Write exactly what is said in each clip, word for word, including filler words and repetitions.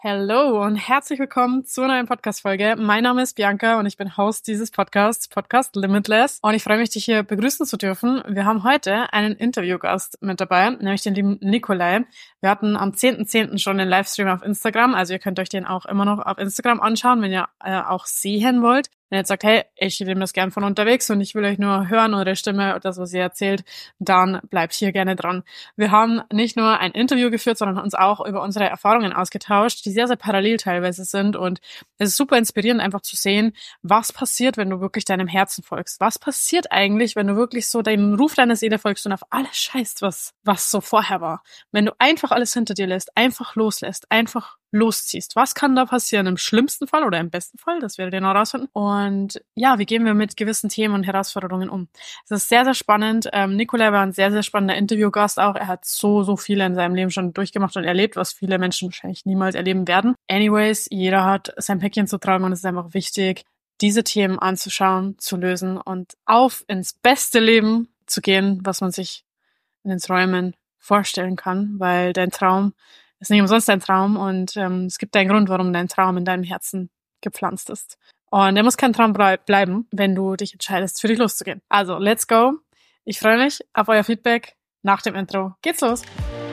Hallo und herzlich willkommen zur neuen Podcast-Folge. Mein Name ist Bianca und ich bin Host dieses Podcasts, Podcast Limitless. Und ich freue mich, dich hier begrüßen zu dürfen. Wir haben heute einen Interviewgast mit dabei, nämlich den lieben Nikolai. Wir hatten am zehnten zehnten schon den Livestream auf Instagram, also ihr könnt euch den auch immer noch auf Instagram anschauen, wenn ihr äh, auch sehen wollt. Wenn ihr jetzt sagt, hey, ich nehme das gern von unterwegs und ich will euch nur hören, eure Stimme, das, was ihr erzählt, dann bleibt hier gerne dran. Wir haben nicht nur ein Interview geführt, sondern uns auch über unsere Erfahrungen ausgetauscht, die sehr, sehr parallel teilweise sind. Und es ist super inspirierend, einfach zu sehen, was passiert, wenn du wirklich deinem Herzen folgst. Was passiert eigentlich, wenn du wirklich so deinem Ruf deiner Seele folgst und auf alles scheißt, was, was so vorher war. Wenn du einfach alles hinter dir lässt, einfach loslässt, einfach losziehst. Was kann da passieren? Im schlimmsten Fall oder im besten Fall? Das werdet ihr noch rausfinden. Und ja, wie gehen wir mit gewissen Themen und Herausforderungen um? Es ist sehr, sehr spannend. Ähm, Nikolai war ein sehr, sehr spannender Interviewgast auch. Er hat so, so viel in seinem Leben schon durchgemacht und erlebt, was viele Menschen wahrscheinlich niemals erleben werden. Anyways, jeder hat sein Päckchen zu tragen und es ist einfach wichtig, diese Themen anzuschauen, zu lösen und auf ins beste Leben zu gehen, was man sich in den Träumen vorstellen kann, weil dein Traum ist nicht umsonst dein Traum und ähm, es gibt einen Grund, warum dein Traum in deinem Herzen gepflanzt ist. Und der muss kein Traum bleiben, wenn du dich entscheidest, für dich loszugehen. Also, let's go. Ich freue mich auf euer Feedback. Nach dem Intro geht's los.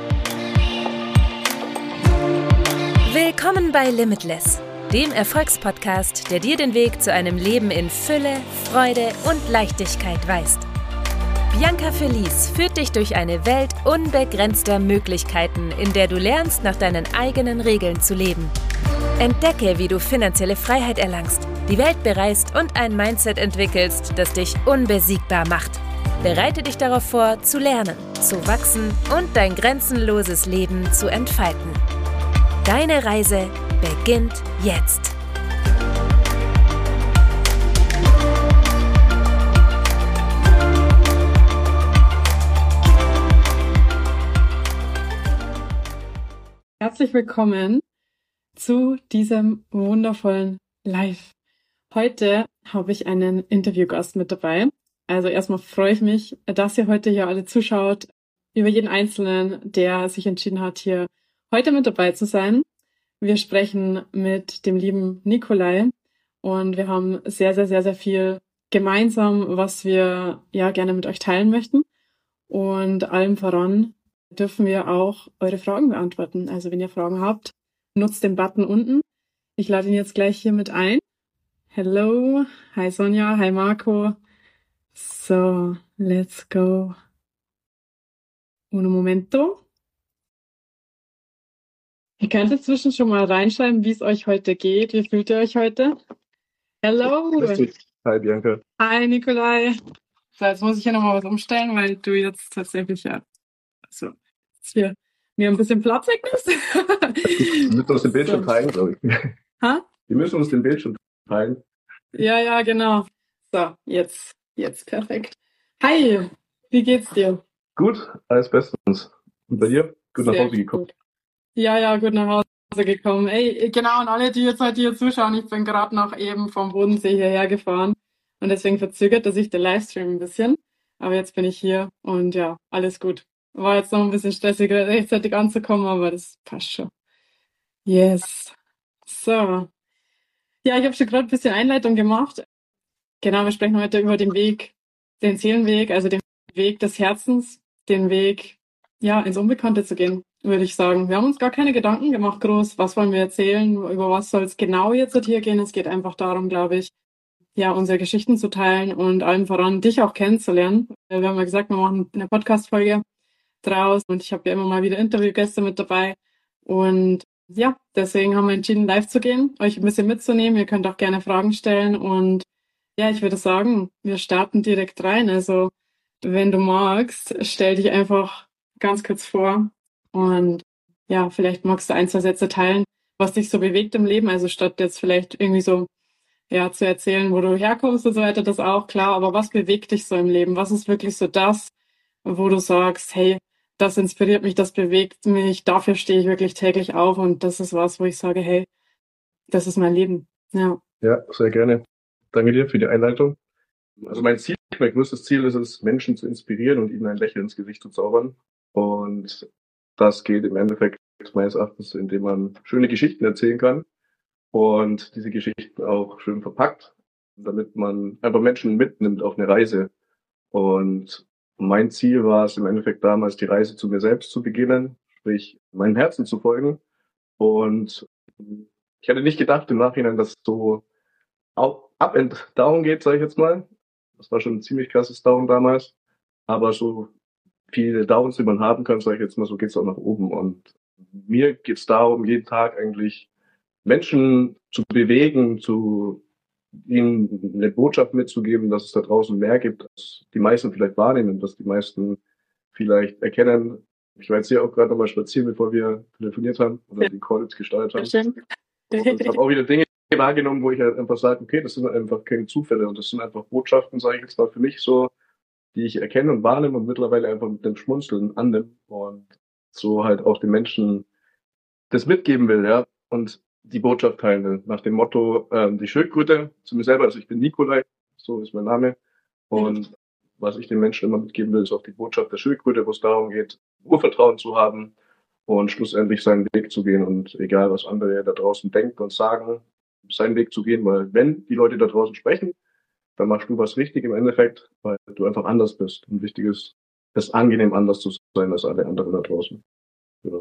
Willkommen bei Limitless, dem Erfolgspodcast, der dir den Weg zu einem Leben in Fülle, Freude und Leichtigkeit weist. Bianca Felice führt dich durch eine Welt unbegrenzter Möglichkeiten, in der du lernst, nach deinen eigenen Regeln zu leben. Entdecke, wie du finanzielle Freiheit erlangst, die Welt bereist und ein Mindset entwickelst, das dich unbesiegbar macht. Bereite dich darauf vor, zu lernen, zu wachsen und dein grenzenloses Leben zu entfalten. Deine Reise beginnt jetzt. Herzlich willkommen zu diesem wundervollen Live. Heute habe ich einen Interviewgast mit dabei. Also erstmal freue ich mich, dass ihr heute hier alle zuschaut, über jeden Einzelnen, der sich entschieden hat, hier heute mit dabei zu sein. Wir sprechen mit dem lieben Nikolai und wir haben sehr, sehr, sehr, sehr viel gemeinsam, was wir ja gerne mit euch teilen möchten. Und allem voran dürfen wir auch eure Fragen beantworten. Also wenn ihr Fragen habt, nutzt den Button unten. Ich lade ihn jetzt gleich hier mit ein. Hello, hi Sonja, hi Marco. So, let's go. Uno momento. Ihr könnt inzwischen schon mal reinschreiben, wie es euch heute geht. Wie fühlt ihr euch heute? Hello. Hi Bianca. Hi Nikolai. So, jetzt muss ich hier nochmal was umstellen, weil du jetzt tatsächlich ja so, jetzt hier mir ein bisschen Platz wegnimmst. Wir müssen uns den Bildschirm so. teilen, glaube ich. Ha? Wir müssen uns den Bildschirm teilen. Ja, ja, genau. So, jetzt, jetzt perfekt. Hi, wie geht's dir? Gut, alles bestens. Und bei dir? Gut nach Sehr Hause gekommen. gut. Ja, ja, gut nach Hause gekommen. Ey, genau, und alle, die jetzt heute hier zuschauen, ich bin gerade noch eben vom Bodensee hierher gefahren und deswegen verzögerte sich der Livestream ein bisschen. Aber jetzt bin ich hier und ja, alles gut. War jetzt noch ein bisschen stressiger, rechtzeitig anzukommen, aber das passt schon. Yes. So. Ja, ich habe schon gerade ein bisschen Einleitung gemacht. Genau, wir sprechen heute über den Weg, den Seelenweg, also den Weg des Herzens, den Weg, ja, ins Unbekannte zu gehen, würde ich sagen. Wir haben uns gar keine Gedanken gemacht, groß, was wollen wir erzählen, über was soll es genau jetzt hier gehen. Es geht einfach darum, glaube ich, ja, unsere Geschichten zu teilen und allem voran dich auch kennenzulernen. Wir haben ja gesagt, wir machen eine Podcast-Folge draus und ich habe ja immer mal wieder Interviewgäste mit dabei und ja, deswegen haben wir entschieden, live zu gehen, euch ein bisschen mitzunehmen. Ihr könnt auch gerne Fragen stellen und ja, ich würde sagen, wir starten direkt rein. Also, wenn du magst, stell dich einfach ganz kurz vor und ja, vielleicht magst du ein, zwei Sätze teilen, was dich so bewegt im Leben. Also statt jetzt vielleicht irgendwie so ja zu erzählen, wo du herkommst und so weiter, das auch klar. Aber was bewegt dich so im Leben? Was ist wirklich so das, wo du sagst, hey, das inspiriert mich, das bewegt mich, dafür stehe ich wirklich täglich auf und das ist was, wo ich sage, hey, das ist mein Leben. Ja. Ja, sehr gerne. Danke dir für die Einleitung. Also mein Ziel, mein größtes Ziel ist es, Menschen zu inspirieren und ihnen ein Lächeln ins Gesicht zu zaubern. Und das geht im Endeffekt meines Erachtens, indem man schöne Geschichten erzählen kann und diese Geschichten auch schön verpackt, damit man einfach Menschen mitnimmt auf eine Reise. Und mein Ziel war es im Endeffekt damals, die Reise zu mir selbst zu beginnen, sprich meinem Herzen zu folgen. Und ich hatte nicht gedacht im Nachhinein, dass es so up and down geht, sage ich jetzt mal. Das war schon ein ziemlich krasses Down damals. Aber so viele Downs, die man haben kann, sage ich jetzt mal, so geht's auch nach oben. Und mir geht's darum, jeden Tag eigentlich Menschen zu bewegen, zu ihnen eine Botschaft mitzugeben, dass es da draußen mehr gibt, dass die meisten vielleicht wahrnehmen, dass die meisten vielleicht erkennen. Ich war jetzt hier auch gerade nochmal spazieren, bevor wir telefoniert haben oder ja. den Call jetzt gestartet haben. Stimmt. Und ich habe auch wieder Dinge wahrgenommen, wo ich halt einfach sage, okay, das sind einfach keine Zufälle und das sind einfach Botschaften, sage ich jetzt mal für mich so, die ich erkenne und wahrnehme und mittlerweile einfach mit dem Schmunzeln annehme und so halt auch den Menschen das mitgeben will, ja, und die Botschaft teilen will, nach dem Motto, ähm, die Schildkröte zu mir selber, also ich bin Nikolai, so ist mein Name, und was ich den Menschen immer mitgeben will, ist auch die Botschaft der Schildkröte, wo es darum geht, Urvertrauen zu haben und schlussendlich seinen Weg zu gehen und egal, was andere da draußen denken und sagen, seinen Weg zu gehen, weil wenn die Leute da draußen sprechen, dann machst du was richtig im Endeffekt, weil du einfach anders bist. Und wichtig ist, es angenehm anders zu sein als alle anderen da draußen. Ja.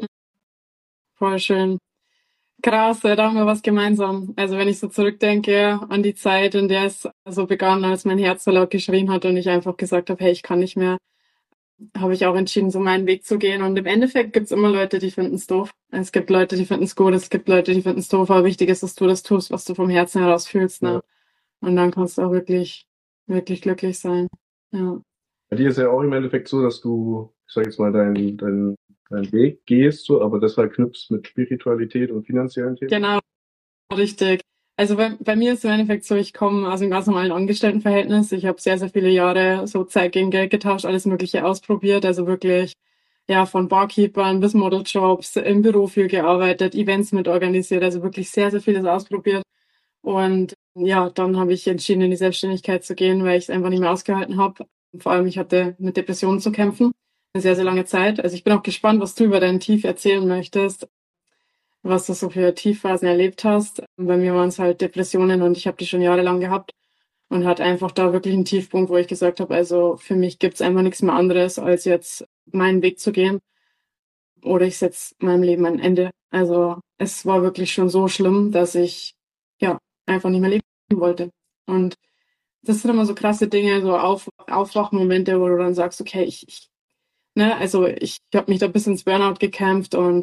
Voll schön. Krass, da haben wir was gemeinsam. Also wenn ich so zurückdenke an die Zeit, in der es so begann, als mein Herz so laut geschrien hat und ich einfach gesagt habe, hey, ich kann nicht mehr, habe ich auch entschieden, so meinen Weg zu gehen. Und im Endeffekt gibt's immer Leute, die finden es doof. Es gibt Leute, die finden es gut, es gibt Leute, die finden es doof, aber wichtig ist, dass du das tust, was du vom Herzen heraus fühlst, ne? Ja. Und dann kannst du auch wirklich, wirklich glücklich sein. Ja. Bei dir ist ja auch im Endeffekt so, dass du, ich sag jetzt mal, deinen dein, dein Weg gehst, so, aber das halt knüpfst mit Spiritualität und finanziellen Themen. Genau, richtig. Also bei, bei mir ist es im Endeffekt so, ich komme aus einem ganz normalen Angestelltenverhältnis. Ich habe sehr, sehr viele Jahre so Zeit gegen Geld getauscht, alles Mögliche ausprobiert. Also wirklich, ja, von Barkeepern bis Modeljobs, im Büro viel gearbeitet, Events mit organisiert, also wirklich sehr, sehr vieles ausprobiert. Und ja, dann habe ich entschieden, in die Selbstständigkeit zu gehen, weil ich es einfach nicht mehr ausgehalten habe. Vor allem, ich hatte mit Depressionen zu kämpfen, eine sehr, sehr lange Zeit. Also ich bin auch gespannt, was du über dein Tief erzählen möchtest, was du so für Tiefphasen erlebt hast. Bei mir waren es halt Depressionen und ich habe die schon jahrelang gehabt und hatte einfach da wirklich einen Tiefpunkt, wo ich gesagt habe, also für mich gibt's einfach nichts mehr anderes, als jetzt meinen Weg zu gehen oder ich setze meinem Leben ein Ende. Also es war wirklich schon so schlimm, dass ich ja einfach nicht mehr leben wollte. Und das sind immer so krasse Dinge, so Auf Aufwachmomente, wo du dann sagst, okay, ich, ich ne, also ich habe mich da bis ins Burnout gekämpft und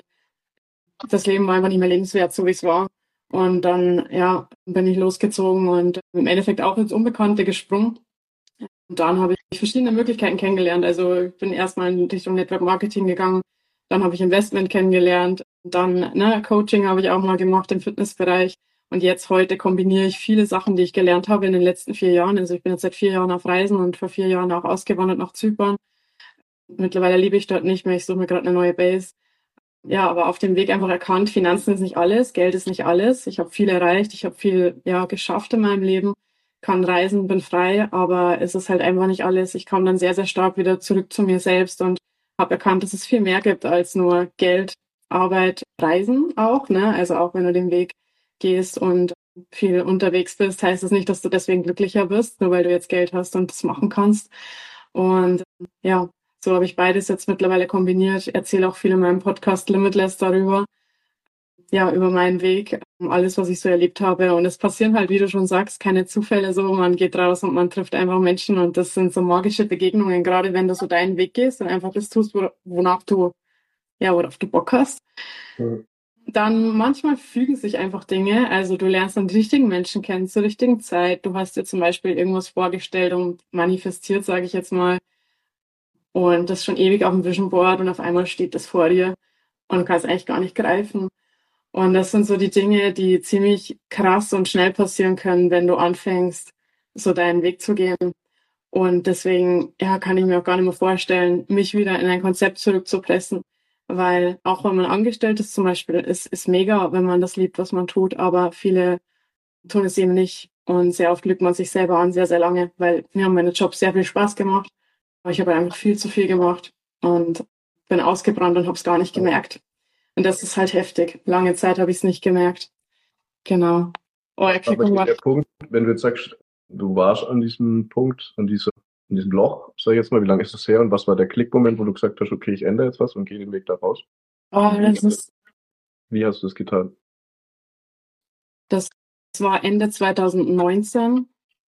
das Leben war einfach nicht mehr lebenswert, so wie es war. Und dann, ja, bin ich losgezogen und im Endeffekt auch ins Unbekannte gesprungen. Und dann habe ich verschiedene Möglichkeiten kennengelernt. Also ich bin erstmal in Richtung Network Marketing gegangen, dann habe ich Investment kennengelernt, dann ne, Coaching habe ich auch mal gemacht im Fitnessbereich. Und jetzt heute kombiniere ich viele Sachen, die ich gelernt habe in den letzten vier Jahren. Also ich bin jetzt seit vier Jahren auf Reisen und vor vier Jahren auch ausgewandert nach Zypern. Mittlerweile lebe ich dort nicht mehr, ich suche mir gerade eine neue Base. Ja, aber auf dem Weg einfach erkannt, Finanzen ist nicht alles, Geld ist nicht alles. Ich habe viel erreicht, ich habe viel ja geschafft in meinem Leben, kann reisen, bin frei, aber es ist halt einfach nicht alles. Ich kam dann sehr, sehr stark wieder zurück zu mir selbst und habe erkannt, dass es viel mehr gibt als nur Geld, Arbeit, Reisen auch, ne? Also auch wenn du den Weg gehst und viel unterwegs bist, heißt es nicht, dass du deswegen glücklicher bist, nur weil du jetzt Geld hast und das machen kannst. Und ja, so habe ich beides jetzt mittlerweile kombiniert. Ich erzähle auch viel in meinem Podcast Limitless darüber, ja, über meinen Weg, alles, was ich so erlebt habe. Und es passieren halt, wie du schon sagst, keine Zufälle so. Man geht raus und man trifft einfach Menschen und das sind so magische Begegnungen, gerade wenn du so deinen Weg gehst und einfach das tust, wonach du, ja, worauf du Bock hast. Mhm. Dann manchmal fügen sich einfach Dinge. Also du lernst dann die richtigen Menschen kennen zur richtigen Zeit. Du hast dir zum Beispiel irgendwas vorgestellt und manifestiert, sage ich jetzt mal. Und das schon ewig auf dem Vision Board und auf einmal steht das vor dir und du kannst eigentlich gar nicht greifen. Und das sind so die Dinge, die ziemlich krass und schnell passieren können, wenn du anfängst, so deinen Weg zu gehen. Und deswegen, ja, kann ich mir auch gar nicht mehr vorstellen, mich wieder in ein Konzept zurückzupressen. Weil auch wenn man angestellt ist zum Beispiel, ist, ist mega, wenn man das liebt, was man tut. Aber viele tun es eben nicht. Und sehr oft lügt man sich selber an, sehr, sehr lange, weil mir haben meine Jobs sehr viel Spaß gemacht. Aber ich habe einfach viel zu viel gemacht und bin ausgebrannt und habe es gar nicht gemerkt. Und das ist halt heftig. Lange Zeit habe ich es nicht gemerkt. Genau. Oh, Aber der Punkt, wenn du jetzt sagst, du warst an diesem Punkt, an dieser, an diesem Loch, sag ich jetzt mal, wie lange ist das her und was war der Klickmoment, wo du gesagt hast, okay, ich ändere jetzt was und gehe den Weg da raus? Oh, das ist, Wie hast du das getan? das war Ende zwanzig neunzehn.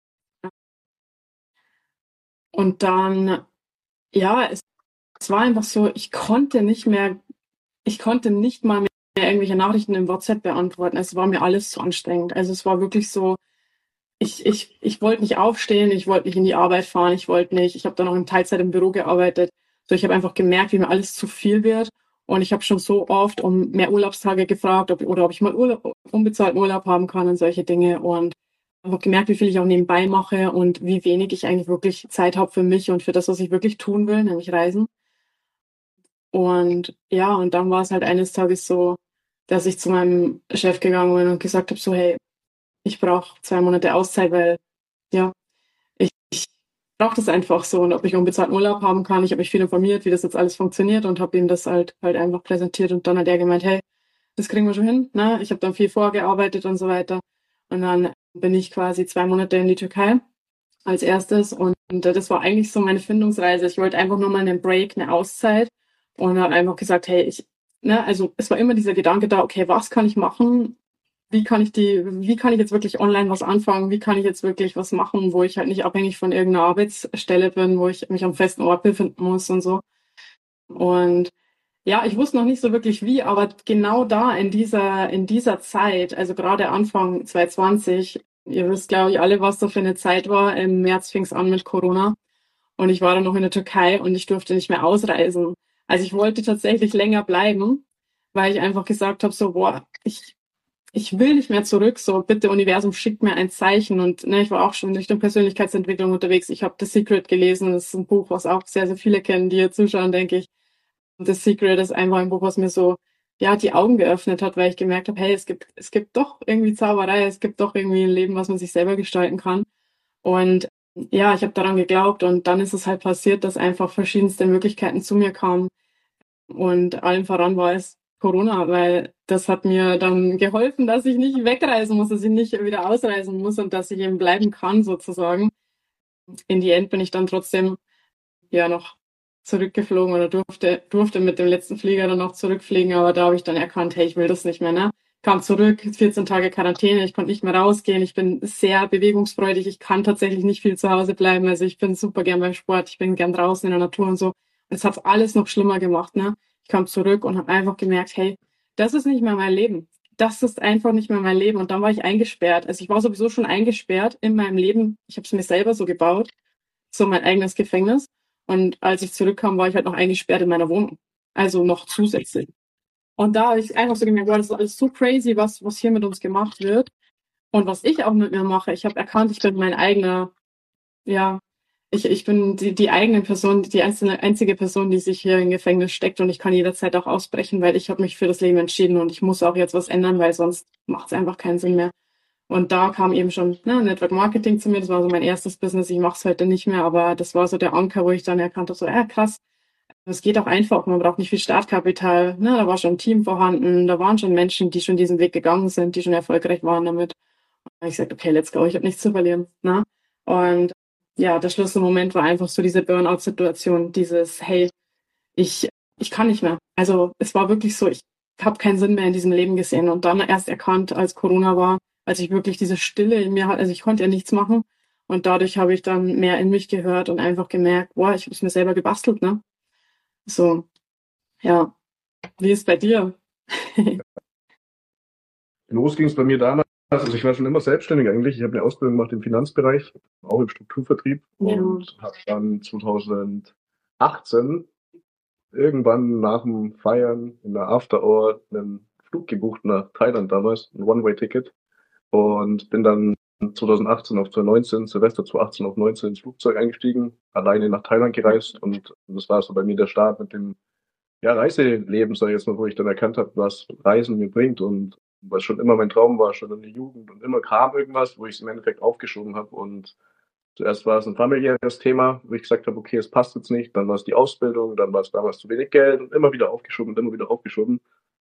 Und dann, ja, es, es war einfach so, ich konnte nicht mehr, ich konnte nicht mal mehr irgendwelche Nachrichten im WhatsApp beantworten. Es war mir alles zu anstrengend. Also es war wirklich so, ich, ich, ich wollte nicht aufstehen, ich wollte nicht in die Arbeit fahren, ich wollte nicht, ich habe dann noch in Teilzeit im Büro gearbeitet. So, ich habe einfach gemerkt, wie mir alles zu viel wird. Und ich habe schon so oft um mehr Urlaubstage gefragt, ob, oder ob ich mal Urlaub, unbezahlten Urlaub haben kann und solche Dinge. Und habe gemerkt, wie viel ich auch nebenbei mache und wie wenig ich eigentlich wirklich Zeit habe für mich und für das, was ich wirklich tun will, nämlich reisen. Und ja, und dann war es halt eines Tages so, dass ich zu meinem Chef gegangen bin und gesagt habe, so, hey, ich brauche zwei Monate Auszeit, weil ja, ich, ich brauche das einfach so und ob ich unbezahlten Urlaub haben kann. Ich habe mich viel informiert, wie das jetzt alles funktioniert und habe ihm das halt halt einfach präsentiert und dann hat er gemeint, hey, das kriegen wir schon hin. Ne? Ich habe dann viel vorgearbeitet und so weiter. Und dann bin ich quasi zwei Monate in die Türkei als erstes und das war eigentlich so meine Findungsreise. Ich wollte einfach nur mal einen Break, eine Auszeit und habe einfach gesagt, hey, ich, ne, also es war immer dieser Gedanke da, okay, was kann ich machen? Wie kann ich die, wie kann ich jetzt wirklich online was anfangen? Wie kann ich jetzt wirklich was machen, wo ich halt nicht abhängig von irgendeiner Arbeitsstelle bin, wo ich mich am festen Ort befinden muss und so. Und ja, ich wusste noch nicht so wirklich wie, aber genau da in dieser, in dieser Zeit, also gerade Anfang zwanzig zwanzig, ihr wisst, glaube ich, alle, was da für eine Zeit war. Im März fing es an mit Corona und ich war dann noch in der Türkei und ich durfte nicht mehr ausreisen. Also ich wollte tatsächlich länger bleiben, weil ich einfach gesagt habe, so, boah, ich, ich will nicht mehr zurück, so bitte Universum schickt mir ein Zeichen. Und ne, ich war auch schon in Richtung Persönlichkeitsentwicklung unterwegs. Ich habe The Secret gelesen, das ist ein Buch, was auch sehr, sehr viele kennen, die hier zuschauen, denke ich. Und The Secret ist einfach ein Buch, was mir so ja die Augen geöffnet hat, weil ich gemerkt habe, hey, es gibt es gibt doch irgendwie Zauberei, es gibt doch irgendwie ein Leben, was man sich selber gestalten kann. Und ja, ich habe daran geglaubt und dann ist es halt passiert, dass einfach verschiedenste Möglichkeiten zu mir kamen und allen voran war es Corona, weil das hat mir dann geholfen, dass ich nicht wegreisen muss, dass ich nicht wieder ausreisen muss und dass ich eben bleiben kann sozusagen. In die End bin ich dann trotzdem ja noch zurückgeflogen oder durfte, durfte mit dem letzten Flieger dann noch zurückfliegen, aber da habe ich dann erkannt, hey, ich will das nicht mehr, ne? Kam zurück, vierzehn Tage Quarantäne, ich konnte nicht mehr rausgehen, ich bin sehr bewegungsfreudig, ich kann tatsächlich nicht viel zu Hause bleiben, also ich bin super gern beim Sport, ich bin gern draußen in der Natur und so. Und es hat alles noch schlimmer gemacht, ne? Ich kam zurück und habe einfach gemerkt, hey, das ist nicht mehr mein Leben. Das ist einfach nicht mehr mein Leben. Und dann war ich eingesperrt. Also ich war sowieso schon eingesperrt in meinem Leben. Ich habe es mir selber so gebaut, so mein eigenes Gefängnis. Und als ich zurückkam, war ich halt noch eingesperrt in meiner Wohnung. Also noch zusätzlich. Und da habe ich einfach so gemerkt, wow, das ist alles so crazy, was, was hier mit uns gemacht wird. Und was ich auch mit mir mache. Ich habe erkannt, ich bin mein eigener, ja, ich, ich bin die, die eigene Person, die einzelne, einzige Person, die sich hier im Gefängnis steckt und ich kann jederzeit auch ausbrechen, weil ich habe mich für das Leben entschieden und ich muss auch jetzt was ändern, weil sonst macht es einfach keinen Sinn mehr. Und da kam eben schon ne, Network Marketing zu mir, das war so mein erstes Business, ich mache es heute nicht mehr, aber das war so der Anker, wo ich dann erkannt habe, so, ja krass, es geht auch einfach, man braucht nicht viel Startkapital, ne, da war schon ein Team vorhanden, da waren schon Menschen, die schon diesen Weg gegangen sind, die schon erfolgreich waren damit. Und da habe ich gesagt, okay, let's go, ich habe nichts zu verlieren. Ne? Und ja, der Schlüsselmoment war einfach so diese Burnout-Situation, dieses, hey, ich, ich kann nicht mehr. Also es war wirklich so, ich habe keinen Sinn mehr in diesem Leben gesehen und dann erst erkannt, als Corona war, als ich wirklich diese Stille in mir hatte, also ich konnte ja nichts machen und dadurch habe ich dann mehr in mich gehört und einfach gemerkt, boah, ich habe es mir selber gebastelt, ne? So, ja. Wie ist bei dir? Los ging es bei mir damals, also ich war schon immer selbstständig eigentlich. Ich habe eine Ausbildung gemacht im Finanzbereich, auch im Strukturvertrieb Ja. und habe dann zweitausendachtzehn irgendwann nach dem Feiern in der After Hour einen Flug gebucht nach Thailand damals, ein One-Way-Ticket und bin dann zweitausendachtzehn auf zweitausendneunzehn, Silvester zweitausendachtzehn auf neunzehn ins Flugzeug eingestiegen, alleine nach Thailand gereist und das war so bei mir der Start mit dem ja, Reiseleben, sag ich jetzt mal, wo ich dann erkannt habe, was Reisen mir bringt und was schon immer mein Traum war, schon in der Jugend und immer kam irgendwas, wo ich es im Endeffekt aufgeschoben habe und zuerst war es ein familiäres Thema, wo ich gesagt habe, okay, es passt jetzt nicht, dann war es die Ausbildung, dann war es damals zu wenig Geld und immer wieder aufgeschoben und immer wieder aufgeschoben.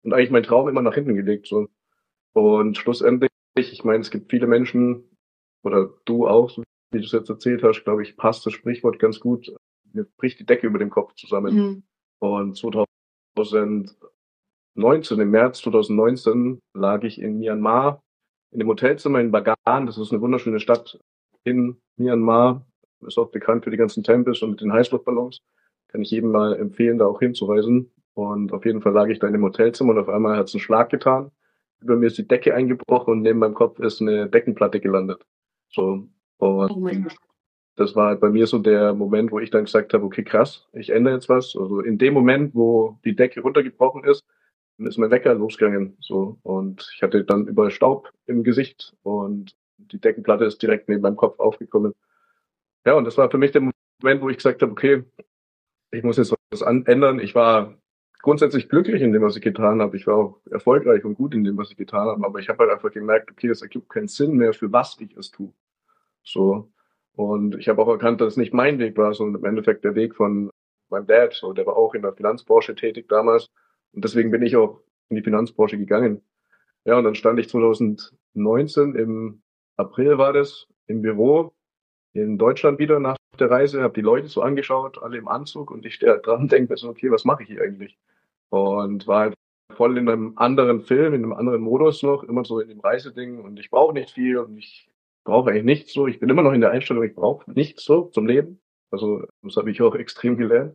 und eigentlich mein Traum immer nach hinten gelegt, so. Und schlussendlich, ich meine, es gibt viele Menschen, oder du auch, so wie du es jetzt erzählt hast, glaube ich, passt das Sprichwort ganz gut. Mir bricht die Decke über dem Kopf zusammen. Mhm. Und zweitausendneunzehn, im März zweitausendneunzehn, lag ich in Myanmar in dem Hotelzimmer in Bagan. Das ist eine wunderschöne Stadt in Myanmar. Ist auch bekannt für die ganzen Tempels und den Heißluftballons. Kann ich jedem mal empfehlen, da auch hinzureisen. Und auf jeden Fall lag ich da in dem Hotelzimmer und auf einmal hat es einen Schlag getan. Über mir ist die Decke eingebrochen und neben meinem Kopf ist eine Deckenplatte gelandet. So. Und Oh mein Gott. das war halt bei mir so der Moment, wo ich dann gesagt habe, okay, krass, ich ändere jetzt was. Also in dem Moment, wo die Decke runtergebrochen ist, dann ist mein Wecker losgegangen. So. Und ich hatte dann überall Staub im Gesicht und die Deckenplatte ist direkt neben meinem Kopf aufgekommen. Ja, und das war für mich der Moment, wo ich gesagt habe, okay, ich muss jetzt was an ändern. Ich war grundsätzlich glücklich in dem, was ich getan habe. Ich war auch erfolgreich und gut in dem, was ich getan habe. Aber ich habe halt einfach gemerkt, okay, es ergibt keinen Sinn mehr, für was ich es tue. So. Und ich habe auch erkannt, dass es nicht mein Weg war, sondern im Endeffekt der Weg von meinem Dad. So, der war auch in der Finanzbranche tätig damals. Und deswegen bin ich auch in die Finanzbranche gegangen. Ja, und dann stand ich zweitausendneunzehn im April war das im Büro in Deutschland wieder nach der Reise, habe die Leute so angeschaut, alle im Anzug und ich stehe halt dran und denke mir so, okay, was mache ich hier eigentlich? Und war halt voll in einem anderen Film, in einem anderen Modus noch, immer so in dem Reiseding und ich brauche nicht viel und ich brauche eigentlich nichts so. Ich bin immer noch in der Einstellung, ich brauche nichts so zum Leben. Also das habe ich auch extrem gelernt.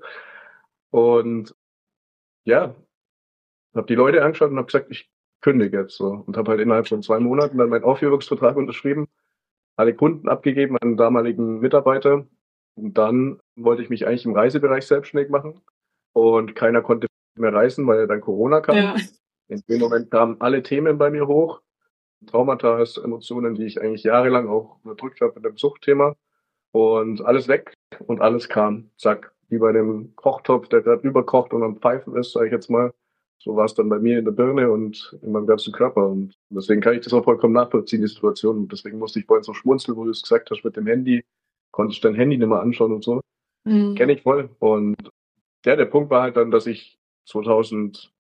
Und ja, habe die Leute angeschaut und habe gesagt, ich kündige jetzt so und habe halt innerhalb von zwei Monaten dann meinen Aufhebungsvertrag unterschrieben, alle Kunden abgegeben an den damaligen Mitarbeiter und dann wollte ich mich eigentlich im Reisebereich selbstständig machen und keiner konnte mehr reisen, weil dann Corona kam. Ja. In dem Moment kamen alle Themen bei mir hoch, Traumata, Emotionen, die ich eigentlich jahrelang auch unterdrückt habe mit dem Suchtthema und alles weg und alles kam, zack, wie bei dem Kochtopf, der gerade überkocht und am Pfeifen ist, sage ich jetzt mal. So war es dann bei mir in der Birne und in meinem ganzen Körper. Und deswegen kann ich das auch vollkommen nachvollziehen, die Situation. Und deswegen musste ich vorhin so schmunzeln, wo du es gesagt hast mit dem Handy. Konnte ich dein Handy nicht mehr anschauen und so. Mhm. Kenne ich voll. Und ja, der Punkt war halt dann, dass ich zweitausendzwanzig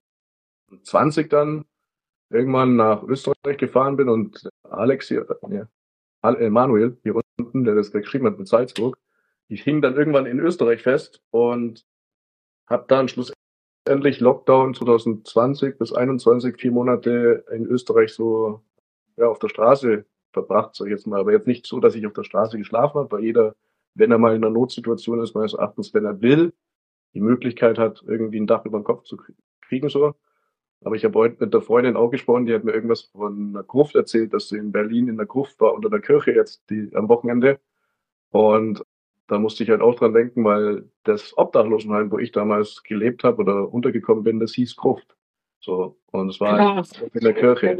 dann irgendwann nach Österreich gefahren bin und Alex hier, ja, äh, Manuel hier unten, der das geschrieben hat mit Salzburg, ich hing dann irgendwann in Österreich fest und habe dann schlussendlich endlich Lockdown zwanzig zwanzig bis einundzwanzig, vier Monate in Österreich so ja, auf der Straße verbracht, sag ich jetzt mal. Aber jetzt nicht so, dass ich auf der Straße geschlafen habe, weil jeder, wenn er mal in einer Notsituation ist, meines Erachtens, wenn er will, die Möglichkeit hat, irgendwie ein Dach über den Kopf zu kriegen. So. Aber ich habe heute mit der Freundin auch gesprochen, die hat mir irgendwas von einer Gruft erzählt, dass sie in Berlin in der Gruft war, unter der Kirche jetzt die, am Wochenende. Und da musste ich halt auch dran denken, weil das Obdachlosenheim, wo ich damals gelebt habe oder untergekommen bin, das hieß Gruft. So, und es war Krass. in der Kirche.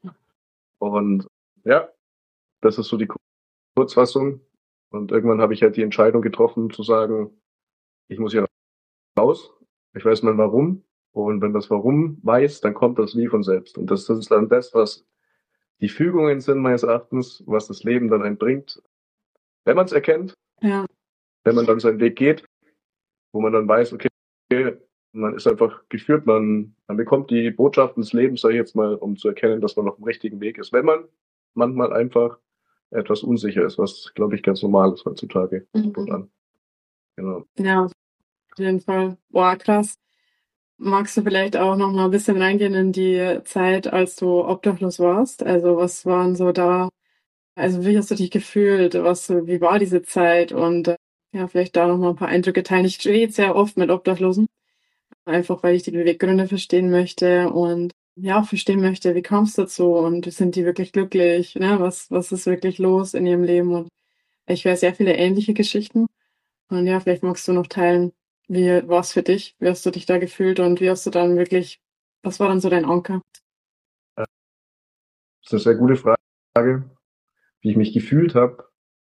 Und ja, das ist so die Kurzfassung. Und irgendwann habe ich halt die Entscheidung getroffen, zu sagen, ich muss hier raus. Ich weiß mal warum. Und wenn das Warum weiß, dann kommt das wie von selbst. Und das, das ist dann das, was die Fügungen sind meines Erachtens, was das Leben dann einem bringt. Wenn man es erkennt, Ja. wenn man dann seinen Weg geht, wo man dann weiß, okay, man ist einfach geführt, man, man bekommt die Botschaften des Lebens, sag ich jetzt mal, um zu erkennen, dass man auf dem richtigen Weg ist. Wenn man manchmal einfach etwas unsicher ist, was, glaube ich, ganz normal ist heutzutage. Mhm. Genau. Ja, auf jeden Fall. Boah, krass. Magst du vielleicht auch noch mal ein bisschen reingehen in die Zeit, als du obdachlos warst? Also was waren so da, also wie hast du dich gefühlt? Was, wie war diese Zeit? Und äh, ja, vielleicht da noch mal ein paar Eindrücke teilen. Ich rede sehr oft mit Obdachlosen, einfach weil ich die Beweggründe verstehen möchte und ja auch verstehen möchte, wie kam es dazu und sind die wirklich glücklich? Ne? Was, was ist wirklich los in ihrem Leben? Und ich höre sehr viele ähnliche Geschichten. Und ja, vielleicht magst du noch teilen, wie war es für dich? Wie hast du dich da gefühlt und wie hast du dann wirklich, was war dann so dein Anker? Das ist eine sehr gute Frage, wie ich mich gefühlt habe.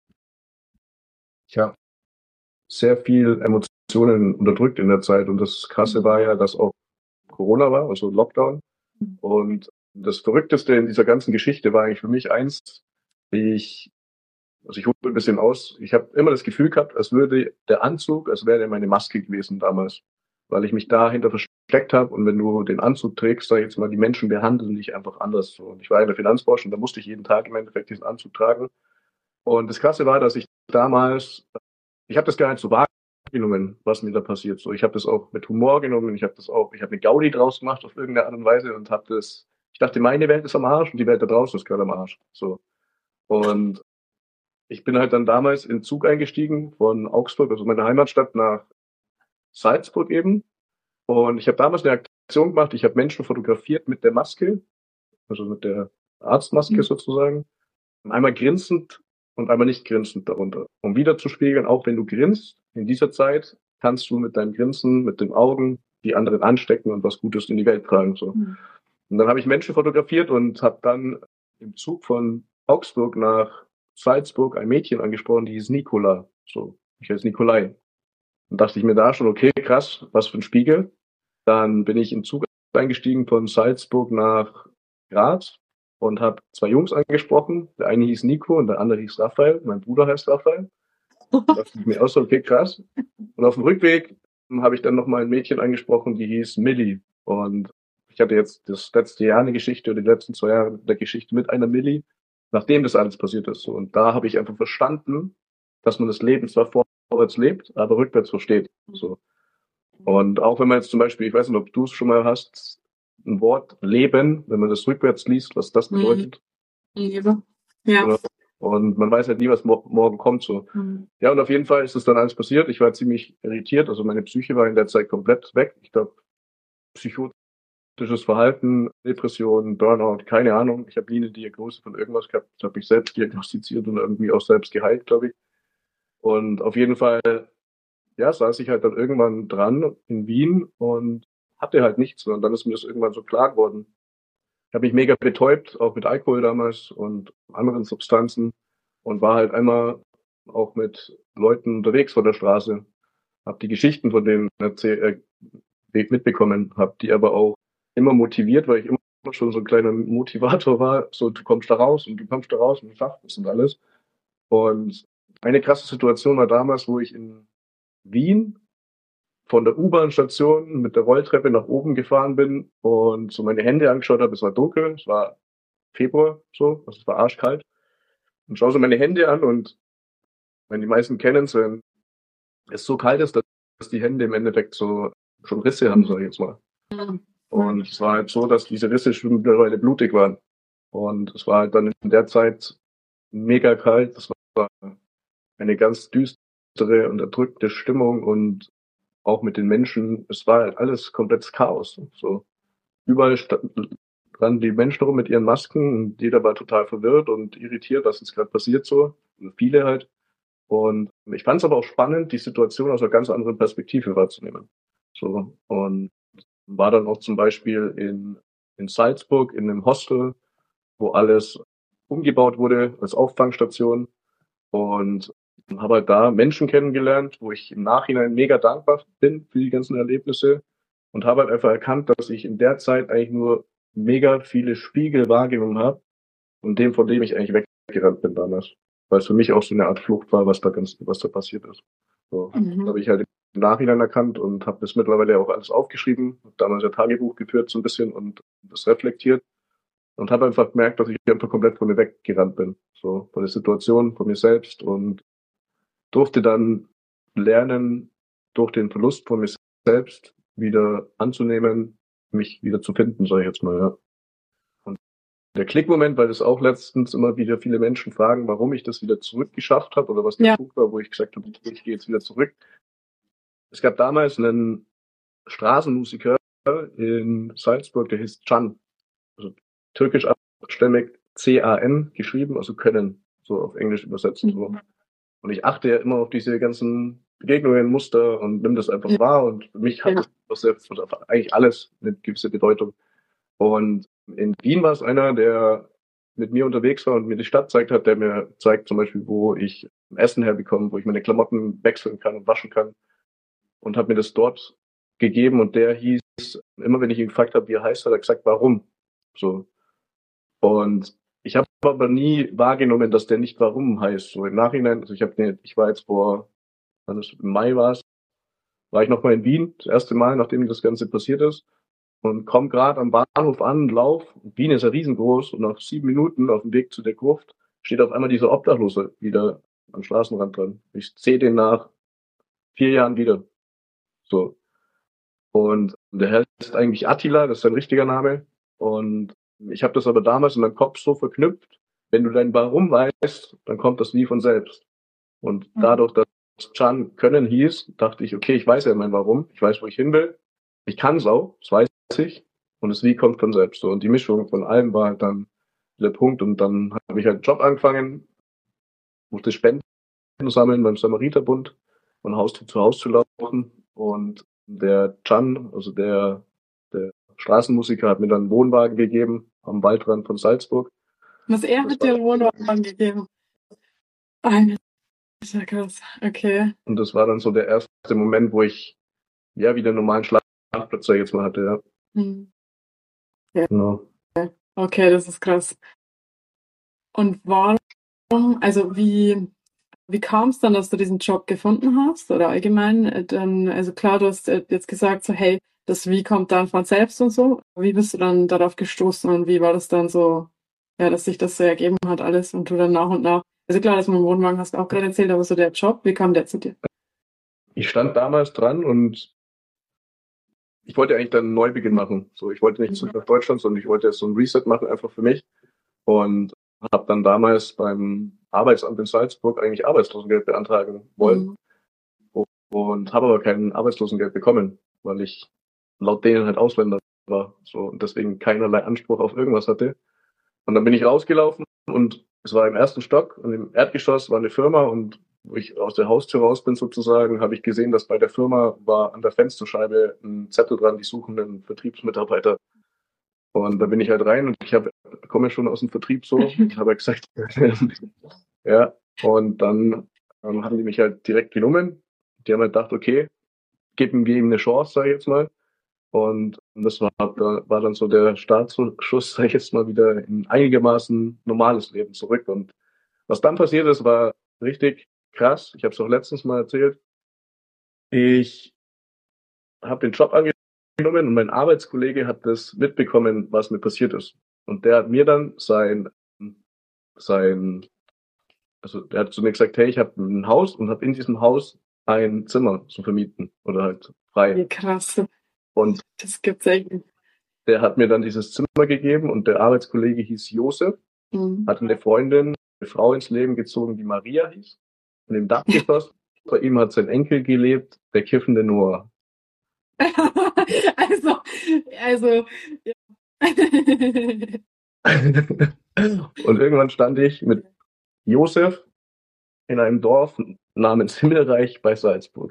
Ich habe sehr viel Emotionen unterdrückt in der Zeit und das Krasse war ja, dass auch Corona war, also Lockdown. Und das Verrückteste in dieser ganzen Geschichte war eigentlich für mich eins, wie ich, also ich hole ein bisschen aus, ich habe immer das Gefühl gehabt, als würde der Anzug, als wäre meine Maske gewesen damals. weil ich mich dahinter versteckt habe. Und wenn du den Anzug trägst, sag ich jetzt mal, die Menschen behandeln dich einfach anders. So. Und ich war in der Finanzbranche und da musste ich jeden Tag im Endeffekt diesen Anzug tragen. Und das Krasse war, dass ich damals, ich habe das gar nicht so wahrgenommen, was mir da passiert. So, ich habe das auch mit Humor genommen. Ich habe das auch, ich habe eine Gaudi draus gemacht auf irgendeine Art und Weise und habe das. Ich dachte, meine Welt ist am Arsch und die Welt da draußen ist gerade am Arsch. So. Und ich bin halt dann damals in den Zug eingestiegen von Augsburg, also meiner Heimatstadt, nach Salzburg eben. Und ich habe damals eine Aktion gemacht. Ich habe Menschen fotografiert mit der Maske, also mit der Arztmaske mhm. sozusagen. Einmal grinsend und einmal nicht grinsend darunter. Um wiederzuspiegeln, auch wenn du grinst, in dieser Zeit kannst du mit deinem Grinsen, mit den Augen die anderen anstecken und was Gutes in die Welt tragen. So. Mhm. Und dann habe ich Menschen fotografiert und habe dann im Zug von Augsburg nach Salzburg ein Mädchen angesprochen, die hieß Nicola. So, ich heiße Nikolai. Und dachte ich mir da schon, okay, krass, was für ein Spiegel. Dann bin ich im Zug eingestiegen von Salzburg nach Graz und habe zwei Jungs angesprochen. Der eine hieß Nico und der andere hieß Raphael. Mein Bruder heißt Raphael. Da dachte ich mir auch so, okay, krass. Und auf dem Rückweg habe ich dann nochmal ein Mädchen angesprochen, die hieß Millie. Und ich hatte jetzt das letzte Jahr eine Geschichte oder die letzten zwei Jahre der Geschichte mit einer Millie, nachdem das alles passiert ist. Und da habe ich einfach verstanden, dass man das Leben zwar vorwärts lebt, aber rückwärts versteht. So. Und auch wenn man jetzt zum Beispiel, ich weiß nicht, ob du es schon mal hast, ein Wort Leben, wenn man das rückwärts liest, was das bedeutet. Leben. Ja. Und man weiß halt nie, was morgen kommt. So. Mhm. Ja, und auf jeden Fall ist es dann alles passiert. Ich war ziemlich irritiert. Also meine Psyche war in der Zeit komplett weg. Ich glaube, psychotisches Verhalten, Depression, Burnout, keine Ahnung. Ich habe nie eine Diagnose von irgendwas gehabt. Ich habe mich selbst diagnostiziert und irgendwie auch selbst geheilt, glaube ich. Und auf jeden Fall, ja, saß ich halt dann irgendwann dran in Wien und hatte halt nichts. Und dann ist mir das irgendwann so klar geworden. Ich habe mich mega betäubt, auch mit Alkohol damals und anderen Substanzen und war halt einmal auch mit Leuten unterwegs vor der Straße. Habe die Geschichten von denen erzähl- äh, mitbekommen, habe die aber auch immer motiviert, weil ich immer schon so ein kleiner Motivator war. So, du kommst da raus und du kommst da raus und du schaffst das und alles. Und eine krasse Situation war damals, wo ich in Wien von der U-Bahn-Station mit der Rolltreppe nach oben gefahren bin und so meine Hände angeschaut habe. Es war dunkel, es war Februar so, also es war arschkalt. Und schaue so meine Hände an und wenn die meisten kennen es, wenn es so kalt ist, dass die Hände im Endeffekt so schon Risse haben, sag ich jetzt mal. Und es war halt so, dass diese Risse schon mittlerweile blutig waren. Und es war halt dann in der Zeit mega kalt. Es war eine ganz düstere und erdrückte Stimmung und auch mit den Menschen, es war halt alles komplettes Chaos. So überall standen die Menschen rum mit ihren Masken und jeder war total verwirrt und irritiert, was jetzt gerade passiert so. Und viele halt. Und ich fand es aber auch spannend, die Situation aus einer ganz anderen Perspektive wahrzunehmen. So und war dann auch zum Beispiel in in Salzburg in einem Hostel, wo alles umgebaut wurde als Auffangstation und habe halt da Menschen kennengelernt, wo ich im Nachhinein mega dankbar bin für die ganzen Erlebnisse und habe halt einfach erkannt, dass ich in der Zeit eigentlich nur mega viele Spiegel wahrgenommen habe und dem, von dem ich eigentlich weggerannt bin damals. Weil es für mich auch so eine Art Flucht war, was da ganz, was da passiert ist. So, mhm. Das habe ich halt im Nachhinein erkannt und habe das mittlerweile auch alles aufgeschrieben, habe damals ein Tagebuch geführt so ein bisschen und das reflektiert und habe einfach gemerkt, dass ich einfach komplett von mir weggerannt bin. So, von der Situation, von mir selbst und durfte dann lernen, durch den Verlust von mir selbst wieder anzunehmen, mich wieder zu finden, sage ich jetzt mal, ja. Und der Klickmoment, weil das auch letztens immer wieder viele Menschen fragen, warum ich das wieder zurückgeschafft habe oder was der ja. Punkt war, wo ich gesagt habe, ich gehe jetzt wieder zurück. Es gab damals einen Straßenmusiker in Salzburg, der hieß Can, also türkisch abstämmig C A N geschrieben, also können, so auf Englisch übersetzt. Mhm. So. Und ich achte ja immer auf diese ganzen Begegnungen, Muster und nimm das einfach ja. wahr. Und für mich hat ja. das selbst, eigentlich alles eine gewisse Bedeutung. Und in Wien war es einer, der mit mir unterwegs war und mir die Stadt zeigt hat, der mir zeigt zum Beispiel, wo ich Essen herbekomme, wo ich meine Klamotten wechseln kann und waschen kann. Und hat mir das dort gegeben. Und der hieß, immer wenn ich ihn gefragt habe, wie er heißt, hat er gesagt, warum? So. Und ich habe aber nie wahrgenommen, dass der nicht warum heißt. So im Nachhinein, also ich habe, ich war jetzt vor, wann ist, im Mai war es, war ich nochmal in Wien, das erste Mal, nachdem das Ganze passiert ist. Und komme gerade am Bahnhof an, lauf. Wien ist ja riesengroß und nach sieben Minuten auf dem Weg zu der Gruft steht auf einmal dieser Obdachlose wieder am Straßenrand dran. Ich sehe den nach vier Jahren wieder. So. Und der heißt eigentlich Attila, das ist sein richtiger Name. Und ich habe das aber damals in meinem Kopf so verknüpft, wenn du dein Warum weißt, dann kommt das wie von selbst. Und dadurch, dass Can können hieß, dachte ich, okay, ich weiß ja mein Warum, ich weiß, wo ich hin will, ich kann's auch, das weiß ich, und das Wie kommt von selbst. So. Und die Mischung von allem war halt dann der Punkt. Und dann habe ich halt einen Job angefangen, musste Spenden sammeln beim Samariterbund, von Haus zu Haus zu laufen. Und der Can, also der, der Straßenmusiker, hat mir dann einen Wohnwagen gegeben am Waldrand von Salzburg. Was er Das hat dir war- einen Wohnwagen gegeben? Alter, krass. Okay. Und das war dann so der erste Moment, wo ich ja wieder einen normalen Schlafplatz sag ich jetzt mal hatte, ja. Hm. Genau. Okay, das ist krass. Und warum, also wie, wie kam es dann, dass du diesen Job gefunden hast? Oder allgemein, äh, dann, also klar, du hast äh, jetzt gesagt, so, hey, das Wie kommt dann von selbst und so. Wie bist du dann darauf gestoßen und wie war das dann so, ja, dass sich das so ergeben hat alles und du dann nach und nach, also klar, dass man einen Wohnwagen hast du auch gerade erzählt, aber so der Job, wie kam der zu dir? Ich stand damals dran und ich wollte eigentlich dann einen Neubeginn machen. So, ich wollte nicht zurück nach Deutschland, sondern ich wollte jetzt so ein Reset machen, einfach für mich. Und habe dann damals beim Arbeitsamt in Salzburg eigentlich Arbeitslosengeld beantragen wollen. Mhm. Und habe aber kein Arbeitslosengeld bekommen, weil ich laut denen halt Ausländer war. So, und deswegen keinerlei Anspruch auf irgendwas hatte. Und dann bin ich rausgelaufen und es war im ersten Stock und im Erdgeschoss war eine Firma und wo ich aus der Haustür raus bin sozusagen, habe ich gesehen, dass bei der Firma war an der Fensterscheibe ein Zettel dran, die suchen einen Vertriebsmitarbeiter. Und da bin ich halt rein und ich habe komme schon aus dem Vertrieb so, ich habe halt gesagt, ja, und dann ähm, haben die mich halt direkt genommen. Die haben halt gedacht, okay, geben wir ihm eine Chance, sage ich jetzt mal. Und das war, war dann so der Startschuss, sag ich jetzt mal, wieder in einigermaßen normales Leben zurück. Und was dann passiert ist, war richtig krass. Ich habe es auch letztens mal erzählt. Ich habe den Job angenommen und mein Arbeitskollege hat das mitbekommen, was mir passiert ist. Und der hat mir dann sein, sein, also der hat zu mir gesagt, hey, ich habe ein Haus und habe in diesem Haus ein Zimmer zu vermieten oder halt frei. Wie krass. Und Das gibt's echt nicht. der hat mir dann dieses Zimmer gegeben und der Arbeitskollege hieß Josef, Mhm. hatte eine Freundin, eine Frau ins Leben gezogen, die Maria hieß. Und im Dachgeschoss bei ihm hat sein Enkel gelebt, der kiffende Noah. Also, also, ja. Und irgendwann stand ich mit Josef in einem Dorf namens Himmelreich bei Salzburg.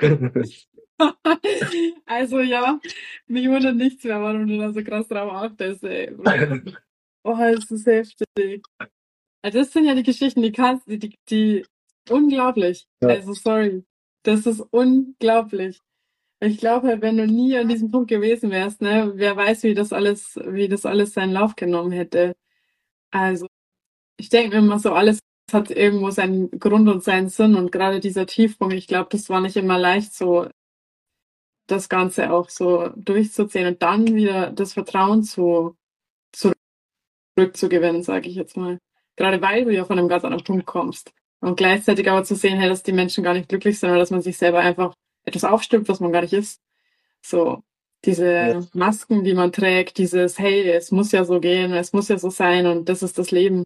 Also ja, mich wundert nichts mehr, warum du da so krass drauf achtest, ey. Oh, es ist heftig. Also das sind ja die Geschichten, die kannst die, die, die unglaublich. Ja. Also sorry. Das ist unglaublich. Ich glaube halt, wenn du nie an diesem Punkt gewesen wärst, ne, wer weiß, wie das alles, wie das alles seinen Lauf genommen hätte. Also, ich denke mir immer so, alles hat irgendwo seinen Grund und seinen Sinn und gerade dieser Tiefpunkt, ich glaube, das war nicht immer leicht, so das Ganze auch so durchzuziehen und dann wieder das Vertrauen zu zurückzugewinnen, sage ich jetzt mal. Gerade weil du ja von einem ganz anderen Punkt kommst. Und gleichzeitig aber zu sehen, hey, dass die Menschen gar nicht glücklich sind oder dass man sich selber einfach etwas aufstimmt, was man gar nicht ist. So, diese Ja. Masken, die man trägt, dieses, hey, es muss ja so gehen, es muss ja so sein und das ist das Leben.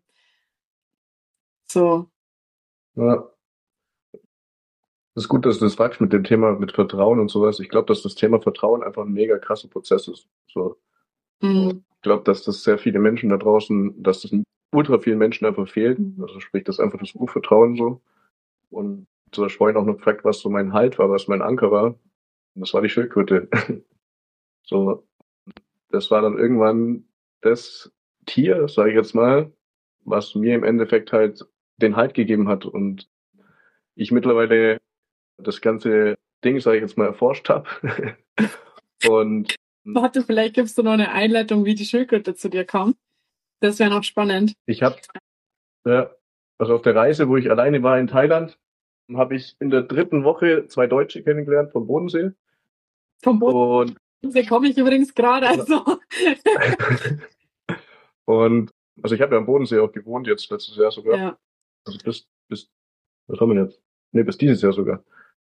So. Ja. Das ist gut, dass du das fragst mit dem Thema mit Vertrauen und sowas. Ich glaube, dass das Thema Vertrauen einfach ein mega krasser Prozess ist. So. Mhm. Ich glaube, dass das sehr viele Menschen da draußen, dass das ultra vielen Menschen einfach fehlt. Also sprich, das einfach das Urvertrauen so. Und du hast vorhin auch noch gefragt, was so mein Halt war, was mein Anker war. Und das war die Schildkröte. So, das war dann irgendwann das Tier, sage ich jetzt mal, was mir im Endeffekt halt den Halt gegeben hat und ich mittlerweile das ganze Ding, sage ich jetzt mal, erforscht habe. Und Warte, vielleicht gibst du noch eine Einleitung, wie die Schildkröte zu dir kam. Das wäre noch spannend. ich habe, ja, also auf der Reise, wo ich alleine war in Thailand, habe ich in der dritten Woche zwei Deutsche kennengelernt vom Bodensee. Vom Boden Und komme ich übrigens gerade, also. und also ich habe ja am Bodensee auch gewohnt, jetzt letztes Jahr sogar. Ja. Also bis, bis, was haben wir jetzt? Nee, bis dieses Jahr sogar.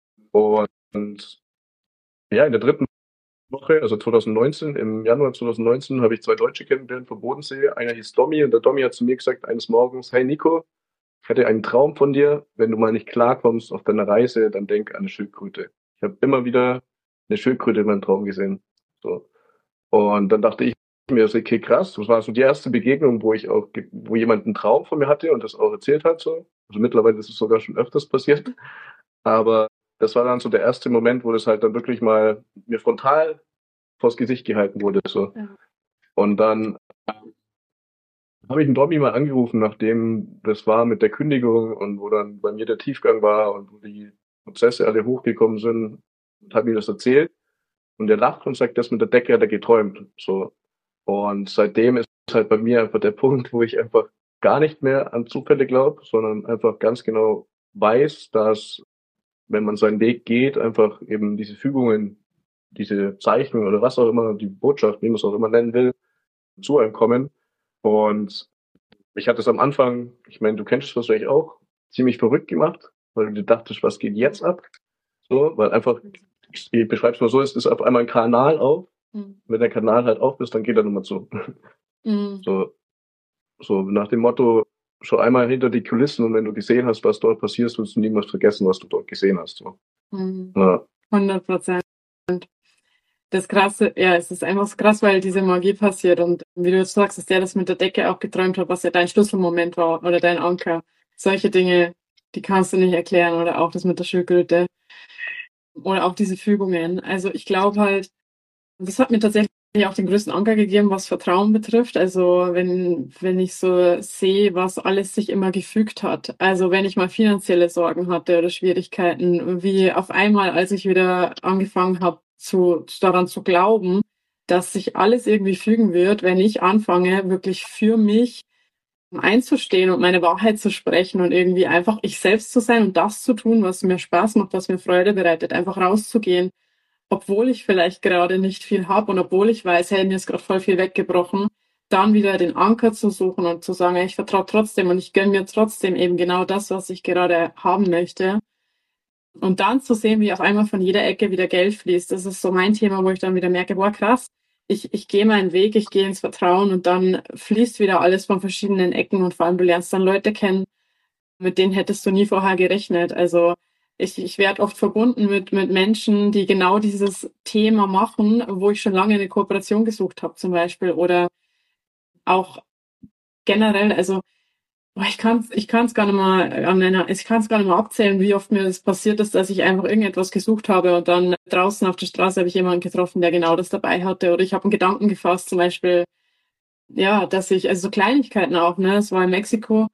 Und ja, in der dritten Woche, also zwanzig neunzehn, im Januar zwanzig neunzehn, habe ich zwei Deutsche kennengelernt vom Bodensee. Einer hieß Domi und der Domi hat zu mir gesagt eines Morgens: Hey Nico, ich hatte einen Traum von dir. Wenn du mal nicht klarkommst auf deiner Reise, dann denk an eine Schildkröte. Ich habe immer wieder eine Schildkröte in meinem Traum gesehen. So. Und dann dachte ich mir, so, okay, krass, das war so die erste Begegnung, wo ich auch, wo jemand einen Traum von mir hatte und das auch erzählt hat. So. Also mittlerweile ist es sogar schon öfters passiert. Aber das war dann so der erste Moment, wo das halt dann wirklich mal mir frontal vors Gesicht gehalten wurde. So. Ja. Und dann habe ich einen Dobby mal angerufen, nachdem das war mit der Kündigung und wo dann bei mir der Tiefgang war und wo die Prozesse alle hochgekommen sind, und habe ihm das erzählt. Und er lacht und sagt, das mit der Decke hat er geträumt. So. Und seitdem ist halt bei mir einfach der Punkt, wo ich einfach gar nicht mehr an Zufälle glaube, sondern einfach ganz genau weiß, dass, wenn man seinen Weg geht, einfach eben diese Fügungen, diese Zeichnungen oder was auch immer, die Botschaft, wie man es auch immer nennen will, zu einem kommen. Und ich hatte es am Anfang, ich meine, du kennst es wahrscheinlich auch, ziemlich verrückt gemacht, weil du dir dachtest, was geht jetzt ab? So, weil einfach, ich beschreibe es mal so, es ist auf einmal ein Kanal auf. Mhm. Wenn der Kanal halt auf ist, dann geht er nochmal zu. Mhm. So, so nach dem Motto, schon einmal hinter die Kulissen und wenn du gesehen hast, was dort passiert, wirst du niemals vergessen, was du dort gesehen hast. So. Mhm. Ja. hundert Prozent. Das Krasse, ja, es ist einfach so krass, weil diese Magie passiert und wie du jetzt sagst, dass der das mit der Decke auch geträumt hat, was ja dein Schlüsselmoment war oder dein Anker. Solche Dinge, die kannst du nicht erklären oder auch das mit der Schildkröte oder auch diese Fügungen. Also ich glaube halt, das hat mir tatsächlich auch den größten Anker gegeben, was Vertrauen betrifft. Also wenn, wenn ich so sehe, was alles sich immer gefügt hat. Also wenn ich mal finanzielle Sorgen hatte oder Schwierigkeiten, wie auf einmal, als ich wieder angefangen habe, zu, daran zu glauben, dass sich alles irgendwie fügen wird, wenn ich anfange, wirklich für mich einzustehen und meine Wahrheit zu sprechen und irgendwie einfach ich selbst zu sein und das zu tun, was mir Spaß macht, was mir Freude bereitet, einfach rauszugehen, obwohl ich vielleicht gerade nicht viel habe und obwohl ich weiß, hey, mir ist gerade voll viel weggebrochen, dann wieder den Anker zu suchen und zu sagen, hey, ich vertraue trotzdem und ich gönne mir trotzdem eben genau das, was ich gerade haben möchte. Und dann zu sehen, wie auf einmal von jeder Ecke wieder Geld fließt, das ist so mein Thema, wo ich dann wieder merke, boah, krass, ich, ich gehe meinen Weg, ich gehe ins Vertrauen und dann fließt wieder alles von verschiedenen Ecken und vor allem du lernst dann Leute kennen, mit denen hättest du nie vorher gerechnet. Also ich, ich werde oft verbunden mit, mit Menschen, die genau dieses Thema machen, wo ich schon lange eine Kooperation gesucht habe zum Beispiel oder auch generell, also ich kann es ich kann's gar nicht mal an einer, ich kann es gar nicht mal abzählen, wie oft mir das passiert ist, dass ich einfach irgendetwas gesucht habe und dann draußen auf der Straße habe ich jemanden getroffen, der genau das dabei hatte oder ich habe einen Gedanken gefasst, zum Beispiel, ja, dass ich, also so Kleinigkeiten auch, ne, es war in Mexiko,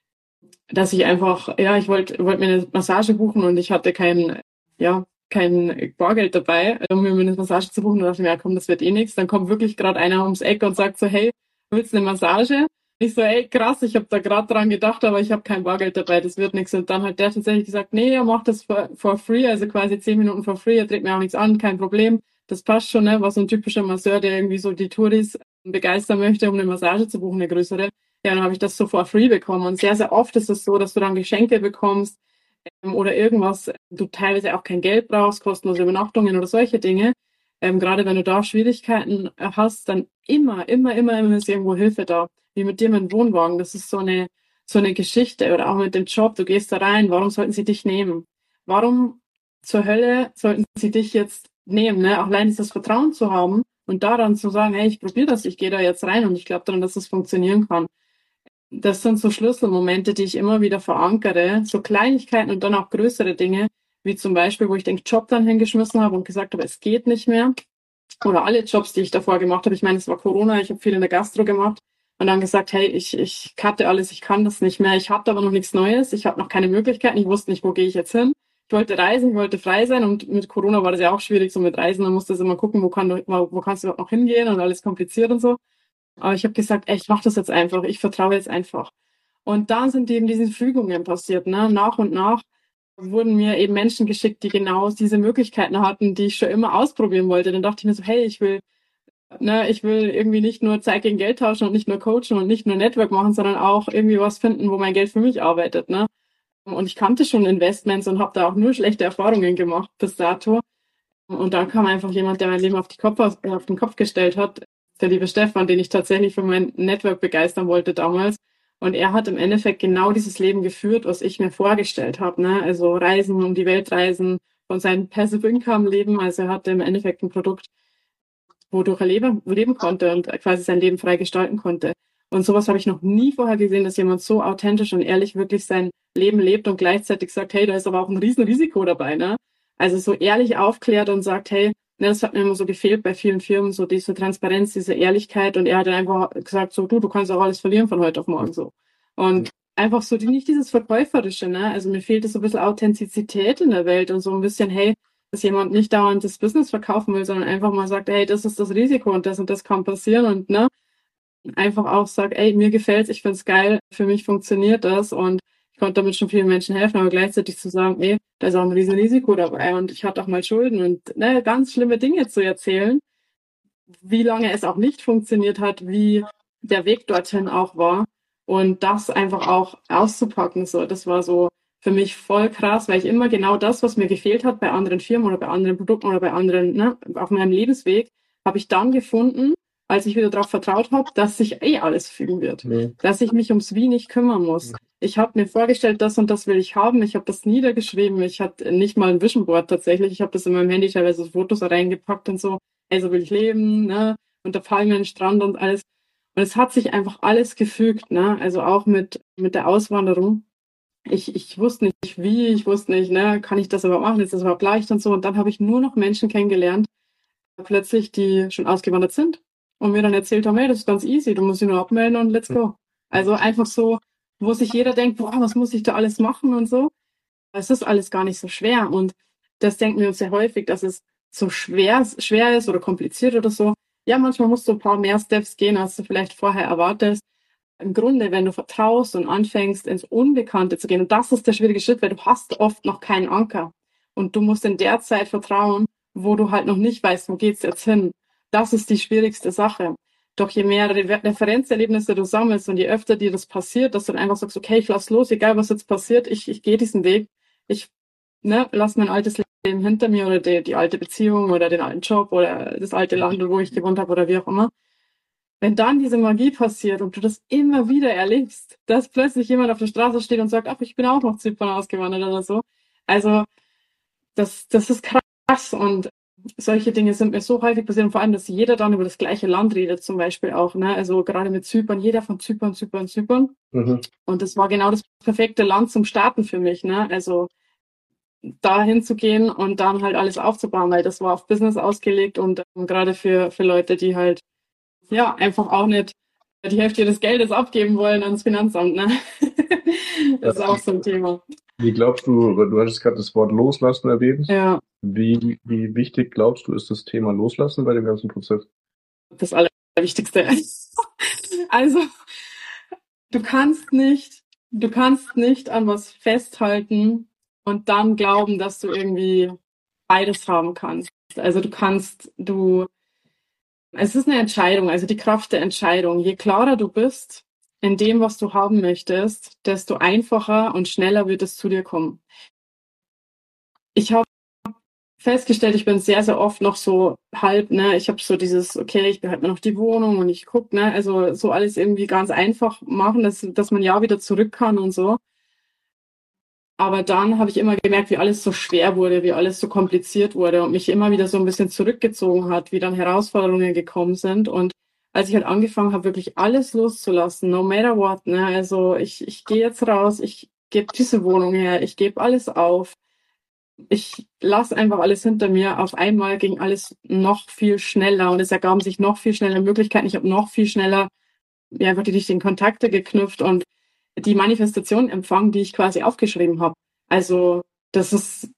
dass ich einfach, ja, ich wollte wollte mir eine Massage buchen und ich hatte kein, ja, kein Bargeld dabei, um mir eine Massage zu buchen und dachte mir, ja komm, das wird eh nichts. Dann kommt wirklich gerade einer ums Eck und sagt so, hey, willst du eine Massage? Ich so, ey, krass, ich habe da gerade dran gedacht, aber ich habe kein Bargeld dabei, das wird nichts. Und dann hat der tatsächlich gesagt, nee, er macht das for, for free, also quasi zehn Minuten for free, er dreht mir auch nichts an, kein Problem. Das passt schon, ne? War so ein typischer Masseur, der irgendwie so die Touris begeistern möchte, um eine Massage zu buchen, eine größere. Ja, dann habe ich das so for free bekommen. Und sehr, sehr oft ist es so, dass du dann Geschenke bekommst ähm, oder irgendwas, du teilweise auch kein Geld brauchst, kostenlose Übernachtungen oder solche Dinge. Ähm, gerade wenn du da Schwierigkeiten hast, dann immer, immer, immer, immer ist irgendwo Hilfe da. Wie mit dir mit dem Wohnwagen. Das ist so eine, so eine Geschichte. Oder auch mit dem Job. Du gehst da rein. Warum sollten sie dich nehmen? Warum zur Hölle sollten sie dich jetzt nehmen? Ne? Auch allein ist das Vertrauen zu haben und daran zu sagen, hey, ich probiere das, ich gehe da jetzt rein und ich glaube daran, dass das funktionieren kann. Das sind so Schlüsselmomente, die ich immer wieder verankere. So Kleinigkeiten und dann auch größere Dinge, wie zum Beispiel, wo ich den Job dann hingeschmissen habe und gesagt habe, es geht nicht mehr. Oder alle Jobs, die ich davor gemacht habe. Ich meine, es war Corona, ich habe viel in der Gastro gemacht und dann gesagt, hey, ich ich cutte alles, ich kann das nicht mehr. Ich hatte aber noch nichts Neues, ich habe noch keine Möglichkeiten, ich wusste nicht, wo gehe ich jetzt hin. Ich wollte reisen, ich wollte frei sein und mit Corona war das ja auch schwierig, so mit Reisen. Dann musstest du immer gucken, wo, kann du, wo kannst du überhaupt noch hingehen und alles kompliziert und so. Aber ich habe gesagt, ey, ich mache das jetzt einfach, ich vertraue jetzt einfach. Und dann sind eben diese Fügungen passiert, ne, nach und nach. wurden mir eben Menschen geschickt, die genau diese Möglichkeiten hatten, die ich schon immer ausprobieren wollte. Dann dachte ich mir so, hey, ich will, ne, ich will irgendwie nicht nur Zeit gegen Geld tauschen und nicht nur coachen und nicht nur Network machen, sondern auch irgendwie was finden, wo mein Geld für mich arbeitet, ne? Und ich kannte schon Investments und habe da auch nur schlechte Erfahrungen gemacht bis dato. Und dann kam einfach jemand, der mein Leben auf, die Kopf, auf den Kopf gestellt hat, der liebe Stefan, den ich tatsächlich für mein Network begeistern wollte damals. Und er hat im Endeffekt genau dieses Leben geführt, was ich mir vorgestellt habe, ne? Also Reisen, um die Welt reisen, von seinem Passive Income leben. Also er hatte im Endeffekt ein Produkt, wodurch er leben, leben konnte und quasi sein Leben frei gestalten konnte. Und sowas habe ich noch nie vorher gesehen, dass jemand so authentisch und ehrlich wirklich sein Leben lebt und gleichzeitig sagt, hey, da ist aber auch ein Riesenrisiko dabei, ne? Also so ehrlich aufklärt und sagt, hey, ne, das hat mir immer so gefehlt bei vielen Firmen, so diese Transparenz, diese Ehrlichkeit. Und er hat dann einfach gesagt, so, du, du kannst auch alles verlieren von heute auf morgen, so. Und einfach so, die, nicht dieses Verkäuferische, ne? Also mir fehlt so ein bisschen Authentizität in der Welt und so ein bisschen, hey, dass jemand nicht dauernd das Business verkaufen will, sondern einfach mal sagt, hey, das ist das Risiko und das und das kann passieren und, ne? Einfach auch sagt, ey, mir gefällt's, ich find's geil, für mich funktioniert das und ich konnte damit schon vielen Menschen helfen, aber gleichzeitig zu sagen, ey, da ist auch ein riesen Risiko dabei und ich hatte auch mal Schulden und, ne, ganz schlimme Dinge zu erzählen, wie lange es auch nicht funktioniert hat, wie der Weg dorthin auch war und das einfach auch auszupacken, so, das war so für mich voll krass, weil ich immer genau das, was mir gefehlt hat bei anderen Firmen oder bei anderen Produkten oder bei anderen, ne, auf meinem Lebensweg, habe ich dann gefunden, als ich wieder darauf vertraut habe, dass sich eh alles fügen wird, nee. Dass ich mich ums Wie nicht kümmern muss. Ich habe mir vorgestellt, das und das will ich haben. Ich habe das niedergeschrieben. Ich hatte nicht mal ein Vision Board tatsächlich. Ich habe das in meinem Handy teilweise Fotos reingepackt und so. Hey, so will ich leben, ne? Unter Palmen, Strand und alles. Und es hat sich einfach alles gefügt, ne? Also auch mit mit der Auswanderung. Ich ich wusste nicht wie, ich wusste nicht, ne? Kann ich das überhaupt machen? Ist das überhaupt leicht und so? Und dann habe ich nur noch Menschen kennengelernt, plötzlich, die schon ausgewandert sind. Und mir dann erzählt haben, hey, das ist ganz easy, du musst dich nur abmelden und let's go. Also einfach so, wo sich jeder denkt, boah, was muss ich da alles machen und so. Es ist alles gar nicht so schwer. Und das denken wir uns sehr häufig, dass es so schwer, schwer ist oder kompliziert oder so. Ja, manchmal musst du ein paar mehr Steps gehen, als du vielleicht vorher erwartest. Im Grunde, wenn du vertraust und anfängst, ins Unbekannte zu gehen, und das ist der schwierige Schritt, weil du hast oft noch keinen Anker. Und du musst in der Zeit vertrauen, wo du halt noch nicht weißt, wo geht's jetzt hin. Das ist die schwierigste Sache. Doch je mehr Re- Referenzerlebnisse du sammelst und je öfter dir das passiert, dass du dann einfach sagst, okay, ich lass los, egal was jetzt passiert, ich, ich gehe diesen Weg, ich ne, lass mein altes Leben hinter mir oder die, die alte Beziehung oder den alten Job oder das alte Land, wo ich gewohnt habe oder wie auch immer. Wenn dann diese Magie passiert und du das immer wieder erlebst, dass plötzlich jemand auf der Straße steht und sagt, ach, ich bin auch noch Zypern ausgewandert oder so. Also das, das ist krass und solche Dinge sind mir so häufig passiert und vor allem, dass jeder dann über das gleiche Land redet zum Beispiel auch, ne? Also gerade mit Zypern, jeder von Zypern, Zypern, Zypern. Mhm. Und das war genau das perfekte Land zum Starten für mich, ne? Also da hinzugehen und dann halt alles aufzubauen, weil das war auf Business ausgelegt und ähm, gerade für, für Leute, die halt ja einfach auch nicht die Hälfte ihres Geldes abgeben wollen ans Finanzamt, ne? Das ist auch so ein Thema. Wie glaubst du, du hattest gerade das Wort Loslassen erwähnt. Ja. Wie, wie wichtig glaubst du, ist das Thema Loslassen bei dem ganzen Prozess? Das Allerwichtigste. Also, du kannst nicht, du kannst nicht an was festhalten und dann glauben, dass du irgendwie beides haben kannst. Also du kannst, du, es ist eine Entscheidung, also die Kraft der Entscheidung. Je klarer du bist in dem, was du haben möchtest, desto einfacher und schneller wird es zu dir kommen. Ich habe festgestellt, ich bin sehr, sehr oft noch so halb, ne, ich habe so dieses, okay, ich behalte mir noch die Wohnung und ich gucke, ne, also so alles irgendwie ganz einfach machen, dass, dass man ja wieder zurück kann und so. Aber dann habe ich immer gemerkt, wie alles so schwer wurde, wie alles so kompliziert wurde und mich immer wieder so ein bisschen zurückgezogen hat, wie dann Herausforderungen gekommen sind. Und als ich halt angefangen habe, wirklich alles loszulassen, no matter what, ne, also ich, ich gehe jetzt raus, ich gebe diese Wohnung her, ich gebe alles auf, ich lasse einfach alles hinter mir. Auf einmal ging alles noch viel schneller und es ergaben sich noch viel schneller Möglichkeiten. Ich habe noch viel schneller ja, einfach die richtigen Kontakte geknüpft und die Manifestation empfangen, die ich quasi aufgeschrieben habe. Also das ist,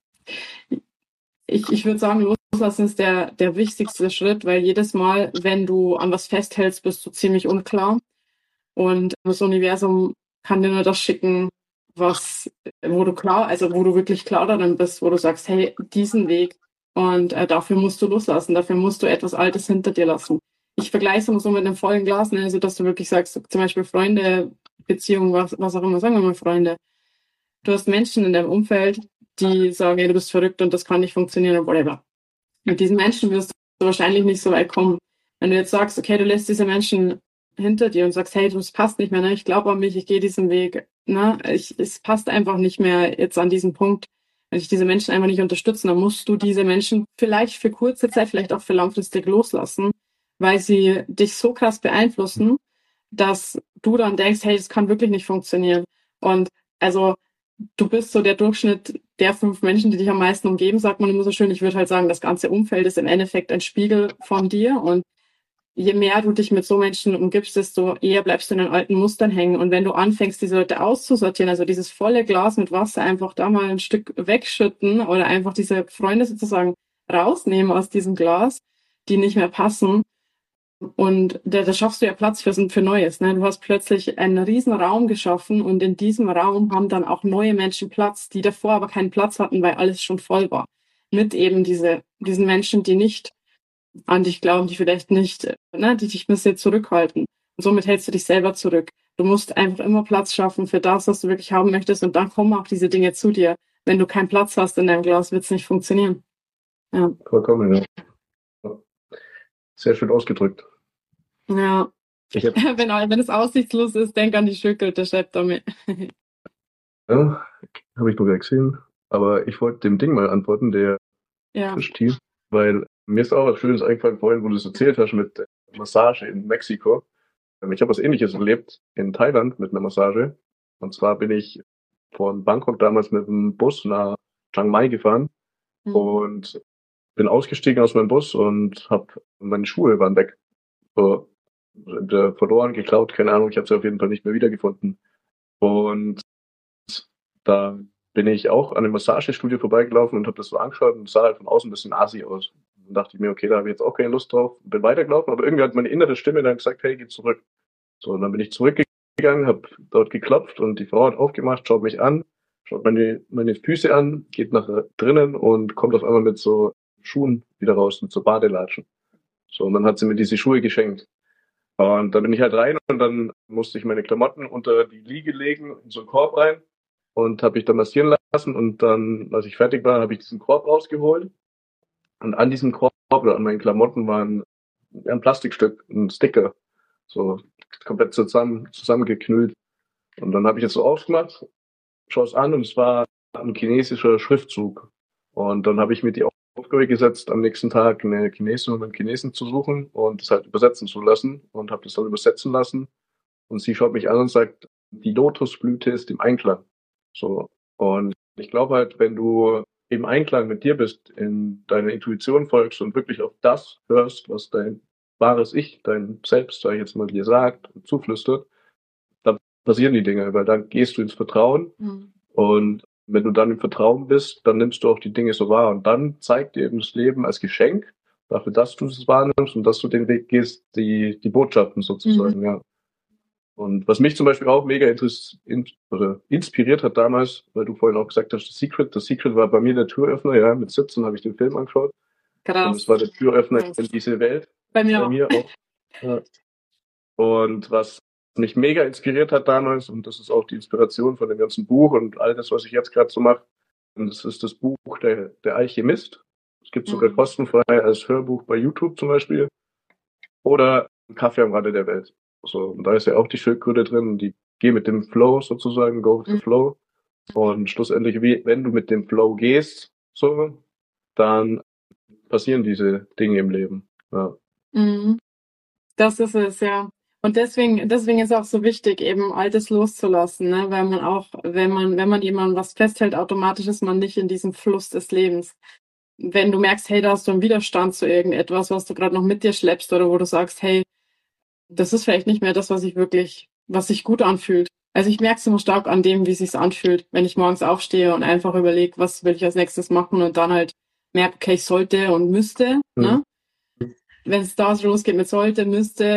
ich, ich würde sagen, loslassen ist der, der wichtigste Schritt, weil jedes Mal, wenn du an was festhältst, bist du ziemlich unklar und das Universum kann dir nur das schicken, was, wo du klar, also wo du wirklich klar darin bist, wo du sagst, hey, diesen Weg und äh, dafür musst du loslassen, dafür musst du etwas Altes hinter dir lassen. Ich vergleiche es immer so mit einem vollen Glas, ne? Also dass du wirklich sagst, zum Beispiel Freunde, Beziehungen, was, was auch immer, sagen wir mal Freunde. Du hast Menschen in deinem Umfeld, die sagen, hey, du bist verrückt und das kann nicht funktionieren und whatever. Mit diesen Menschen wirst du wahrscheinlich nicht so weit kommen. Wenn du jetzt sagst, okay, du lässt diese Menschen hinter dir und sagst, hey, das passt nicht mehr, ne? Ich glaube an mich, ich gehe diesen Weg, ne? Ich, es passt einfach nicht mehr jetzt an diesem Punkt. Wenn ich diese Menschen einfach nicht unterstützen, dann musst du diese Menschen vielleicht für kurze Zeit, vielleicht auch für langfristig loslassen, weil sie dich so krass beeinflussen, dass du dann denkst, hey, das kann wirklich nicht funktionieren. Und also du bist so der Durchschnitt der fünf Menschen, die dich am meisten umgeben, sagt man immer so schön. Ich würde halt sagen, das ganze Umfeld ist im Endeffekt ein Spiegel von dir. Und je mehr du dich mit so Menschen umgibst, desto eher bleibst du in den alten Mustern hängen. Und wenn du anfängst, diese Leute auszusortieren, also dieses volle Glas mit Wasser einfach da mal ein Stück wegschütten oder einfach diese Freunde sozusagen rausnehmen aus diesem Glas, die nicht mehr passen, und da, da schaffst du ja Platz für, für Neues. Ne? Du hast plötzlich einen riesen Raum geschaffen und in diesem Raum haben dann auch neue Menschen Platz, die davor aber keinen Platz hatten, weil alles schon voll war. Mit eben diese, diesen Menschen, die nicht an dich glauben, die vielleicht nicht, ne, die dich ein bisschen zurückhalten. Und somit hältst du dich selber zurück. Du musst einfach immer Platz schaffen für das, was du wirklich haben möchtest, und dann kommen auch diese Dinge zu dir. Wenn du keinen Platz hast in deinem Glas, wird es nicht funktionieren. Ja. Vollkommen, ja. Sehr schön ausgedrückt. Ja. Ich hab, wenn, wenn es aussichtslos ist, denk an die Schücke, der schreibt damit. ja, habe ich noch gar gesehen. Aber ich wollte dem Ding mal antworten, der Ja. Fischtier, weil mir ist auch was Schönes eingefallen vorhin, wo du es erzählt hast mit der Massage in Mexiko. Ich habe was Ähnliches erlebt in Thailand mit einer Massage. Und zwar bin ich von Bangkok damals mit dem Bus nach Chiang Mai gefahren Mhm. und bin ausgestiegen aus meinem Bus und hab meine Schuhe waren weg. So, sind, äh, verloren, geklaut, keine Ahnung. Ich habe sie auf jeden Fall nicht mehr wiedergefunden. Und da bin ich auch an einem Massagestudio vorbeigelaufen und habe das so angeschaut und sah halt von außen ein bisschen assi aus. Dann dachte ich mir, okay, da habe ich jetzt auch keine Lust drauf. Bin weitergelaufen, aber irgendwie hat meine innere Stimme dann gesagt, hey, geh zurück. So, und dann bin ich zurückgegangen, habe dort geklopft und die Frau hat aufgemacht, schaut mich an, schaut meine, meine Füße an, geht nach drinnen und kommt auf einmal mit so Schuhen wieder raus, mit so Badelatschen. So, und dann hat sie mir diese Schuhe geschenkt. Und dann bin ich halt rein und dann musste ich meine Klamotten unter die Liege legen, in so einen Korb rein und habe ich dann massieren lassen. Und dann, als ich fertig war, habe ich diesen Korb rausgeholt. Und an diesem Korb oder an meinen Klamotten war ein, ein Plastikstück, ein Sticker, so komplett zusammen zusammengeknüllt. Und dann habe ich es so aufgemacht, schaue es an und es war ein chinesischer Schriftzug. Und dann habe ich mir die Aufgabe gesetzt, am nächsten Tag eine Chinesin und einen Chinesen zu suchen und das halt übersetzen zu lassen und habe das dann übersetzen lassen. Und sie schaut mich an und sagt, die Lotusblüte ist im Einklang. So. Und ich glaube halt, wenn du im Einklang mit dir bist, in deiner Intuition folgst und wirklich auf das hörst, was dein wahres Ich, dein Selbst, sag ich jetzt mal, dir sagt und zuflüstert, dann passieren die Dinge, weil dann gehst du ins Vertrauen. Mhm. Und wenn du dann im Vertrauen bist, dann nimmst du auch die Dinge so wahr. Und dann zeigt dir eben das Leben als Geschenk, dafür, dass du es wahrnimmst und dass du den Weg gehst, die, die Botschaften sozusagen, mhm. ja. Und was mich zum Beispiel auch mega interessiert, in, oder inspiriert hat damals, weil du vorhin auch gesagt hast, The Secret. The Secret war bei mir der Türöffner, ja, mit siebzehn habe ich den Film angeschaut. Krass. Und es war der Türöffner Krass. in diese Welt. Bei mir, bei auch. mir auch. Ja. Und was mich mega inspiriert hat damals, und das ist auch die Inspiration von dem ganzen Buch und all das, was ich jetzt gerade so mache, und das ist das Buch Der, der Alchemist. Es gibt sogar mhm. kostenfrei als Hörbuch bei YouTube zum Beispiel. Oder Kaffee am Rande der Welt. So, und da ist ja auch die Schildkröte drin und die geh mit dem Flow sozusagen, go with the flow. Und schlussendlich, wie, wenn du mit dem Flow gehst, so, dann passieren diese Dinge im Leben. Ja. Mhm. Das ist es, ja. Und deswegen, deswegen ist auch so wichtig, eben Altes loszulassen, ne? Weil man auch, wenn man, wenn man jemandem was festhält, automatisch ist man nicht in diesem Fluss des Lebens. Wenn du merkst, hey, da hast du einen Widerstand zu irgendetwas, was du gerade noch mit dir schleppst, oder wo du sagst, hey, das ist vielleicht nicht mehr das, was ich wirklich, was sich gut anfühlt. Also ich merke es immer stark an dem, wie es sich anfühlt, wenn ich morgens aufstehe und einfach überlege, was will ich als nächstes machen und dann halt merke, okay, ich sollte und müsste, mhm. ne? Wenn es da so losgeht mit sollte, müsste,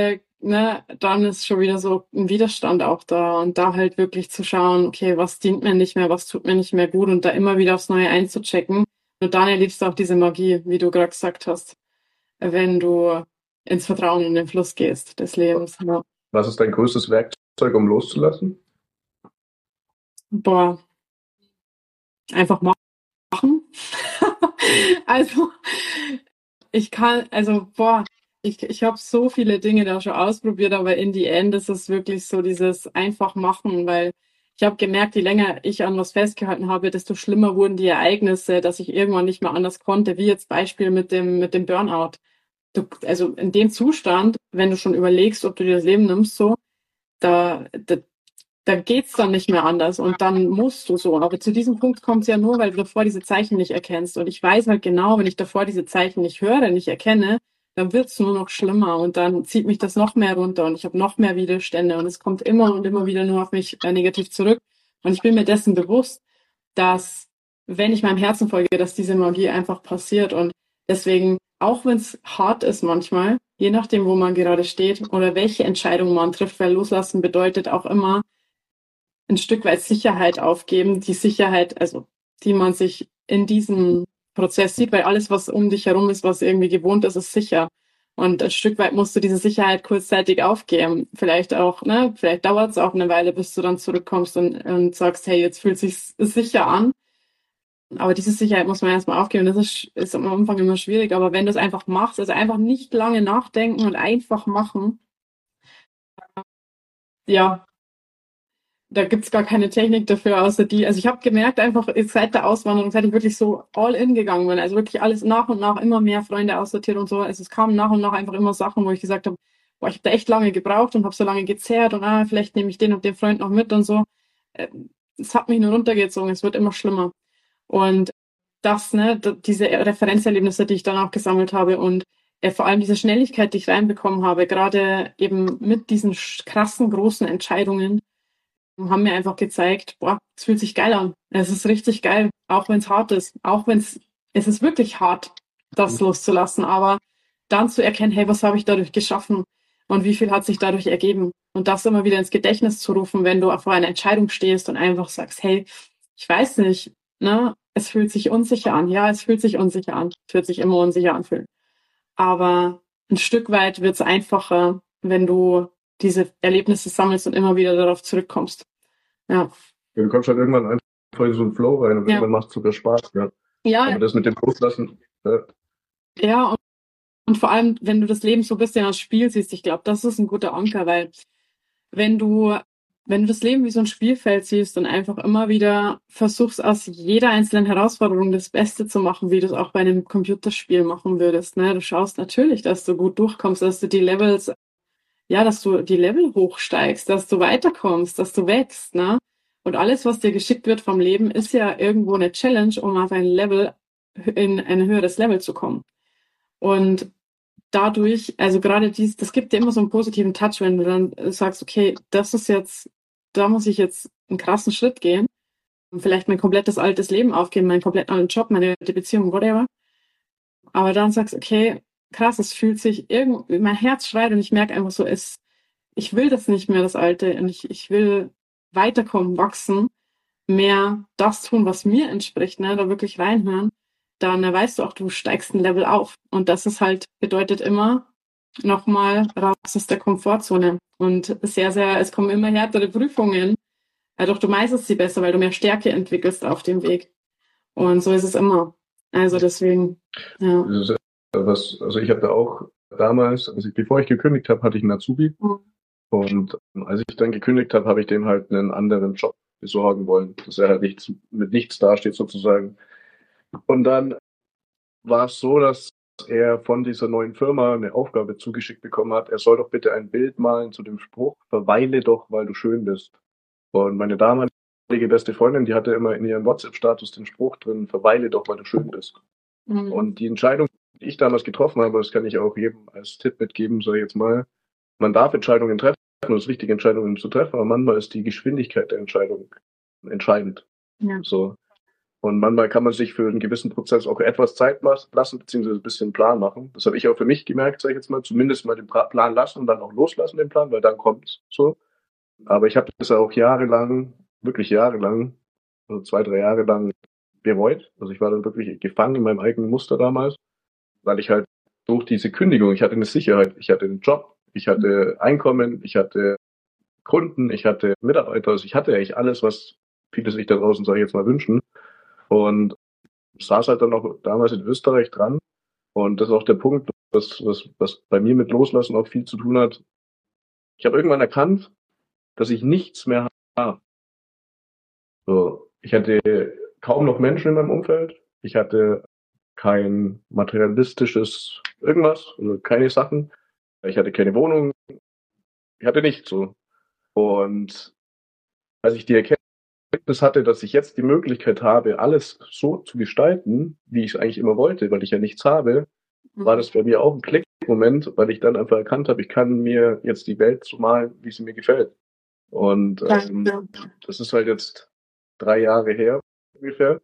ne, dann ist schon wieder so ein Widerstand auch da und da halt wirklich zu schauen, okay, was dient mir nicht mehr, was tut mir nicht mehr gut und da immer wieder aufs Neue einzuchecken. Und dann erlebst du auch diese Magie, wie du gerade gesagt hast, wenn du ins Vertrauen in den Fluss gehst des Lebens. Ja. Was ist dein größtes Werkzeug, um loszulassen? Boah, einfach machen. Also ich kann, also boah, ich, ich habe so viele Dinge da schon ausprobiert, aber in die End ist es wirklich so dieses einfach machen, weil ich habe gemerkt, je länger ich an was festgehalten habe, desto schlimmer wurden die Ereignisse, dass ich irgendwann nicht mehr anders konnte, wie jetzt Beispiel mit dem mit dem Burnout. Du, also in dem Zustand, wenn du schon überlegst, ob du dir das Leben nimmst, so, da, da da geht's dann nicht mehr anders und dann musst du so. Aber zu diesem Punkt kommt's ja nur, weil du davor diese Zeichen nicht erkennst. Und ich weiß halt genau, wenn ich davor diese Zeichen nicht höre, nicht erkenne, dann wird's nur noch schlimmer und dann zieht mich das noch mehr runter und ich habe noch mehr Widerstände und es kommt immer und immer wieder nur auf mich äh, negativ zurück. Und ich bin mir dessen bewusst, dass wenn ich meinem Herzen folge, dass diese Magie einfach passiert. Und deswegen, auch wenn es hart ist manchmal, je nachdem, wo man gerade steht oder welche Entscheidung man trifft, weil loslassen bedeutet auch immer, ein Stück weit Sicherheit aufgeben, die Sicherheit, also die man sich in diesem Prozess sieht, weil alles, was um dich herum ist, was irgendwie gewohnt ist, ist sicher. Und ein Stück weit musst du diese Sicherheit kurzzeitig aufgeben. Vielleicht auch, ne, vielleicht dauert es auch eine Weile, bis du dann zurückkommst und, und sagst, hey, jetzt fühlt sich sicher an. Aber diese Sicherheit muss man erstmal aufgeben. Das ist, ist am Anfang immer schwierig. Aber wenn du es einfach machst, also einfach nicht lange nachdenken und einfach machen, ja, da gibt's gar keine Technik dafür, außer die, also ich habe gemerkt einfach seit der Auswanderung, seit ich wirklich so all in gegangen bin, also wirklich alles nach und nach immer mehr Freunde aussortiert und so, also es kamen nach und nach einfach immer Sachen, wo ich gesagt habe, boah, ich habe da echt lange gebraucht und habe so lange gezerrt und ah, vielleicht nehme ich den und den Freund noch mit und so. Es hat mich nur runtergezogen, es wird immer schlimmer. Und das, ne, diese Referenzerlebnisse, die ich dann auch gesammelt habe und äh, vor allem diese Schnelligkeit, die ich reinbekommen habe, gerade eben mit diesen krassen, großen Entscheidungen, haben mir einfach gezeigt, boah, es fühlt sich geil an. Es ist richtig geil, auch wenn es hart ist. Auch wenn es, es ist wirklich hart, das loszulassen. Aber dann zu erkennen, hey, was habe ich dadurch geschaffen? Und wie viel hat sich dadurch ergeben? Und das immer wieder ins Gedächtnis zu rufen, wenn du vor einer Entscheidung stehst und einfach sagst, hey, ich weiß nicht, ne, es fühlt sich unsicher an. Ja, es fühlt sich unsicher an. Es wird sich immer unsicher anfühlen. Aber ein Stück weit wird es einfacher, wenn du diese Erlebnisse sammelst und immer wieder darauf zurückkommst. Ja. Ja, du kommst halt irgendwann einfach in so einen Flow rein und Ja. irgendwann macht es sogar Spaß. Ja. Ja, Aber das mit dem Loslassen, ja, ja und, und vor allem, wenn du das Leben so ein bisschen als Spiel siehst, ich glaube, das ist ein guter Anker, weil wenn du, wenn du das Leben wie so ein Spielfeld siehst und einfach immer wieder versuchst, aus jeder einzelnen Herausforderung das Beste zu machen, wie du es auch bei einem Computerspiel machen würdest, ne? Du schaust natürlich, dass du gut durchkommst, dass du die Levels, ja, dass du die Level hochsteigst, dass du weiterkommst, dass du wächst, ne? Und alles, was dir geschickt wird vom Leben, ist ja irgendwo eine Challenge, um auf ein Level, in ein höheres Level zu kommen. Und dadurch, also gerade dies, das gibt dir immer so einen positiven Touch, wenn du dann sagst, okay, das ist jetzt, da muss ich jetzt einen krassen Schritt gehen und vielleicht mein komplettes altes Leben aufgeben, meinen kompletten alten Job, meine alte Beziehung, whatever. Aber dann sagst, okay, krass, es fühlt sich irgendwie, mein Herz schreit und ich merke einfach so, es, ich will das nicht mehr, das Alte, und ich, ich will weiterkommen, wachsen, mehr das tun, was mir entspricht, ne, da wirklich reinhören, dann weißt du auch, du steigst ein Level auf. Und das ist halt, bedeutet immer nochmal raus aus der Komfortzone. Und sehr, sehr, es kommen immer härtere Prüfungen. Ja, doch du meisterst sie besser, weil du mehr Stärke entwickelst auf dem Weg. Und so ist es immer. Also deswegen, ja. das ist was, also ich habe da auch damals, also ich, bevor ich gekündigt habe, hatte ich einen Azubi. Mhm. Und als ich dann gekündigt habe, habe ich dem halt einen anderen Job besorgen wollen, dass er halt nichts, mit nichts dasteht sozusagen. Und dann war es so, dass er von dieser neuen Firma eine Aufgabe zugeschickt bekommen hat. Er soll doch bitte ein Bild malen zu dem Spruch, verweile doch, weil du schön bist. Und meine damalige beste Freundin, die hatte immer in ihrem WhatsApp-Status den Spruch drin, verweile doch, weil du schön bist. Mhm. Und die Entscheidung, die ich damals getroffen habe, das kann ich auch jedem als Tipp mitgeben, sage ich jetzt mal, man darf Entscheidungen treffen, und es ist wichtig, Entscheidungen zu treffen, aber manchmal ist die Geschwindigkeit der Entscheidung entscheidend. Ja. So. Und manchmal kann man sich für einen gewissen Prozess auch etwas Zeit lassen, beziehungsweise ein bisschen Plan machen. Das habe ich auch für mich gemerkt, sage ich jetzt mal, zumindest mal den Plan lassen und dann auch loslassen den Plan, weil dann kommt's so. Aber ich habe das auch jahrelang, wirklich jahrelang, also zwei, drei Jahre lang bereut. Also ich war dann wirklich gefangen in meinem eigenen Muster damals, weil ich halt durch diese Kündigung, ich hatte eine Sicherheit, ich hatte einen Job, ich hatte Einkommen, ich hatte Kunden, ich hatte Mitarbeiter, also ich hatte eigentlich alles, was viele sich da draußen, sage ich jetzt mal, wünschen. Und saß halt dann noch damals in Österreich dran. Und das ist auch der Punkt, was, was, was bei mir mit Loslassen auch viel zu tun hat. Ich habe irgendwann erkannt, dass ich nichts mehr habe. So, ich hatte kaum noch Menschen in meinem Umfeld. Ich hatte kein materialistisches irgendwas, also keine Sachen. Ich hatte keine Wohnung. Ich hatte nichts so. Und als ich die Erkenntnis hatte, dass ich jetzt die Möglichkeit habe, alles so zu gestalten, wie ich es eigentlich immer wollte, weil ich ja nichts habe, war das bei mir auch ein Klickmoment, weil ich dann einfach erkannt habe, ich kann mir jetzt die Welt so malen, wie sie mir gefällt. Und ähm, ja. Das ist halt jetzt drei Jahre her ungefähr.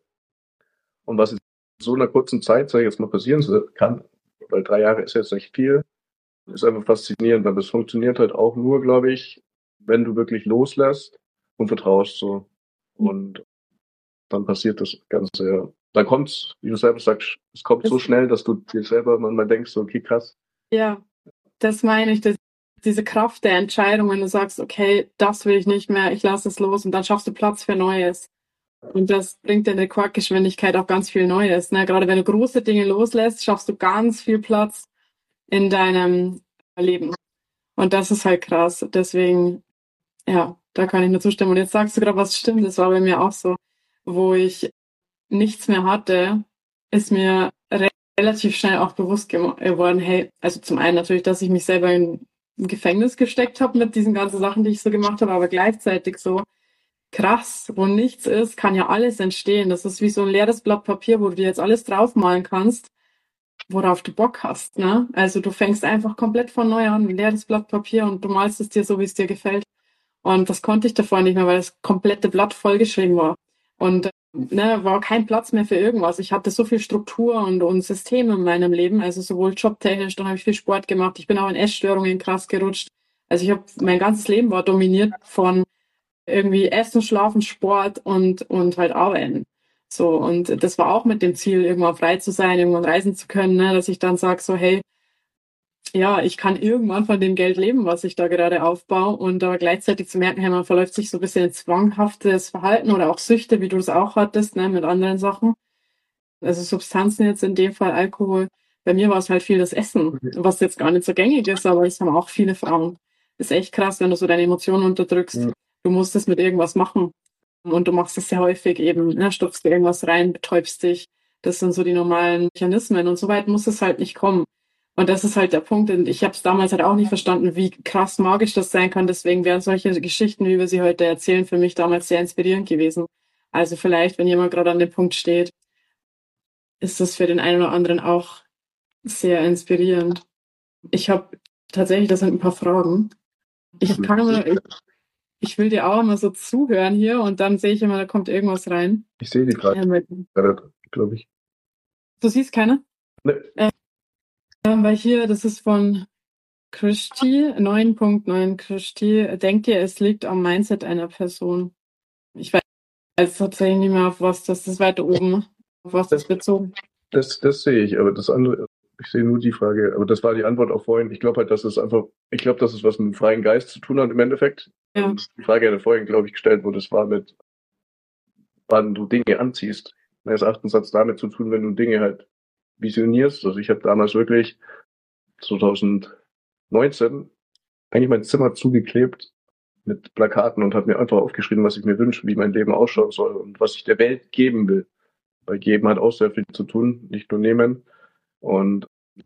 Und was in so einer kurzen Zeit, sag ich jetzt mal, passieren kann, weil drei Jahre ist jetzt nicht viel, ist einfach faszinierend, weil das funktioniert halt auch nur, glaube ich, wenn du wirklich loslässt und vertraust so. Und dann passiert das Ganze, ja. Dann kommt's, wie du selber sagst, es kommt das so schnell, dass du dir selber manchmal denkst, so, okay, krass. Ja, das meine ich, das, diese Kraft der Entscheidung, wenn du sagst, okay, das will ich nicht mehr, ich lasse es los und dann schaffst du Platz für Neues. Und das bringt in der Quarkgeschwindigkeit auch ganz viel Neues. Ne? Gerade wenn du große Dinge loslässt, schaffst du ganz viel Platz in deinem Leben. Und das ist halt krass. Deswegen, ja, da kann ich nur zustimmen. Und jetzt sagst du gerade, was stimmt. Das war bei mir auch so, wo ich nichts mehr hatte, ist mir re- relativ schnell auch bewusst geworden, hey, also zum einen natürlich, dass ich mich selber in ein Gefängnis gesteckt habe mit diesen ganzen Sachen, die ich so gemacht habe, aber gleichzeitig so, krass, wo nichts ist, kann ja alles entstehen. Das ist wie so ein leeres Blatt Papier, wo du dir jetzt alles draufmalen kannst, worauf du Bock hast, ne? Also du fängst einfach komplett von neu an, ein leeres Blatt Papier und du malst es dir so, wie es dir gefällt. Und das konnte ich davor nicht mehr, weil das komplette Blatt vollgeschrieben war. Und ne, war kein Platz mehr für irgendwas. Ich hatte so viel Struktur und, und Systeme in meinem Leben, also sowohl jobtechnisch, dann habe ich viel Sport gemacht. Ich bin auch in Essstörungen krass gerutscht. Also ich habe, mein ganzes Leben war dominiert von irgendwie Essen, Schlafen, Sport und, und halt Arbeiten. So, und das war auch mit dem Ziel, irgendwann frei zu sein, irgendwann reisen zu können, ne, dass ich dann sage so, hey, ja, ich kann irgendwann von dem Geld leben, was ich da gerade aufbaue und aber gleichzeitig zu merken, hey, man verläuft sich so ein bisschen in zwanghaftes Verhalten oder auch Süchte, wie du es auch hattest, ne, mit anderen Sachen. Also Substanzen jetzt in dem Fall Alkohol. Bei mir war es halt viel das Essen, was jetzt gar nicht so gängig ist, aber das haben auch viele Frauen. Ist echt krass, wenn du so deine Emotionen unterdrückst. Ja. Du musst es mit irgendwas machen. Und du machst es sehr häufig eben, ne, stopfst dir irgendwas rein, betäubst dich. Das sind so die normalen Mechanismen und so weit muss es halt nicht kommen. Und das ist halt der Punkt. Und ich habe es damals halt auch nicht verstanden, wie krass magisch das sein kann. Deswegen wären solche Geschichten, wie wir sie heute erzählen, für mich damals sehr inspirierend gewesen. Also vielleicht, wenn jemand gerade an dem Punkt steht, ist das für den einen oder anderen auch sehr inspirierend. Ich habe tatsächlich, das sind ein paar Fragen. Ich kann immer, ich, ich will dir auch immer so zuhören hier und dann sehe ich immer, da kommt irgendwas rein. Ich sehe die Frage, ja, glaube ich. Du siehst keine? Nee. Äh, weil hier, das ist von Christi, neun Punkt neun Christi. Denkt ihr, es liegt am Mindset einer Person? Ich weiß tatsächlich nicht mehr, auf was das ist, weiter oben, auf was das bezogen. Das, das sehe ich, aber das andere, ich sehe nur die Frage, aber das war die Antwort auch vorhin. Ich glaube halt, dass es einfach, ich glaube, dass es was mit dem freien Geist zu tun hat im Endeffekt. Ja. Und die Frage hatte vorhin, glaube ich, gestellt wurde, das war mit, wann du Dinge anziehst. Meines Erachtens hat es damit zu tun, wenn du Dinge halt visionierst. Also ich habe damals wirklich zwanzig neunzehn eigentlich mein Zimmer zugeklebt mit Plakaten und habe mir einfach aufgeschrieben, was ich mir wünsche, wie mein Leben ausschauen soll und was ich der Welt geben will. Weil geben hat auch sehr viel zu tun, nicht nur nehmen. Und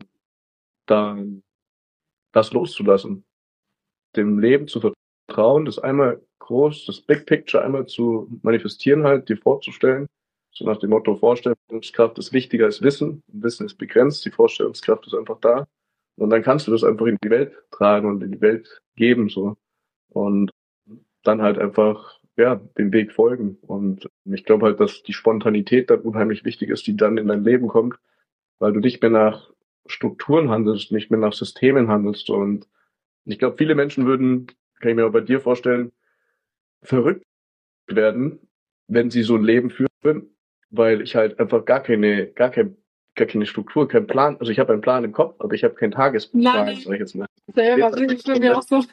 dann das loszulassen, dem Leben zu vertrauen, das einmal groß, das Big Picture einmal zu manifestieren halt, dir vorzustellen, so nach dem Motto, Vorstellungskraft ist wichtiger als Wissen, Wissen ist begrenzt, die Vorstellungskraft ist einfach da und dann kannst du das einfach in die Welt tragen und in die Welt geben, so. Und dann halt einfach ja, dem Weg folgen. Und ich glaube halt, dass die Spontanität dann unheimlich wichtig ist, die dann in dein Leben kommt, weil du nicht mehr nach Strukturen handelst, nicht mehr nach Systemen handelst. Und ich glaube, viele Menschen würden, kann ich mir auch bei dir vorstellen, verrückt werden, wenn sie so ein Leben führen, weil ich halt einfach gar keine, gar kein, gar keine Struktur, keinen Plan, also ich habe einen Plan im Kopf, aber ich habe keinen Tagesplan, Nein, sag ich jetzt mal. selber, das ist für mich auch so.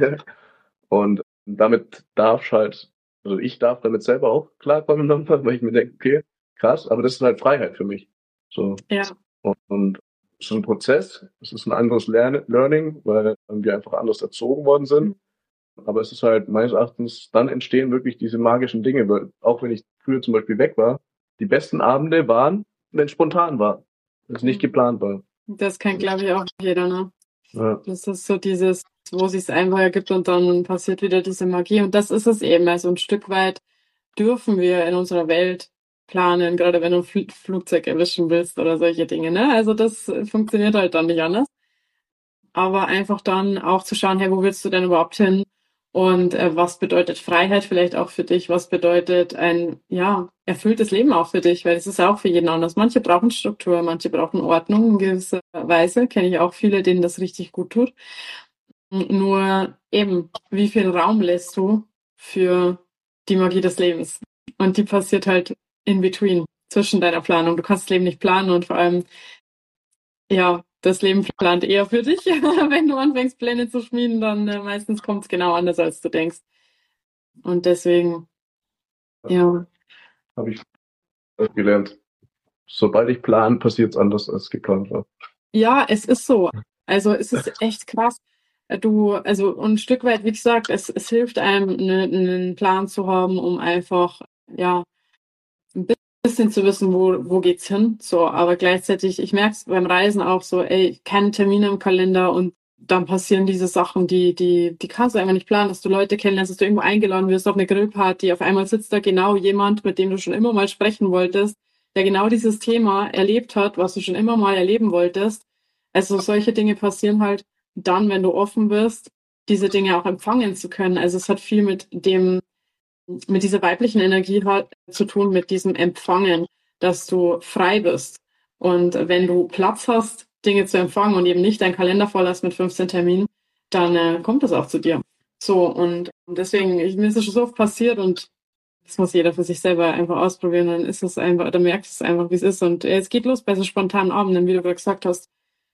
Und damit darf ich halt, also ich darf damit selber auch klarkommen, weil ich mir denke, okay, krass, aber das ist halt Freiheit für mich. So. Ja. Und, und es ist ein Prozess, es ist ein anderes Lern Learning, weil wir einfach anders erzogen worden sind. Aber es ist halt meines Erachtens, dann entstehen wirklich diese magischen Dinge, weil auch wenn ich früher zum Beispiel weg war, die besten Abende waren, wenn es spontan war, wenn es nicht geplant war. Das kennt, glaube ich, auch jeder, ne? Ja. Das ist so dieses, wo es sich einfach ergibt und dann passiert wieder diese Magie. Und das ist es eben. Also ein Stück weit dürfen wir in unserer Welt planen, gerade wenn du ein Fl Flugzeug erwischen willst oder solche Dinge, ne? Also das funktioniert halt dann nicht anders. Aber einfach dann auch zu schauen, hey, wo willst du denn überhaupt hin? Und äh, was bedeutet Freiheit vielleicht auch für dich? Was bedeutet ein, ja, erfülltes Leben auch für dich? Weil es ist auch für jeden anders. Manche brauchen Struktur, manche brauchen Ordnung in gewisser Weise. Kenne ich auch viele, denen das richtig gut tut. Nur eben, wie viel Raum lässt du für die Magie des Lebens? Und die passiert halt in between, zwischen deiner Planung. Du kannst das Leben nicht planen und vor allem, ja, das Leben plant eher für dich. Wenn du anfängst, Pläne zu schmieden, dann äh, meistens kommt es genau anders, als du denkst. Und deswegen, ja. Habe ich gelernt. Sobald ich plane, passiert es anders, als geplant war. Ja, es ist so. Also es ist echt krass. Du, also und ein Stück weit, wie gesagt, es, es hilft einem, ne, einen Plan zu haben, um einfach, ja, ein bisschen zu wissen, wo, wo geht's hin. So, aber gleichzeitig, ich merke es beim Reisen auch so, ey, keine Termine im Kalender und dann passieren diese Sachen, die, die, die kannst du einfach nicht planen, dass du Leute kennenlernst, dass du irgendwo eingeladen wirst auf eine Grillparty, auf einmal sitzt da genau jemand, mit dem du schon immer mal sprechen wolltest, der genau dieses Thema erlebt hat, was du schon immer mal erleben wolltest. Also solche Dinge passieren halt dann, wenn du offen bist, diese Dinge auch empfangen zu können. Also es hat viel mit dem, mit dieser weiblichen Energie hat zu tun, mit diesem Empfangen, dass du frei bist. Und wenn du Platz hast, Dinge zu empfangen und eben nicht deinen Kalender voll hast mit fünfzehn Terminen, dann äh, kommt das auch zu dir. So, und deswegen, ich, mir ist es schon so oft passiert und das muss jeder für sich selber einfach ausprobieren, dann ist es einfach, dann merkst du es einfach, wie es ist. Und äh, es geht los bei so spontanen Abenden, wie du gerade gesagt hast.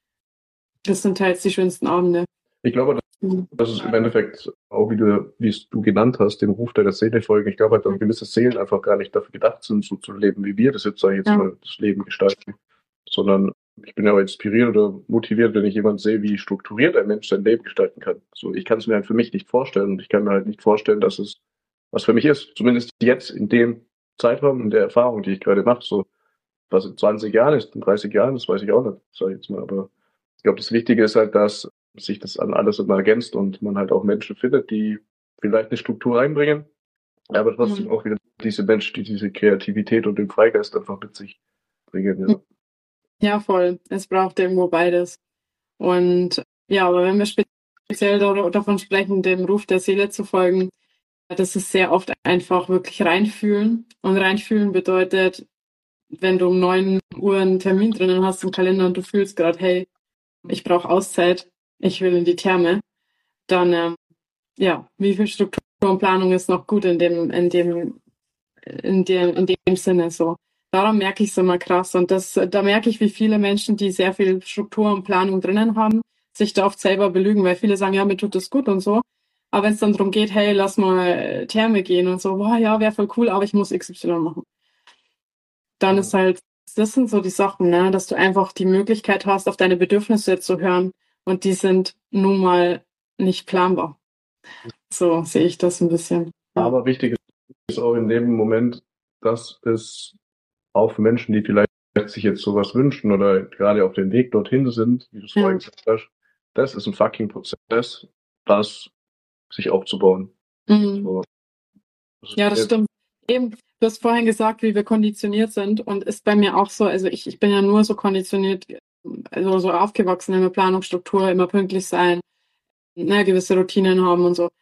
Das sind teils die schönsten Abende. Ich glaube, das ist im Endeffekt auch, wie du, wie es du genannt hast, dem Ruf deiner Seele folgen. Ich glaube halt, dass gewisse Seelen einfach gar nicht dafür gedacht sind, so zu leben, wie wir das jetzt, sage ich jetzt Ja. mal, das Leben gestalten. Sondern ich bin ja auch inspiriert oder motiviert, wenn ich jemand sehe, wie strukturiert ein Mensch sein Leben gestalten kann. So, ich kann es mir halt für mich nicht vorstellen und ich kann mir halt nicht vorstellen, dass es was für mich ist. Zumindest jetzt in dem Zeitraum, in der Erfahrung, die ich gerade mache. So, was in zwanzig Jahren ist, in dreißig Jahren, das weiß ich auch nicht, sage ich jetzt mal. Aber ich glaube, das Wichtige ist halt, dass sich das an alles immer ergänzt und man halt auch Menschen findet, die vielleicht eine Struktur einbringen, aber trotzdem Mhm. auch wieder diese Menschen, die diese Kreativität und den Freigeist einfach mit sich bringen. Ja. Ja, voll. Es braucht irgendwo beides. Und ja, aber wenn wir speziell da- davon sprechen, dem Ruf der Seele zu folgen, das ist sehr oft einfach wirklich reinfühlen. Und reinfühlen bedeutet, wenn du um neun Uhr einen Termin drinnen hast im Kalender und du fühlst gerade, hey, ich brauche Auszeit, ich will in die Therme, dann ähm, ja, wie viel Struktur und Planung ist noch gut in dem, in dem, in dem, in dem Sinne so. Daran merke ich es immer krass. Und das, da merke ich, wie viele Menschen, die sehr viel Struktur und Planung drinnen haben, sich da oft selber belügen, weil viele sagen, ja, mir tut das gut und so. Aber wenn es dann darum geht, hey, lass mal äh, Therme gehen und so, boah, ja, wäre voll cool, aber ich muss X Y machen. Dann ist halt, das sind so die Sachen, ne, dass du einfach die Möglichkeit hast, auf deine Bedürfnisse zu hören. Und die sind nun mal nicht planbar. So sehe ich das ein bisschen. Ja. Aber wichtig ist auch in dem Moment, dass es auch für Menschen, die vielleicht sich jetzt sowas wünschen oder gerade auf dem Weg dorthin sind, wie du es Ja. vorhin gesagt hast, das ist ein fucking Prozess, das sich aufzubauen. Mhm. So. ist Ja, das jetzt- stimmt. Eben, du hast vorhin gesagt, wie wir konditioniert sind und ist bei mir auch so, also ich, ich bin ja nur so konditioniert, also so aufgewachsen, immer Planungsstruktur, immer pünktlich sein, ne, gewisse Routinen haben und so.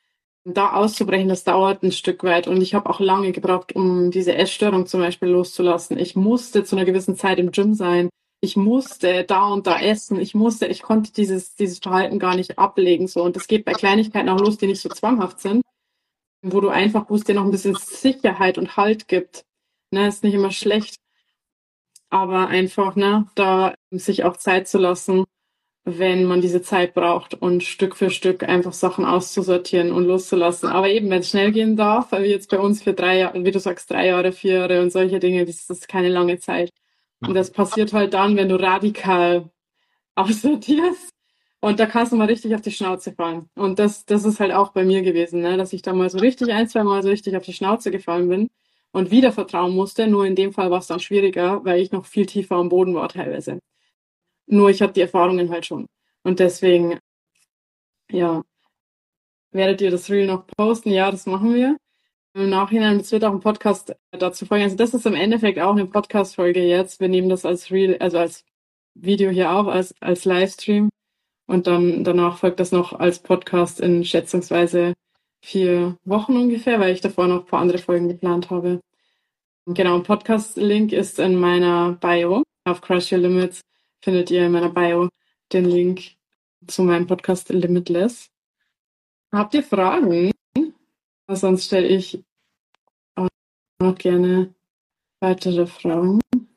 da auszubrechen, das dauert ein Stück weit. Und ich habe auch lange gebraucht, um diese Essstörung zum Beispiel loszulassen. Ich musste zu einer gewissen Zeit im Gym sein. Ich musste da und da essen. Ich musste, ich konnte dieses, dieses Verhalten gar nicht ablegen, so. Und das geht bei Kleinigkeiten auch los, die nicht so zwanghaft sind, wo du einfach, wo es dir noch ein bisschen Sicherheit und Halt gibt. Ne, ist nicht immer schlecht, aber einfach, ne, da sich auch Zeit zu lassen, wenn man diese Zeit braucht und Stück für Stück einfach Sachen auszusortieren und loszulassen. Aber eben, wenn es schnell gehen darf, wie jetzt bei uns für drei Jahre, wie du sagst, drei Jahre, vier Jahre und solche Dinge, das ist keine lange Zeit. Und das passiert halt dann, wenn du radikal aussortierst. Und da kannst du mal richtig auf die Schnauze fallen. Und das, das ist halt auch bei mir gewesen, ne? Dass ich da mal so richtig, ein, zwei Mal so richtig auf die Schnauze gefallen bin und wieder vertrauen musste. Nur in dem Fall war es dann schwieriger, weil ich noch viel tiefer am Boden war teilweise. Nur ich hatte die Erfahrungen halt schon. Und deswegen, ja, werdet ihr das Reel noch posten? Ja, das machen wir. Im Nachhinein, es wird auch ein Podcast dazu folgen. Also das ist im Endeffekt auch eine Podcast-Folge jetzt. Wir nehmen das als Reel, also als Video hier auf, als, als Livestream. Und dann danach folgt das noch als Podcast in schätzungsweise vier Wochen ungefähr, weil ich davor noch ein paar andere Folgen geplant habe. Genau, ein Podcast-Link ist in meiner Bio. Auf Crush Your Limits findet ihr in meiner Bio den Link zu meinem Podcast Limitless. Habt ihr Fragen? Sonst stelle ich auch noch gerne weitere Fragen.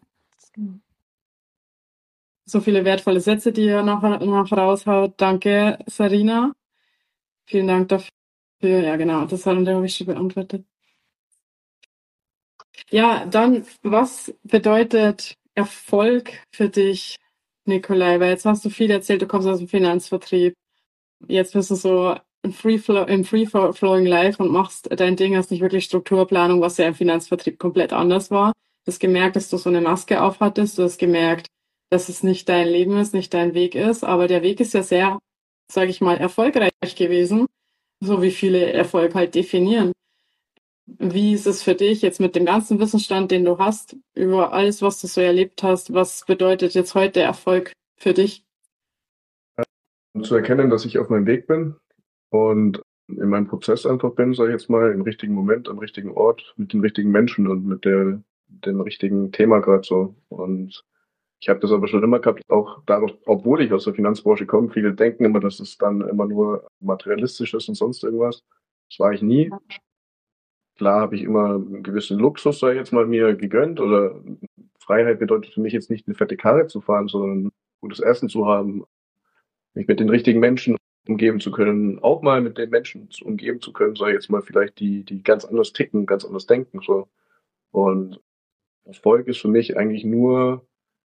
So viele wertvolle Sätze, die ihr noch, noch raushaut. Danke, Sarina. Vielen Dank dafür. Ja, genau, das habe ich schon beantwortet. Ja, dann, was bedeutet Erfolg für dich, Nikolai? Weil jetzt hast du viel erzählt, du kommst aus dem Finanzvertrieb. Jetzt bist du so im Free-Flow, im Free-Flowing Life und machst dein Ding, hast nicht wirklich Strukturplanung, was ja im Finanzvertrieb komplett anders war. Du hast gemerkt, dass du so eine Maske aufhattest. Du hast gemerkt, dass es nicht dein Leben ist, nicht dein Weg ist. Aber der Weg ist ja sehr, sage ich mal, erfolgreich gewesen, so wie viele Erfolg halt definieren. Wie ist es für dich jetzt mit dem ganzen Wissensstand, den du hast, über alles, was du so erlebt hast? Was bedeutet jetzt heute Erfolg für dich? Zu erkennen, dass ich auf meinem Weg bin und in meinem Prozess einfach bin, sage ich jetzt mal, im richtigen Moment, am richtigen Ort, mit den richtigen Menschen und mit der, dem richtigen Thema gerade so. Und ich habe das aber schon immer gehabt, auch dadurch, obwohl ich aus der Finanzbranche komme. Viele denken immer, dass es dann immer nur materialistisch ist und sonst irgendwas. Das war ich nie. Klar habe ich immer einen gewissen Luxus, sag ich jetzt mal, mir gegönnt. Oder Freiheit bedeutet für mich jetzt nicht eine fette Karre zu fahren, sondern gutes Essen zu haben, mich mit den richtigen Menschen umgeben zu können, auch mal mit den Menschen umgeben zu können, sag ich jetzt mal, vielleicht die, die ganz anders ticken, ganz anders denken, so. Und Erfolg ist für mich eigentlich nur,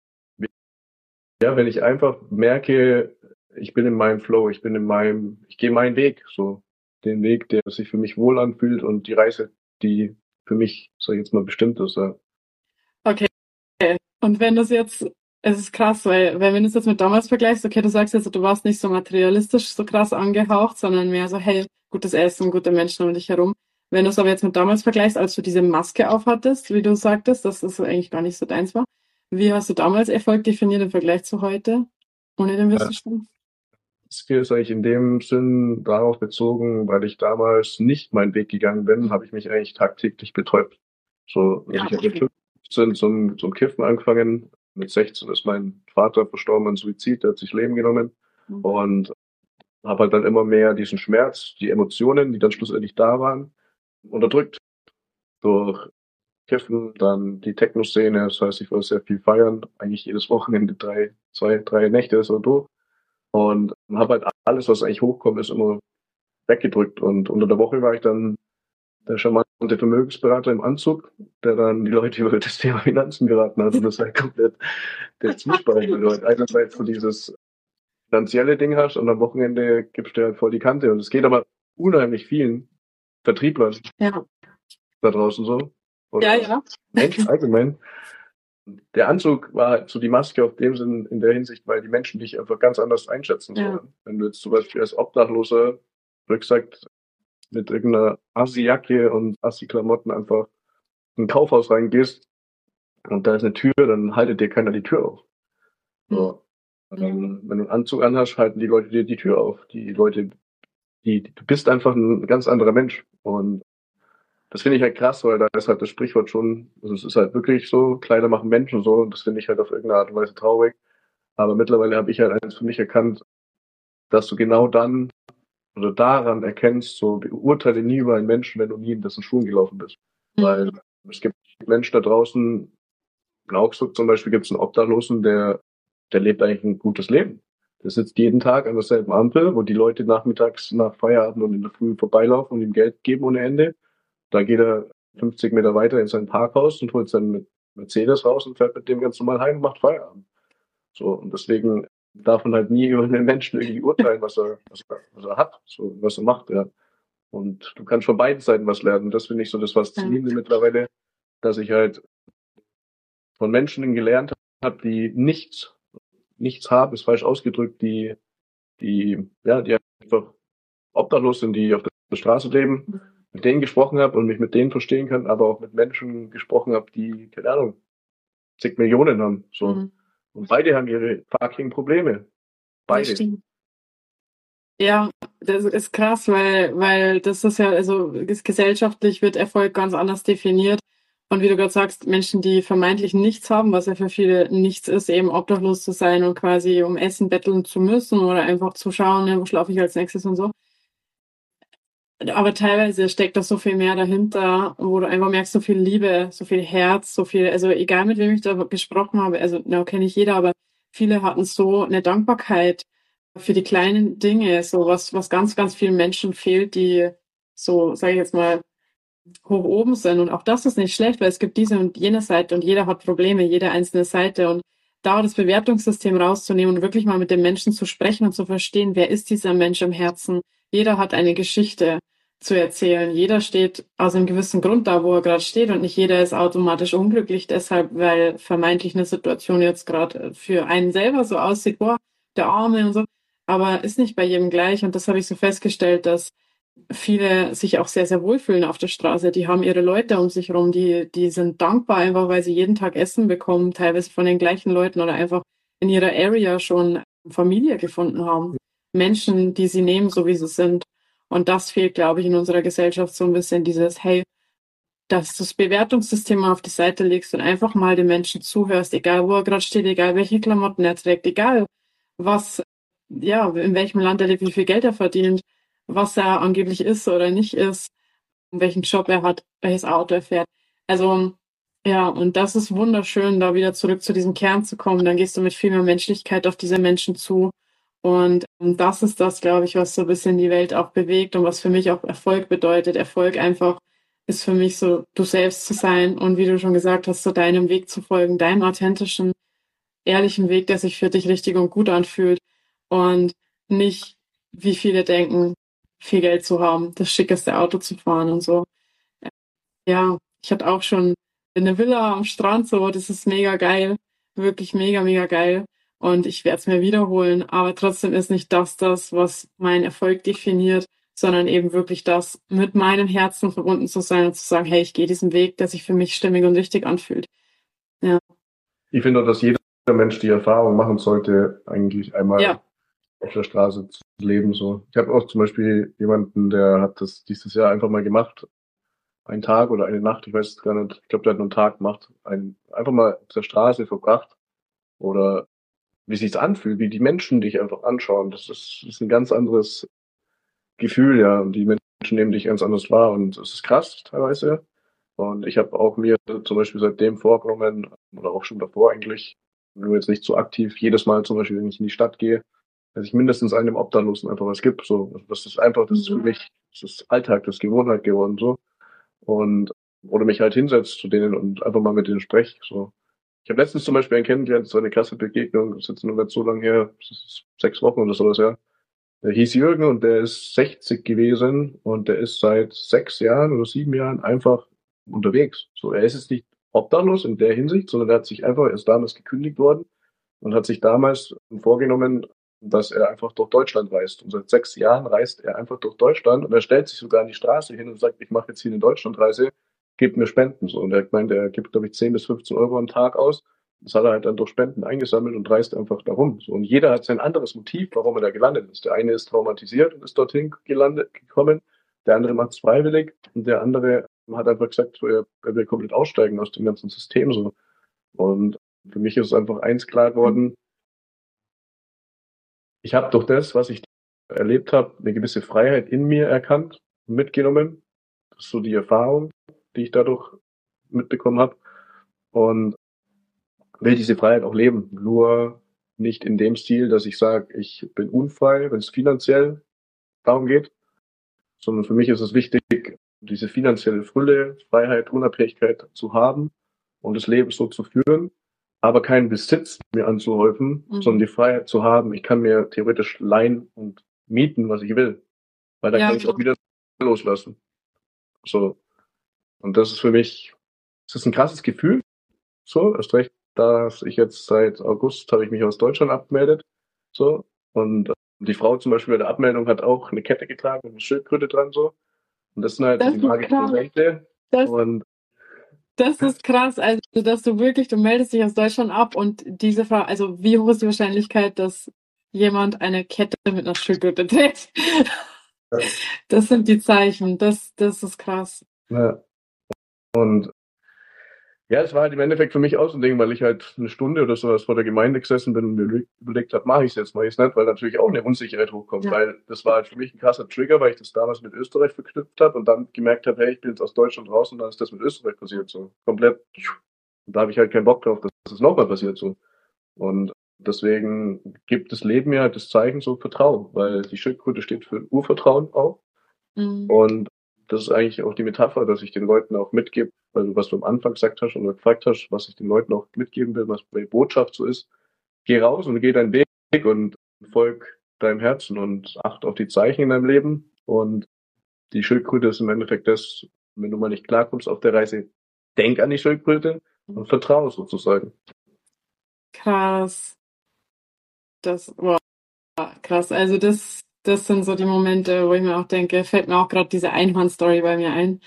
ja, wenn ich einfach merke, ich bin in meinem Flow, ich bin in meinem, ich gehe meinen Weg, so. Den Weg, der sich für mich wohl anfühlt und die Reise, die für mich, sag ich jetzt mal, bestimmt ist, ja. Okay. Und wenn das jetzt, es ist krass, weil, weil wenn du es jetzt mit damals vergleichst, okay, du sagst jetzt, du warst nicht so materialistisch so krass angehaucht, sondern mehr so, hey, gutes Essen, gute Menschen um dich herum. Wenn du es aber jetzt mit damals vergleichst, als du diese Maske aufhattest, wie du sagtest, dass das eigentlich gar nicht so deins war, wie hast du damals Erfolg definiert im Vergleich zu heute, ohne den Wissensstand? Das ist eigentlich in dem Sinn darauf bezogen, weil ich damals nicht meinen Weg gegangen bin, habe ich mich eigentlich tagtäglich betäubt. So, also Ja, ich habe mit fünfzehn zum, zum Kiffen angefangen. Mit sechzehn ist mein Vater verstorben an Suizid, der hat sich Leben genommen. Mhm. Und habe halt dann immer mehr diesen Schmerz, die Emotionen, die dann schlussendlich da waren, unterdrückt. Durch Kiffen, dann die Techno-Szene, das heißt, ich wollte sehr viel feiern, eigentlich jedes Wochenende drei, zwei, drei Nächte so durch. Und habe halt alles, was eigentlich hochkommt, ist immer weggedrückt. Und unter der Woche war ich dann der charmante Vermögensberater im Anzug, der dann die Leute über das Thema Finanzen beraten hat. Und das ist halt komplett der Zwiespalt, weil du halt einerseits so dieses finanzielle Ding hast und am Wochenende gibst du halt voll die Kante. Und es geht aber unheimlich vielen Vertrieblern ja, da draußen so. ja, Oder ja. Menschen allgemein. Der Anzug war halt so die Maske auf dem Sinn in der Hinsicht, weil die Menschen dich einfach ganz anders einschätzen sollen. Ja. Wenn du jetzt zum Beispiel als Obdachloser, wie gesagt, mit irgendeiner Assi-Jacke und Assi-Klamotten einfach in ein Kaufhaus reingehst und da ist eine Tür, dann haltet dir keiner die Tür auf. So. Und dann, wenn du einen Anzug anhast, halten die Leute dir die Tür auf. Die Leute die, du bist einfach ein ganz anderer Mensch. Und das finde ich halt krass, weil da ist halt das Sprichwort schon, also es ist halt wirklich so, Kleider machen Menschen so, und das finde ich halt auf irgendeine Art und Weise traurig. Aber mittlerweile habe ich halt eins für mich erkannt, dass du genau dann oder daran erkennst, so beurteile nie über einen Menschen, wenn du nie in dessen Schuhen gelaufen bist. Mhm. Weil es gibt Menschen da draußen, in Augsburg zum Beispiel gibt es einen Obdachlosen, der, der lebt eigentlich ein gutes Leben. Der sitzt jeden Tag an derselben Ampel, wo die Leute nachmittags nach Feierabend und in der Früh vorbeilaufen und ihm Geld geben ohne Ende. Da geht er fünfzig Meter weiter in sein Parkhaus und holt seinen Mercedes raus und fährt mit dem ganz normal heim und macht Feierabend. So, und deswegen darf man halt nie über den Menschen irgendwie urteilen, was er, was er, was er hat, so, was er macht, ja. Und du kannst von beiden Seiten was lernen. Das finde ich so das Faszinierende ja. mittlerweile, dass ich halt von Menschen gelernt habe, die nichts, nichts haben, ist falsch ausgedrückt, die, die, ja, die einfach obdachlos sind, die auf der Straße leben, mit denen gesprochen habe und mich mit denen verstehen kann, aber auch mit Menschen gesprochen habe, die, keine Ahnung, zig Millionen haben, so. Mhm. Und beide haben ihre fucking Probleme. Beide. Das ja, das ist krass, weil, weil das ist ja, also gesellschaftlich wird Erfolg ganz anders definiert. Und wie du gerade sagst, Menschen, die vermeintlich nichts haben, was ja für viele nichts ist, eben obdachlos zu sein und quasi um Essen betteln zu müssen oder einfach zu schauen, ne, wo schlafe ich als nächstes und so. Aber teilweise steckt da so viel mehr dahinter, wo du einfach merkst, so viel Liebe, so viel Herz, so viel, also egal mit wem ich da gesprochen habe, also na, kenne ich jeder, aber viele hatten so eine Dankbarkeit für die kleinen Dinge, so was, was ganz, ganz vielen Menschen fehlt, die so, sage ich jetzt mal, hoch oben sind. Und auch das ist nicht schlecht, weil es gibt diese und jene Seite und jeder hat Probleme, jede einzelne Seite. Und da das Bewertungssystem rauszunehmen und wirklich mal mit dem Menschen zu sprechen und zu verstehen, wer ist dieser Mensch im Herzen. Jeder hat eine Geschichte zu erzählen. Jeder steht aus einem gewissen Grund da, wo er gerade steht, und nicht jeder ist automatisch unglücklich deshalb, weil vermeintlich eine Situation jetzt gerade für einen selber so aussieht, boah, der Arme und so. Aber ist nicht bei jedem gleich, und das habe ich so festgestellt, dass viele sich auch sehr, sehr wohlfühlen auf der Straße. Die haben ihre Leute um sich rum, die, die sind dankbar einfach, weil sie jeden Tag Essen bekommen, teilweise von den gleichen Leuten oder einfach in ihrer Area schon Familie gefunden haben. Menschen, die sie nehmen, so wie sie sind. Und das fehlt, glaube ich, in unserer Gesellschaft so ein bisschen, dieses, hey, dass du das Bewertungssystem mal auf die Seite legst und einfach mal den Menschen zuhörst, egal wo er gerade steht, egal welche Klamotten er trägt, egal was, ja, in welchem Land er lebt, wie viel Geld er verdient, was er angeblich ist oder nicht ist, welchen Job er hat, welches Auto er fährt. Also, ja, und das ist wunderschön, da wieder zurück zu diesem Kern zu kommen. Dann gehst du mit viel mehr Menschlichkeit auf diese Menschen zu. Und das ist das, glaube ich, was so ein bisschen die Welt auch bewegt und was für mich auch Erfolg bedeutet. Erfolg einfach ist für mich so, du selbst zu sein und wie du schon gesagt hast, so deinem Weg zu folgen, deinem authentischen, ehrlichen Weg, der sich für dich richtig und gut anfühlt und nicht, wie viele denken, viel Geld zu haben, das schickeste Auto zu fahren und so. Ja, ich hatte auch schon eine Villa am Strand, so, das ist mega geil, wirklich mega, mega geil. Und ich werde es mir wiederholen, aber trotzdem ist nicht das das, was meinen Erfolg definiert, sondern eben wirklich das, mit meinem Herzen verbunden zu sein und zu sagen, hey, ich gehe diesen Weg, der sich für mich stimmig und richtig anfühlt. Ja. Ich finde auch, dass jeder Mensch die Erfahrung machen sollte, eigentlich einmal ja. auf der Straße zu leben. So. Ich habe auch zum Beispiel jemanden, der hat das dieses Jahr einfach mal gemacht, einen Tag oder eine Nacht, ich weiß es gar nicht, ich glaube, der hat nur einen Tag gemacht, einen, einfach mal auf der Straße verbracht oder wie sich's anfühlt, wie die Menschen dich einfach anschauen. Das ist, das ist ein ganz anderes Gefühl, ja. Und die Menschen nehmen dich ganz anders wahr und es ist krass teilweise. Und ich habe auch mir zum Beispiel seitdem vorgenommen, oder auch schon davor eigentlich, nur jetzt nicht so aktiv, jedes Mal zum Beispiel, wenn ich in die Stadt gehe, dass ich mindestens einem Obdachlosen einfach was gibt. So, das ist einfach, das ist für mich, das ist Alltag, das ist Gewohnheit geworden so. Und oder mich halt hinsetzt zu denen und einfach mal mit denen spreche. So. Ich habe letztens zum Beispiel einen kennengelernt, so eine krasse Begegnung, das ist jetzt nur nicht so lange her, das ist sechs Wochen oder sowas, ja. Der hieß Jürgen und der ist sechzig gewesen und der ist seit sechs Jahren oder sieben Jahren einfach unterwegs. So, er ist jetzt nicht obdachlos in der Hinsicht, sondern er hat sich einfach, er ist damals gekündigt worden und hat sich damals vorgenommen, dass er einfach durch Deutschland reist. Und seit sechs Jahren reist er einfach durch Deutschland und er stellt sich sogar an die Straße hin und sagt, ich mache jetzt hier eine Deutschlandreise, gebt mir Spenden. So. Und er meint, er gibt, glaube ich, zehn bis fünfzehn Euro am Tag aus das hat er halt dann durch Spenden eingesammelt und reist einfach darum. So, und jeder hat sein anderes Motiv, warum er da gelandet ist. Der eine ist traumatisiert und ist dorthin gelandet, gekommen. Der andere macht es freiwillig und der andere hat einfach gesagt, so, er, er will komplett aussteigen aus dem ganzen System. So. Und für mich ist einfach eins klar geworden. Ich habe durch das, was ich erlebt habe, eine gewisse Freiheit in mir erkannt und mitgenommen. Das ist so die Erfahrung, die ich dadurch mitbekommen habe. Und will diese Freiheit auch leben. Nur nicht in dem Stil, dass ich sage, ich bin unfrei, wenn es finanziell darum geht. Sondern für mich ist es wichtig, diese finanzielle Fülle, Freiheit, Unabhängigkeit zu haben und das Leben so zu führen, aber keinen Besitz mir anzuhäufen, mhm. sondern die Freiheit zu haben. Ich kann mir theoretisch leihen und mieten, was ich will, weil dann ja, kann ich auch wieder loslassen. So. Und das ist für mich, das ist ein krasses Gefühl. So, erst recht, dass ich jetzt seit August habe ich mich aus Deutschland abgemeldet. So. Und die Frau zum Beispiel bei der Abmeldung hat auch eine Kette getragen und eine Schildkröte dran, so. Und das sind halt das die magischen Momente. Das, und das ist krass, also, dass du wirklich, du meldest dich aus Deutschland ab und diese Frau, also, wie hoch ist die Wahrscheinlichkeit, dass jemand eine Kette mit einer Schildkröte trägt? Ja. Das sind die Zeichen, das, das ist krass. Ja. Und ja, es war halt im Endeffekt für mich auch so ein Ding, weil ich halt eine Stunde oder sowas vor der Gemeinde gesessen bin und mir überlegt habe, mache ich es jetzt, mache ich es nicht, weil natürlich auch eine Unsicherheit hochkommt, ja. Weil das war halt für mich ein krasser Trigger, weil ich das damals mit Österreich verknüpft habe und dann gemerkt habe, hey, ich bin jetzt aus Deutschland raus und dann ist das mit Österreich passiert, so komplett. Und da habe ich halt keinen Bock drauf, dass das nochmal passiert, so. Und deswegen gibt das Leben mir halt das Zeichen, so Vertrauen, weil die Schildkröte steht für Urvertrauen auch. Mhm. Und das ist eigentlich auch die Metapher, dass ich den Leuten auch mitgebe, also was du am Anfang gesagt hast oder gefragt hast, was ich den Leuten auch mitgeben will, was meine Botschaft so ist. Geh raus und geh deinen Weg und folg deinem Herzen und acht auf die Zeichen in deinem Leben. Und die Schildkröte ist im Endeffekt das, wenn du mal nicht klarkommst auf der Reise, denk an die Schildkröte und vertraue sozusagen. Krass. Das, wow, krass. Also das, das sind so die Momente, wo ich mir auch denke, fällt mir auch gerade diese Einhorn-Story bei mir ein.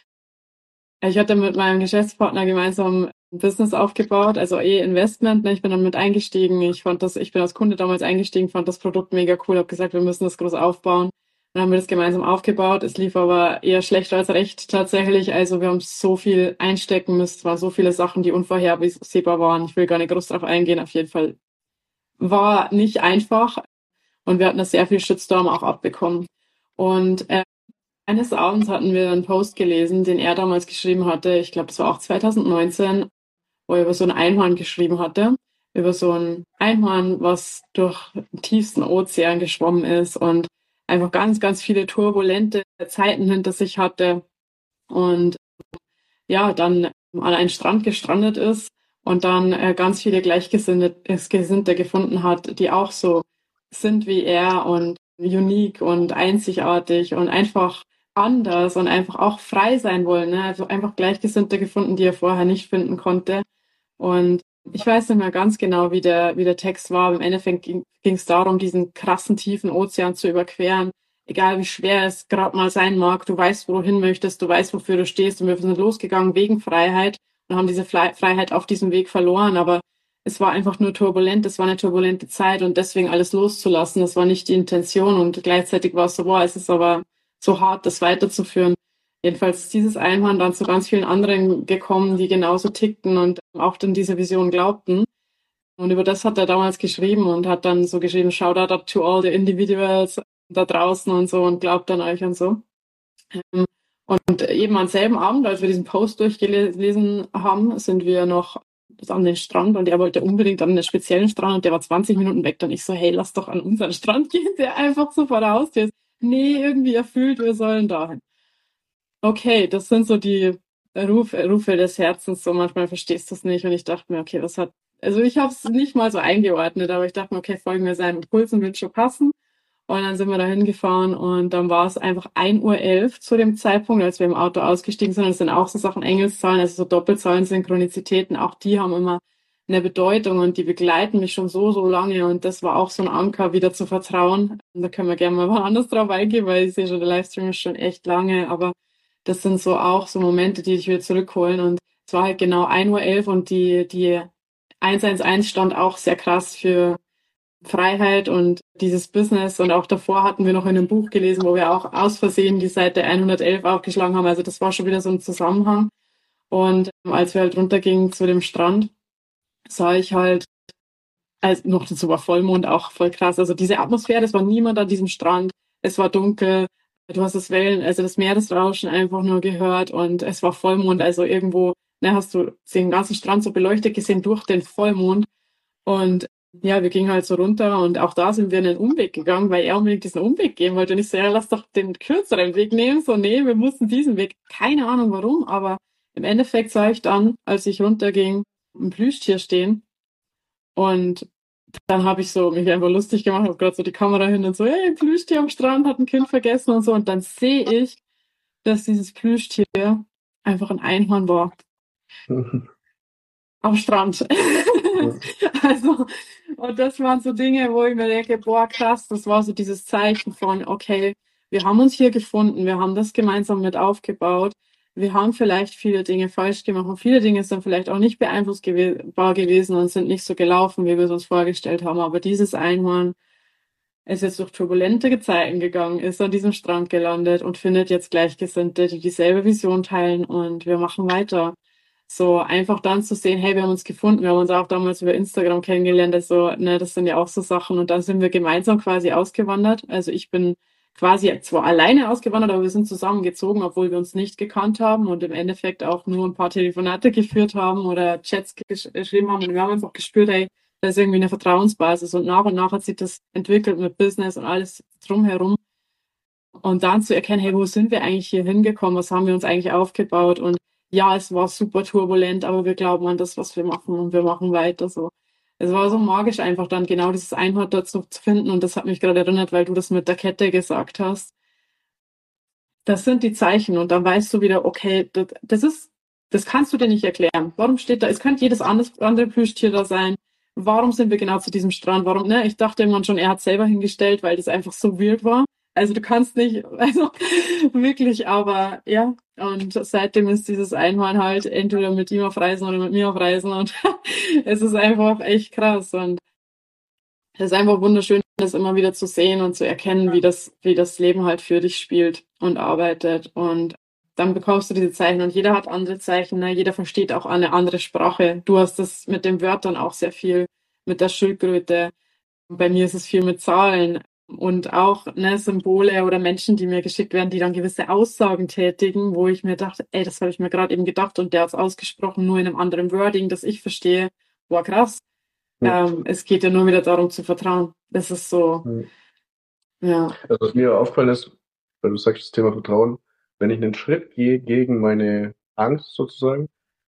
Ich hatte mit meinem Geschäftspartner gemeinsam ein Business aufgebaut, also eh Investment. Ne? Ich bin dann mit eingestiegen. Ich fand das, ich bin als Kunde damals eingestiegen, fand das Produkt mega cool, habe gesagt, wir müssen das groß aufbauen. Dann haben wir das gemeinsam aufgebaut. Es lief aber eher schlecht als recht tatsächlich. Also wir haben so viel einstecken müssen. Es waren so viele Sachen, die unvorhersehbar waren. Ich will gar nicht groß drauf eingehen. Auf jeden Fall war nicht einfach. Und wir hatten da sehr viel Shitstorm auch abbekommen. Und äh, eines Abends hatten wir einen Post gelesen, den er damals geschrieben hatte. Ich glaube, das war auch zwanzig neunzehn, wo er über so ein Einhorn geschrieben hatte. Über so ein Einhorn, was durch den tiefsten Ozean geschwommen ist und einfach ganz, ganz viele turbulente Zeiten hinter sich hatte. Und ja, dann an einen Strand gestrandet ist und dann äh, ganz viele Gleichgesinnte Gesinnte gefunden hat, die auch so sind wie er und unique und einzigartig und einfach anders und einfach auch frei sein wollen. Ne? Also einfach Gleichgesinnte gefunden, die er vorher nicht finden konnte. Und ich weiß nicht mehr ganz genau, wie der, wie der Text war. Im Endeffekt ging es darum, diesen krassen, tiefen Ozean zu überqueren. Egal wie schwer es gerade mal sein mag, du weißt, wo du hin möchtest, du weißt, wofür du stehst. Und wir sind losgegangen wegen Freiheit und haben diese Freiheit auf diesem Weg verloren. Aber es war einfach nur turbulent, es war eine turbulente Zeit und deswegen alles loszulassen, das war nicht die Intention. Und gleichzeitig war es so, boah, es ist aber so hart, das weiterzuführen. Jedenfalls ist dieses Einhorn dann zu ganz vielen anderen gekommen, die genauso tickten und auch an diese Vision glaubten. Und über das hat er damals geschrieben und hat dann so geschrieben, shout out to all the individuals da draußen und so und glaubt an euch und so. Und eben am selben Abend, als wir diesen Post durchgelesen haben, sind wir noch an den Strand und er wollte unbedingt an einen speziellen Strand und der war zwanzig Minuten weg. Dann ich so, hey, lass doch an unseren Strand gehen, der einfach so vor der Haustür ist. Nee, irgendwie erfüllt, wir sollen dahin. Okay, das sind so die Rufe, Rufe des Herzens, so manchmal verstehst du es nicht und ich dachte mir, okay, was hat, also ich habe es nicht mal so eingeordnet, aber ich dachte mir, okay, folgen wir seinen Impulsen, wird schon passen. Und dann sind wir da hingefahren und dann war es einfach ein Uhr elf zu dem Zeitpunkt, als wir im Auto ausgestiegen sind. Das sind auch so Sachen, Engelszahlen, also so Doppelzahlen, Synchronizitäten, auch die haben immer eine Bedeutung und die begleiten mich schon so, so lange. Und das war auch so ein Anker, wieder zu vertrauen. Und da können wir gerne mal was anderes drauf eingehen, weil ich sehe schon, der Livestream ist schon echt lange. Aber das sind so auch so Momente, die dich wieder zurückholen. Und es war halt genau ein Uhr elf und die, die eins eins eins stand auch sehr krass für Freiheit und dieses Business. Und auch davor hatten wir noch in einem Buch gelesen, wo wir auch aus Versehen die Seite hundertelf aufgeschlagen haben. Also das war schon wieder so ein Zusammenhang. Und als wir halt runtergingen zu dem Strand, sah ich halt, also noch dazu war Vollmond, auch voll krass. Also diese Atmosphäre, es war niemand an diesem Strand, es war dunkel, du hast das Wellen, also das Meeresrauschen einfach nur gehört und es war Vollmond, also irgendwo, ne, hast du den ganzen Strand so beleuchtet gesehen durch den Vollmond. Und ja, wir gingen halt so runter und auch da sind wir einen Umweg gegangen, weil er unbedingt diesen Umweg gehen wollte. Und ich so, ja, lass doch den kürzeren Weg nehmen. So, nee, wir mussten diesen Weg. Keine Ahnung warum, aber im Endeffekt sah ich dann, als ich runterging, ein Plüschtier stehen. Und dann habe ich so mich einfach lustig gemacht, habe gerade so die Kamera hin und so, hey, ein Plüschtier am Strand, hat ein Kind vergessen und so. Und dann sehe ich, dass dieses Plüschtier einfach ein Einhorn war. Am Strand. Also, und das waren so Dinge, wo ich mir denke, boah, krass, das war so dieses Zeichen von, okay, wir haben uns hier gefunden, wir haben das gemeinsam mit aufgebaut, wir haben vielleicht viele Dinge falsch gemacht und viele Dinge sind vielleicht auch nicht beeinflussbar gewesen und sind nicht so gelaufen, wie wir es uns vorgestellt haben, aber dieses Einhorn ist jetzt durch turbulente Zeiten gegangen, ist an diesem Strand gelandet und findet jetzt Gleichgesinnte, die dieselbe Vision teilen und wir machen weiter. So einfach dann zu sehen, hey, wir haben uns gefunden, wir haben uns auch damals über Instagram kennengelernt, also, ne, das sind ja auch so Sachen und dann sind wir gemeinsam quasi ausgewandert. Also ich bin quasi zwar alleine ausgewandert, aber wir sind zusammengezogen, obwohl wir uns nicht gekannt haben und im Endeffekt auch nur ein paar Telefonate geführt haben oder Chats gesch- geschrieben haben und wir haben einfach gespürt, hey, da ist irgendwie eine Vertrauensbasis und nach und nach hat sich das entwickelt mit Business und alles drumherum. Und dann zu erkennen, hey, wo sind wir eigentlich hier hingekommen? Was haben wir uns eigentlich aufgebaut? Und ja, es war super turbulent, aber wir glauben an das, was wir machen und wir machen weiter so. Es war so magisch einfach dann genau dieses Einhorn dazu zu finden und das hat mich gerade erinnert, weil du das mit der Kette gesagt hast. Das sind die Zeichen und dann weißt du wieder, okay, das, das ist, das kannst du dir nicht erklären. Warum steht da, es könnte jedes anderes, andere Plüschtier da sein. Warum sind wir genau zu diesem Strand? Warum, ne? Ich dachte irgendwann schon, er hat selber hingestellt, weil das einfach so weird war. Also du kannst nicht, also wirklich, aber ja. Und seitdem ist dieses Einhorn halt entweder mit ihm auf Reisen oder mit mir auf Reisen und es ist einfach echt krass und es ist einfach wunderschön, das immer wieder zu sehen und zu erkennen, wie das, wie das Leben halt für dich spielt und arbeitet und dann bekommst du diese Zeichen und jeder hat andere Zeichen, ne? Jeder versteht auch eine andere Sprache. Du hast das mit den Wörtern auch sehr viel, mit der Schildkröte. Bei mir ist es viel mit Zahlen und auch ne, Symbole oder Menschen, die mir geschickt werden, die dann gewisse Aussagen tätigen, wo ich mir dachte, ey, das habe ich mir gerade eben gedacht und der hat es ausgesprochen, nur in einem anderen Wording, das ich verstehe. Boah, krass. Ja. Ähm, es geht ja nur wieder darum zu vertrauen. Das ist so, Ja. ja. Also was mir aufgefallen ist, weil du sagst, das Thema Vertrauen, wenn ich einen Schritt gehe gegen meine Angst sozusagen,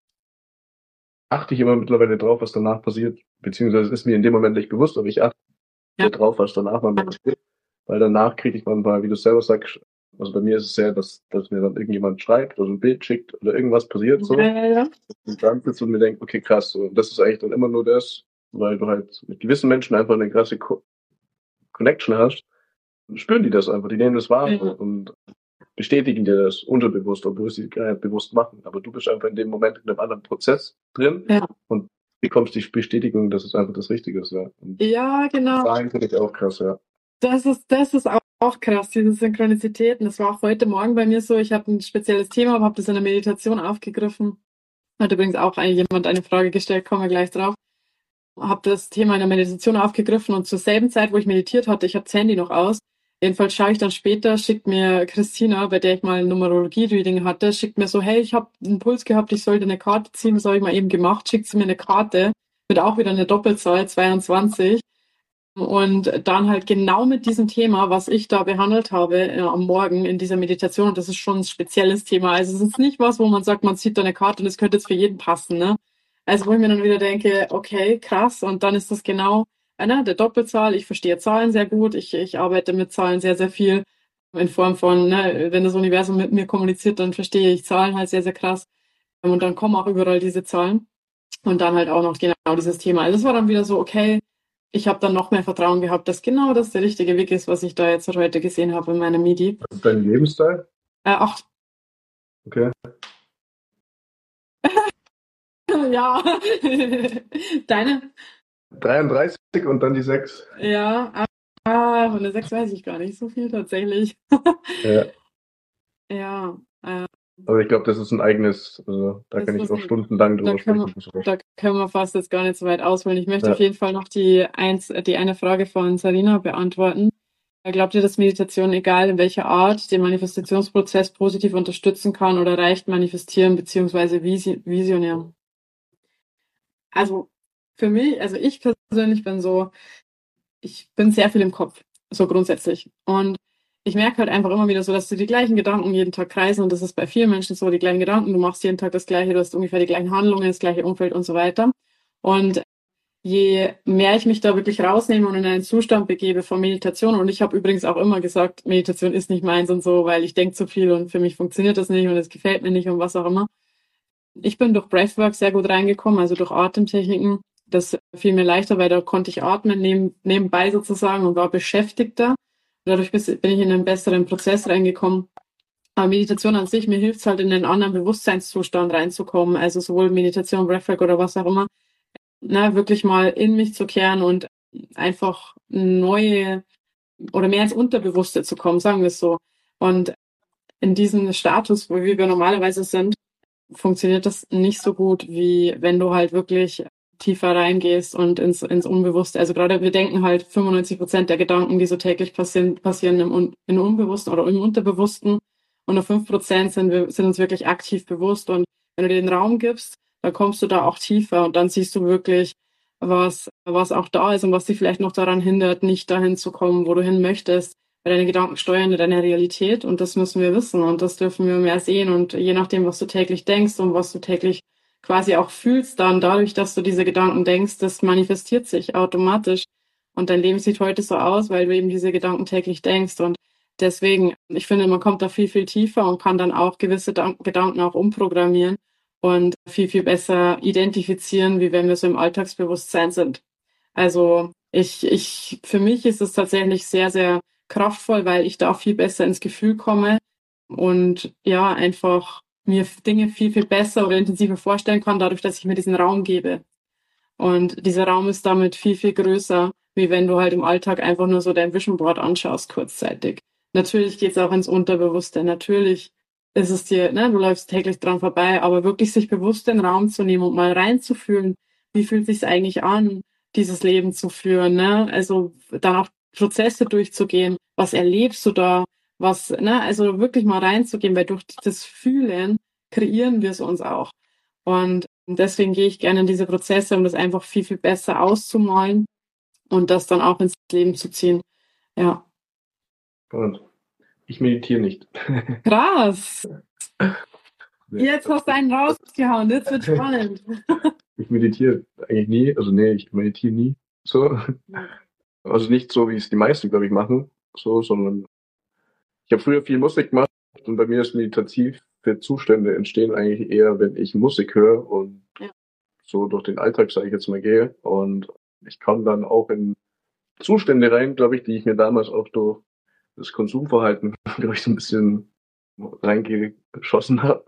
achte ich immer mittlerweile drauf, was danach passiert. Beziehungsweise ist mir in dem Moment nicht bewusst, aber ich achte Ja. drauf, was danach mal passiert. Weil danach kriege ich manchmal, wie du selber sagst, also bei mir ist es ja, dass, dass mir dann irgendjemand schreibt oder ein Bild schickt oder irgendwas passiert so. Ja, ja, ja. Und dann sitzt und mir denkt, okay, krass, so, das ist eigentlich dann immer nur das, weil du halt mit gewissen Menschen einfach eine krasse Co- Connection hast, spüren die das einfach, die nehmen das wahr Ja. und bestätigen dir das unterbewusst, obwohl sie es gar nicht bewusst machen. Aber du bist einfach in dem Moment in einem anderen Prozess drin Ja. und bekommst die Bestätigung, dass es einfach das Richtige ist. Ja. Und Ja, genau. dahin finde ich auch krass, ja. Das ist, das ist auch, auch krass, diese Synchronizitäten. Das war auch heute Morgen bei mir so. Ich habe ein spezielles Thema, aber habe das in der Meditation aufgegriffen. Hat übrigens auch eigentlich jemand eine Frage gestellt, kommen wir gleich drauf. Habe das Thema in der Meditation aufgegriffen und zur selben Zeit, wo ich meditiert hatte, ich habe das Handy noch aus. Jedenfalls schaue ich dann später, schickt mir Christina, bei der ich mal ein Numerologie-Reading hatte, schickt mir so, hey, ich habe einen Impuls gehabt, ich sollte eine Karte ziehen, das habe ich mal eben gemacht, schickt sie mir eine Karte mit auch wieder einer Doppelzahl, zweiundzwanzig. Und dann halt genau mit diesem Thema, was ich da behandelt habe äh, am Morgen in dieser Meditation, und das ist schon ein spezielles Thema. Also es ist nicht was, wo man sagt, man zieht da eine Karte und es könnte jetzt für jeden passen, ne? Also wo ich mir dann wieder denke, okay, krass, und dann ist das genau einer der Doppelzahl. Ich verstehe Zahlen sehr gut, ich, ich arbeite mit Zahlen sehr, sehr viel in Form von, ne, wenn das Universum mit mir kommuniziert, dann verstehe ich Zahlen halt sehr, sehr krass. Und dann kommen auch überall diese Zahlen. Und dann halt auch noch genau dieses Thema. Also es war dann wieder so, okay, ich habe dann noch mehr Vertrauen gehabt, dass genau das der richtige Weg ist, was ich da jetzt heute gesehen habe in meiner Midi. Was ist dein Lebensstil? Äh, acht. Okay. Ja. Deine? dreiunddreißig und dann die sechs. Ja, ah, von der sechs weiß ich gar nicht so viel tatsächlich. Ja. Ja, äh, Aber ich glaube, das ist ein eigenes, also da das kann ich ist auch ein, stundenlang da drüber können sprechen. wir, Hast du recht. da können wir fast jetzt gar nicht so weit ausholen. Ich möchte auf Ja. jeden Fall noch die eins, die eine Frage von Sarina beantworten. Glaubt ihr, dass Meditation, egal in welcher Art, den Manifestationsprozess positiv unterstützen kann oder reicht manifestieren beziehungsweise visi visionär? Also für mich, also ich persönlich bin so, ich bin sehr viel im Kopf, so grundsätzlich. Und ich merke halt einfach immer wieder so, dass du die gleichen Gedanken jeden Tag kreisen und das ist bei vielen Menschen so, die gleichen Gedanken, du machst jeden Tag das Gleiche, du hast ungefähr die gleichen Handlungen, das gleiche Umfeld und so weiter. Und je mehr ich mich da wirklich rausnehme und in einen Zustand begebe von Meditation, und ich habe übrigens auch immer gesagt, Meditation ist nicht meins und so, weil ich denke zu viel und für mich funktioniert das nicht und es gefällt mir nicht und was auch immer. Ich bin durch Breathwork sehr gut reingekommen, also durch Atemtechniken. Das fiel mir leichter, weil da konnte ich atmen neben, nebenbei sozusagen und war beschäftigter. Dadurch bin ich in einen besseren Prozess reingekommen. Aber Meditation an sich, mir hilft es halt in einen anderen Bewusstseinszustand reinzukommen. Also sowohl Meditation, Breathwork oder was auch immer. Na, wirklich mal in mich zu kehren und einfach neue oder mehr ins Unterbewusste zu kommen, sagen wir es so. Und in diesem Status, wo wir normalerweise sind, funktioniert das nicht so gut, wie wenn du halt wirklich tiefer reingehst und ins, ins Unbewusste. Also gerade wir denken halt fünfundneunzig Prozent der Gedanken, die so täglich passieren, passieren im, im Unbewussten oder im Unterbewussten. Und nur fünf Prozent sind wir, sind uns wirklich aktiv bewusst. Und wenn du dir den Raum gibst, dann kommst du da auch tiefer und dann siehst du wirklich, was, was auch da ist und was dich vielleicht noch daran hindert, nicht dahin zu kommen, wo du hin möchtest. Weil deine Gedanken steuern deine Realität und das müssen wir wissen und das dürfen wir mehr sehen. Und je nachdem, was du täglich denkst und was du täglich quasi auch fühlst, dann dadurch, dass du diese Gedanken denkst, das manifestiert sich automatisch. Und dein Leben sieht heute so aus, weil du eben diese Gedanken täglich denkst. Und deswegen, ich finde, man kommt da viel, viel tiefer und kann dann auch gewisse Gedanken auch umprogrammieren und viel, viel besser identifizieren, wie wenn wir so im Alltagsbewusstsein sind. Also ich, ich, für mich ist es tatsächlich sehr, sehr kraftvoll, weil ich da auch viel besser ins Gefühl komme und ja, einfach mir Dinge viel, viel besser oder intensiver vorstellen kann, dadurch, dass ich mir diesen Raum gebe. Und dieser Raum ist damit viel, viel größer, wie wenn du halt im Alltag einfach nur so dein Vision Board anschaust, kurzzeitig. Natürlich geht's auch ins Unterbewusste. Natürlich ist es dir, ne, du läufst täglich dran vorbei, aber wirklich sich bewusst den Raum zu nehmen und mal reinzufühlen, wie fühlt sich's eigentlich an, dieses Leben zu führen, ne? Also dann auch Prozesse durchzugehen. Was erlebst du da? Was, ne? Also wirklich mal reinzugehen, weil durch das Fühlen kreieren wir es uns auch. Und deswegen gehe ich gerne in diese Prozesse, um das einfach viel, viel besser auszumalen und das dann auch ins Leben zu ziehen. Ja. Und ich meditiere nicht. Krass. Jetzt hast du einen rausgehauen. Jetzt wird spannend. Ich meditiere eigentlich nie, also nee, ich meditiere nie so. Also nicht so, wie es die meisten, glaube ich, machen, so, sondern ich habe früher viel Musik gemacht und bei mir ist meditativ für Zustände entstehen eigentlich eher, wenn ich Musik höre und Ja. so durch den Alltag, sage ich jetzt mal, gehe. Und ich komme dann auch in Zustände rein, glaube ich, die ich mir damals auch durch das Konsumverhalten, glaube ich, so ein bisschen reingeschossen habe,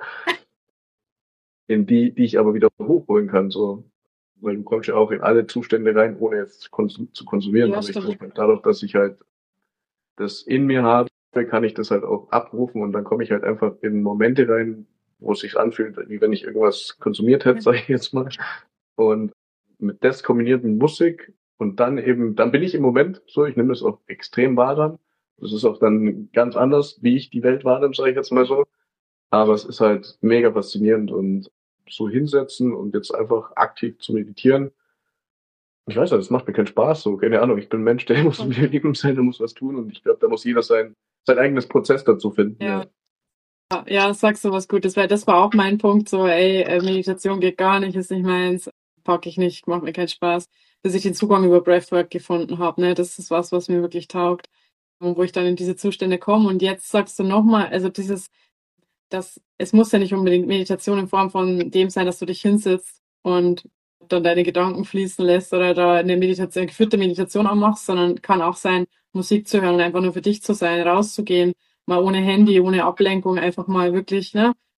in die, die ich aber wieder hochholen kann, so. Weil du kommst ja auch in alle Zustände rein, ohne jetzt konsum zu konsumieren. Ja, aber ich stimmt. glaube, dadurch, dass ich halt das in mir habe, kann ich das halt auch abrufen und dann komme ich halt einfach in Momente rein, wo es sich anfühlt, wie wenn ich irgendwas konsumiert hätte, sage ich jetzt mal. Und mit das kombiniert mit Musik und dann eben, dann bin ich im Moment so, ich nehme das auch extrem wahr dann. Das ist auch dann ganz anders, wie ich die Welt wahrnehme, sage ich jetzt mal so. Aber es ist halt mega faszinierend und so hinsetzen und jetzt einfach aktiv zu meditieren. Ich weiß nicht, das macht mir keinen Spaß, so, keine Ahnung. Ich bin ein Mensch, der muss im Leben sein, der muss was tun und ich glaube, da muss jeder sein, sein eigenes Prozess dazu finden. Ja. Ja, ja, sagst du was Gutes, weil das war auch mein Punkt, so, ey, äh, Meditation geht gar nicht, ist nicht meins, pack ich nicht, macht mir keinen Spaß, bis ich den Zugang über Breathwork gefunden habe, ne, das ist was, was mir wirklich taugt und wo ich dann in diese Zustände komme und jetzt sagst du nochmal, also dieses, das, es muss ja nicht unbedingt Meditation in Form von dem sein, dass du dich hinsitzt und dann deine Gedanken fließen lässt oder da eine Meditation, geführte Meditation auch machst, sondern kann auch sein, Musik zu hören und einfach nur für dich zu sein, rauszugehen, mal ohne Handy, ohne Ablenkung, einfach mal wirklich, ne,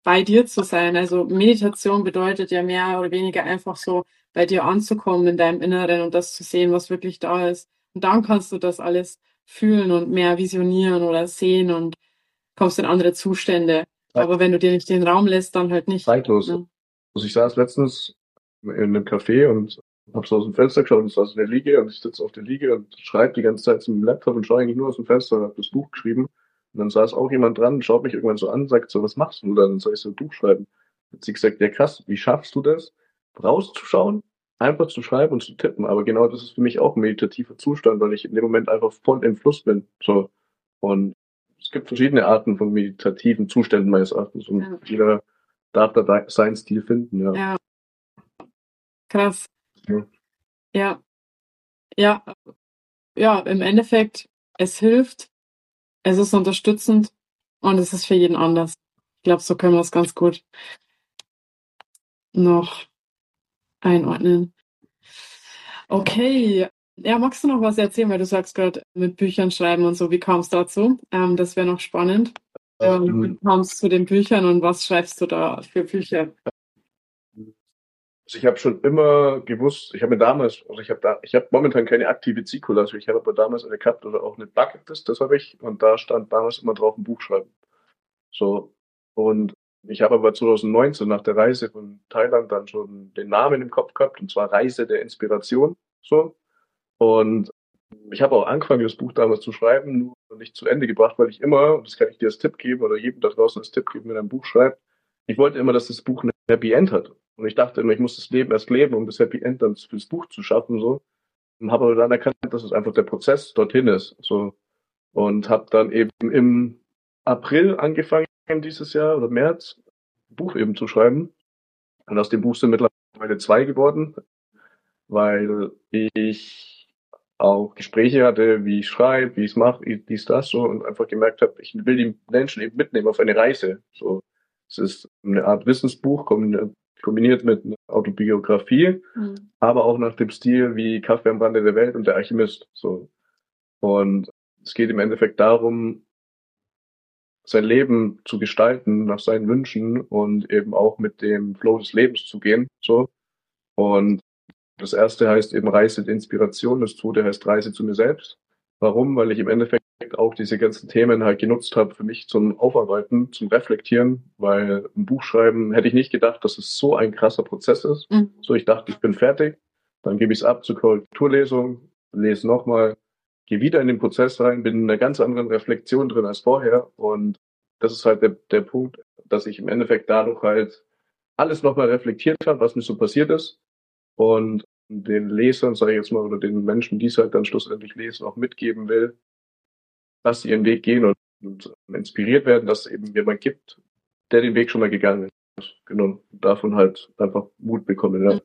bei dir zu sein. Also Meditation bedeutet ja mehr oder weniger einfach so bei dir anzukommen in deinem Inneren und das zu sehen, was wirklich da ist. Und dann kannst du das alles fühlen und mehr visionieren oder sehen und kommst in andere Zustände. Aber wenn du dir nicht den Raum lässt, dann halt nicht. Zeitlos. Ne? Also ich saß letztens in einem Café und habe so aus dem Fenster geschaut und saß in der Liege und ich sitze auf der Liege und schreibe die ganze Zeit zum Laptop und schaue eigentlich nur aus dem Fenster und habe das Buch geschrieben. Und dann saß auch jemand dran, schaut mich irgendwann so an, sagt so, was machst du dann? Dann soll ich so ein Buch schreiben. Hat sie gesagt, ja krass, wie schaffst du das, rauszuschauen, einfach zu schreiben und zu tippen? Aber genau das ist für mich auch ein meditativer Zustand, weil ich in dem Moment einfach voll im Fluss bin. So. Und es gibt verschiedene Arten von meditativen Zuständen meines Erachtens und Ja. jeder darf da seinen Stil finden, ja. Ja. Krass. Ja. Ja. Ja. Ja, im Endeffekt, es hilft, es ist unterstützend und es ist für jeden anders. Ich glaube, so können wir es ganz gut noch einordnen. Okay. Ja, magst du noch was erzählen, weil du sagst gerade mit Büchern schreiben und so, wie kam es dazu? Ähm, das wäre noch spannend. Ähm, Ähm, wie kamst du zu den Büchern und was schreibst du da für Bücher? Also ich habe schon immer gewusst, ich habe mir damals, also ich habe da, ich habe momentan keine aktive Zielkulasse, ich habe aber damals eine gehabt oder auch eine Bucketlist, das habe ich, und da stand damals immer drauf ein Buch schreiben. So. Und ich habe aber zwanzig neunzehn nach der Reise von Thailand dann schon den Namen im Kopf gehabt, und zwar Reise der Inspiration. So. Und ich habe auch angefangen, das Buch damals zu schreiben, nur nicht zu Ende gebracht, weil ich immer, und das kann ich dir als Tipp geben oder jedem da draußen als Tipp geben, wenn er ein Buch schreibt, ich wollte immer, dass das Buch ein Happy End hat. Und ich dachte immer, ich muss das Leben erst leben, um das Happy End dann fürs Buch zu schaffen, so. Und habe aber dann erkannt, dass es einfach der Prozess dorthin ist, so. Und habe dann eben im April angefangen dieses Jahr oder März, ein Buch eben zu schreiben. Und aus dem Buch sind mittlerweile zwei geworden, weil ich auch Gespräche hatte, wie ich schreibe, wie ich es mache, dies, das, so, und einfach gemerkt habe, ich will die Menschen eben mitnehmen auf eine Reise, so. Es ist eine Art Wissensbuch, kombiniert mit einer Autobiografie, mhm. aber auch nach dem Stil wie Kaffee am Rande der Welt und der Alchemist, so. Und es geht im Endeffekt darum, sein Leben zu gestalten nach seinen Wünschen und eben auch mit dem Flow des Lebens zu gehen, so. Und das erste heißt eben Reise der Inspiration, das zweite heißt Reise zu mir selbst. Warum? Weil ich im Endeffekt auch diese ganzen Themen halt genutzt habe für mich zum Aufarbeiten, zum Reflektieren, weil ein Buch schreiben hätte ich nicht gedacht, dass es so ein krasser Prozess ist. Mhm. So, ich dachte, ich bin fertig, dann gebe ich es ab zur Korrekturlesung, lese nochmal, gehe wieder in den Prozess rein, bin in einer ganz anderen Reflexion drin als vorher, und das ist halt der, der Punkt, dass ich im Endeffekt dadurch halt alles nochmal reflektiert habe, was mir so passiert ist, und den Lesern, sage ich jetzt mal, oder den Menschen, die es halt dann schlussendlich lesen, auch mitgeben will, dass sie ihren Weg gehen und, und inspiriert werden, dass es eben jemand gibt, der den Weg schon mal gegangen ist. Genau, und davon halt einfach Mut bekommen.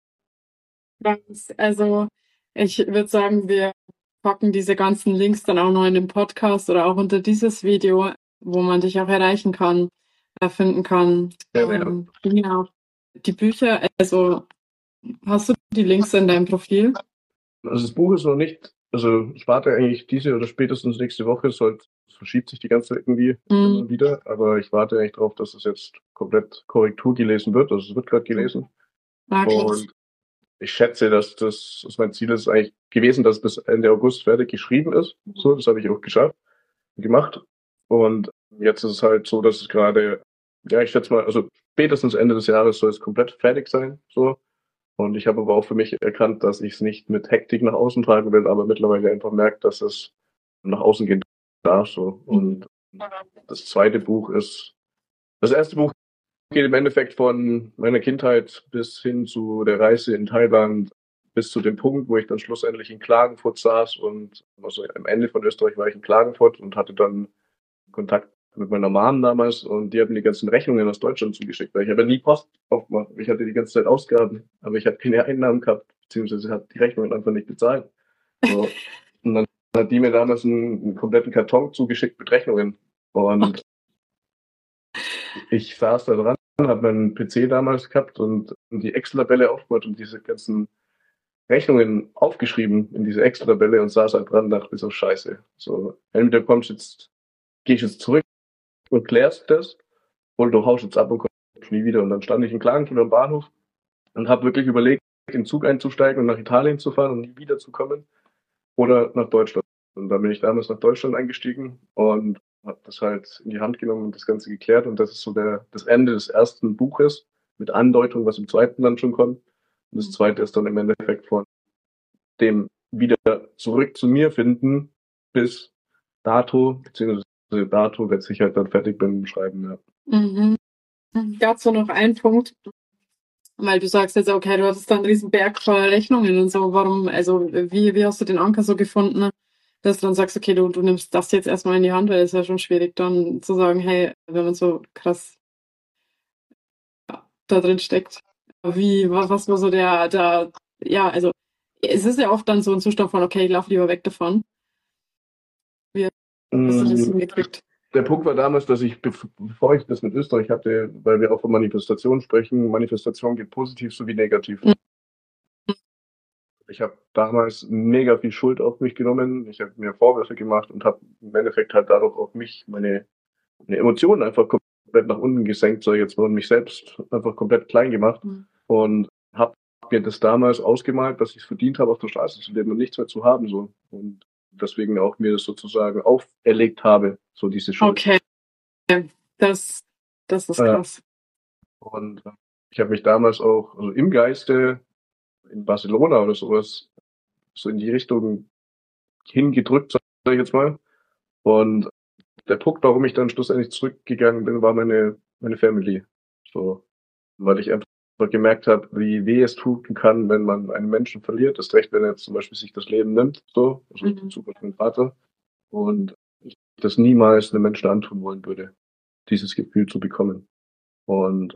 Ja. Also ich würde sagen, wir packen diese ganzen Links dann auch noch in den Podcast oder auch unter dieses Video, wo man dich auch erreichen kann, äh, finden kann. Ja, ähm, ja. ja, die Bücher, also hast du die Links in deinem Profil? Also das Buch ist noch nicht, also ich warte eigentlich diese oder spätestens nächste Woche, es halt, es verschiebt sich die ganze Zeit irgendwie mm. immer wieder, aber ich warte eigentlich drauf, dass es jetzt komplett Korrektur gelesen wird, also es wird gerade gelesen. Ah, und ich schätze, dass das, dass mein Ziel ist eigentlich gewesen, dass es bis Ende August fertig geschrieben ist. So, das habe ich auch geschafft, gemacht. Und jetzt ist es halt so, dass es gerade, ja, ich schätze mal, also spätestens Ende des Jahres soll es komplett fertig sein, so. Und ich habe aber auch für mich erkannt, dass ich es nicht mit Hektik nach außen tragen will, aber mittlerweile einfach merkt, dass es nach außen gehen darf, so. Und das zweite Buch ist, das erste Buch geht im Endeffekt von meiner Kindheit bis hin zu der Reise in Thailand, bis zu dem Punkt, wo ich dann schlussendlich in Klagenfurt saß, und also am Ende von Österreich war ich in Klagenfurt und hatte dann Kontakt mit meiner Mom damals, und die hat mir die ganzen Rechnungen aus Deutschland zugeschickt, weil ich habe ja nie Post aufgemacht. Ich hatte die ganze Zeit Ausgaben, aber ich hatte keine Einnahmen gehabt, beziehungsweise hat die Rechnungen einfach nicht bezahlt. So. Und dann hat die mir damals einen, einen kompletten Karton zugeschickt mit Rechnungen, und ich saß da dran, habe meinen P C damals gehabt und die Excel-Tabelle aufgebaut und diese ganzen Rechnungen aufgeschrieben in diese Excel-Tabelle und saß halt dran und dachte, so scheiße. So, entweder kommst jetzt, geh ich jetzt zurück und klärst das, oder du haust jetzt ab und kommst nie wieder. Und dann stand ich in Klagenfurt am Bahnhof und habe wirklich überlegt, in den Zug einzusteigen und nach Italien zu fahren und nie wiederzukommen oder nach Deutschland. Und dann bin ich damals nach Deutschland eingestiegen und habe das halt in die Hand genommen und das Ganze geklärt. Und das ist so der, das Ende des ersten Buches mit Andeutung, was im zweiten dann schon kommt. Und das zweite ist dann im Endeffekt von dem wieder zurück zu mir finden bis dato, beziehungsweise dato, wenn ich halt dann fertig bin, schreiben, ja. Mhm. Dazu noch ein Punkt, weil du sagst jetzt, okay, du hattest da einen riesen Berg voller Rechnungen und so, warum, also wie, wie hast du den Anker so gefunden, dass du dann sagst, okay, du, du nimmst das jetzt erstmal in die Hand, weil es ist ja schon schwierig, dann zu sagen, hey, wenn man so krass da drin steckt, wie, was, was war so der, der, ja, also es ist ja oft dann so ein Zustand von, okay, ich lauf lieber weg davon. Wie hast du das hingekriegt? Der Punkt war damals, dass ich, bevor ich das mit Österreich hatte, weil wir auch von Manifestation sprechen, Manifestation geht positiv sowie negativ. Mhm. Ich habe damals mega viel Schuld auf mich genommen, ich habe mir Vorwürfe gemacht und habe im Endeffekt halt dadurch auch mich, meine, meine Emotionen einfach komplett nach unten gesenkt, sag ich jetzt mal, und mich selbst einfach komplett klein gemacht. Mhm. Und habe mir das damals ausgemalt, dass ich es verdient habe, auf der Straße zu leben und nichts mehr zu haben. So. Und deswegen auch mir das sozusagen auferlegt habe, so diese Schuld. Okay, das, das ist krass. Und ich habe mich damals auch, also im Geiste, in Barcelona oder sowas, so in die Richtung hingedrückt, sag ich jetzt mal. Und der Punkt, warum ich dann schlussendlich zurückgegangen bin, war meine, meine Family. So, weil ich einfach gemerkt habe, wie weh es tun kann, wenn man einen Menschen verliert. Das recht, wenn er jetzt zum Beispiel sich das Leben nimmt, so, also mhm. in Bezug auf meinen Vater. Und ich das niemals einem Menschen antun wollen würde, dieses Gefühl zu bekommen. Und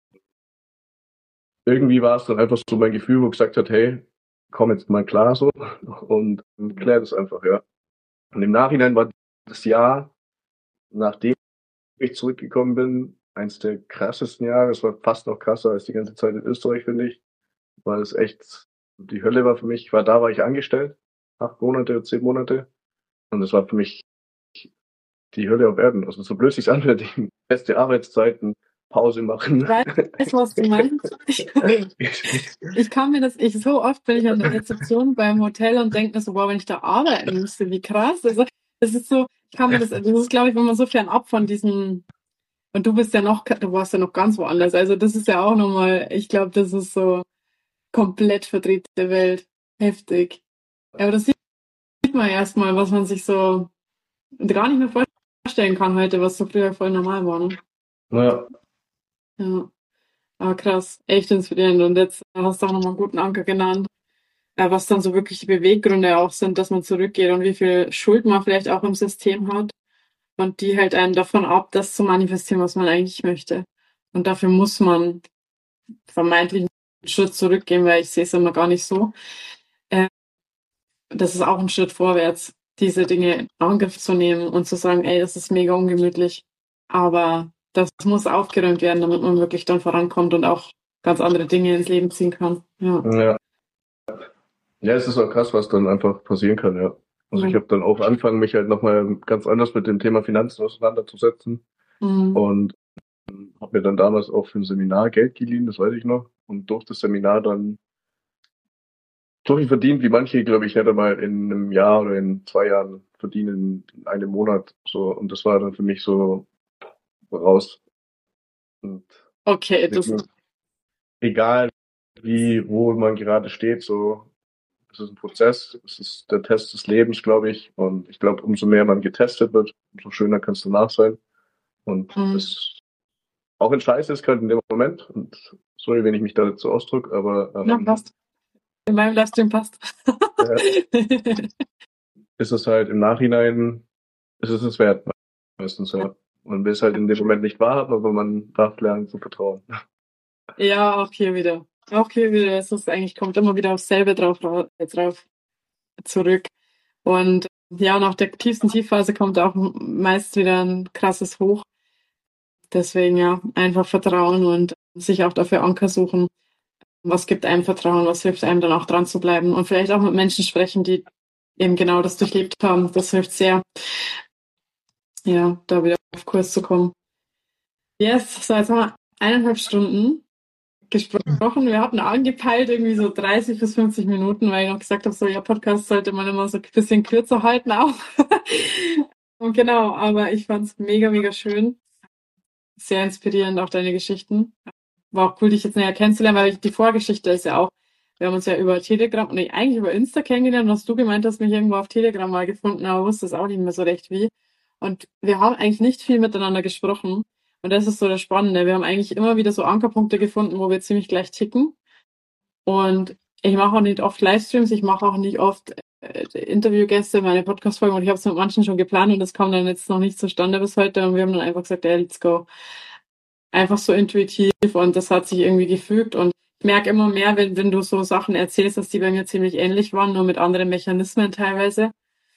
irgendwie war es dann einfach so mein Gefühl, wo gesagt hat, hey, komm jetzt mal klar so und klär das einfach, ja. Und im Nachhinein war das Jahr, nachdem ich zurückgekommen bin, eins der krassesten Jahre. Es war fast noch krasser als die ganze Zeit in Österreich, finde ich, weil es echt die Hölle war für mich. Ich war da, war ich angestellt, acht Monate oder zehn Monate. Und es war für mich die Hölle auf Erden. Also so blöd sich's anhört, die beste Arbeitszeiten, Pause machen. Ich weiß, was du meinst. Ich, ich kann mir das, ich so oft bin ich an der Rezeption beim Hotel und denke mir so, wow, wenn ich da arbeiten müsste, wie krass. Also das ist so, ich kann mir das, das ist, glaube ich, wenn man so fernab von diesen, und du bist ja noch, du warst ja noch ganz woanders. Also das ist ja auch nochmal, ich glaube, das ist so komplett verdrehte Welt. Heftig. Ja, aber das sieht man erstmal, was man sich so gar nicht mehr vorstellen kann heute, was so früher voll normal war. Ne? Ja. Ja, aber krass, echt inspirierend. Und jetzt hast du auch nochmal einen guten Anker genannt, was dann so wirklich die Beweggründe auch sind, dass man zurückgeht und wie viel Schuld man vielleicht auch im System hat. Und die hält einen davon ab, das zu manifestieren, was man eigentlich möchte. Und dafür muss man vermeintlich einen Schritt zurückgehen, weil ich sehe es immer gar nicht so. Das ist auch ein Schritt vorwärts, diese Dinge in Angriff zu nehmen und zu sagen, ey, das ist mega ungemütlich. Aber das muss aufgeräumt werden, damit man wirklich dann vorankommt und auch ganz andere Dinge ins Leben ziehen kann. Ja, ja. Ja, es ist auch krass, was dann einfach passieren kann, ja. Also mhm. ich habe dann auch angefangen, mich halt nochmal ganz anders mit dem Thema Finanzen auseinanderzusetzen. Mhm. Und habe mir dann damals auch für ein Seminar Geld geliehen, das weiß ich noch. Und durch das Seminar dann so viel verdient, wie manche, glaube ich, nicht einmal in einem Jahr oder in zwei Jahren verdienen in einem Monat. So, und das war dann für mich so raus. Und okay, das egal wie, wo man gerade steht, so, es ist ein Prozess, es ist der Test des Lebens, glaube ich. Und ich glaube, umso mehr man getestet wird, umso schöner kann es danach sein. Und mhm. das auch ein Scheiß ist gerade in dem Moment. Und sorry, wenn ich mich da jetzt so ausdrücke, aber ähm, ja, passt. In meinem Livestream passt. Ja, ist es halt im Nachhinein, ist es es wert, meistens, ja. Man will es halt in dem Moment nicht wahrhaben, aber man darf lernen zu vertrauen. Ja, auch hier wieder. Auch hier wieder, es ist eigentlich, kommt immer wieder aufs selbe drauf, drauf zurück. Und ja, nach der tiefsten Tiefphase kommt auch meist wieder ein krasses Hoch. Deswegen ja, einfach vertrauen und sich auch dafür Anker suchen. Was gibt einem Vertrauen, was hilft einem dann auch dran zu bleiben und vielleicht auch mit Menschen sprechen, die eben genau das durchlebt haben. Das hilft sehr, ja, da wieder auf Kurs zu kommen. Yes, so jetzt haben wir eineinhalb Stunden gesprochen. Wir hatten angepeilt irgendwie so dreißig bis fünfzig Minuten, weil ich noch gesagt habe, so ja, Podcast sollte man immer so ein bisschen kürzer halten auch. Und genau, aber ich fand's mega, mega schön. Sehr inspirierend, auch deine Geschichten. War auch cool, dich jetzt näher kennenzulernen, weil die Vorgeschichte ist ja auch, wir haben uns ja über Telegram, nee, eigentlich über Insta kennengelernt, und hast du gemeint, hast mich irgendwo auf Telegram mal gefunden, aber wusste es auch nicht mehr so recht wie. Und wir haben eigentlich nicht viel miteinander gesprochen. Und das ist so das Spannende. Wir haben eigentlich immer wieder so Ankerpunkte gefunden, wo wir ziemlich gleich ticken. Und ich mache auch nicht oft Livestreams, ich mache auch nicht oft äh, Interviewgäste, meine Podcast-Folgen, und ich habe es mit manchen schon geplant und das kam dann jetzt noch nicht zustande bis heute. Und wir haben dann einfach gesagt, ja, let's go. Einfach so intuitiv, und das hat sich irgendwie gefügt. Und ich merke immer mehr, wenn, wenn du so Sachen erzählst, dass die bei mir ziemlich ähnlich waren, nur mit anderen Mechanismen teilweise.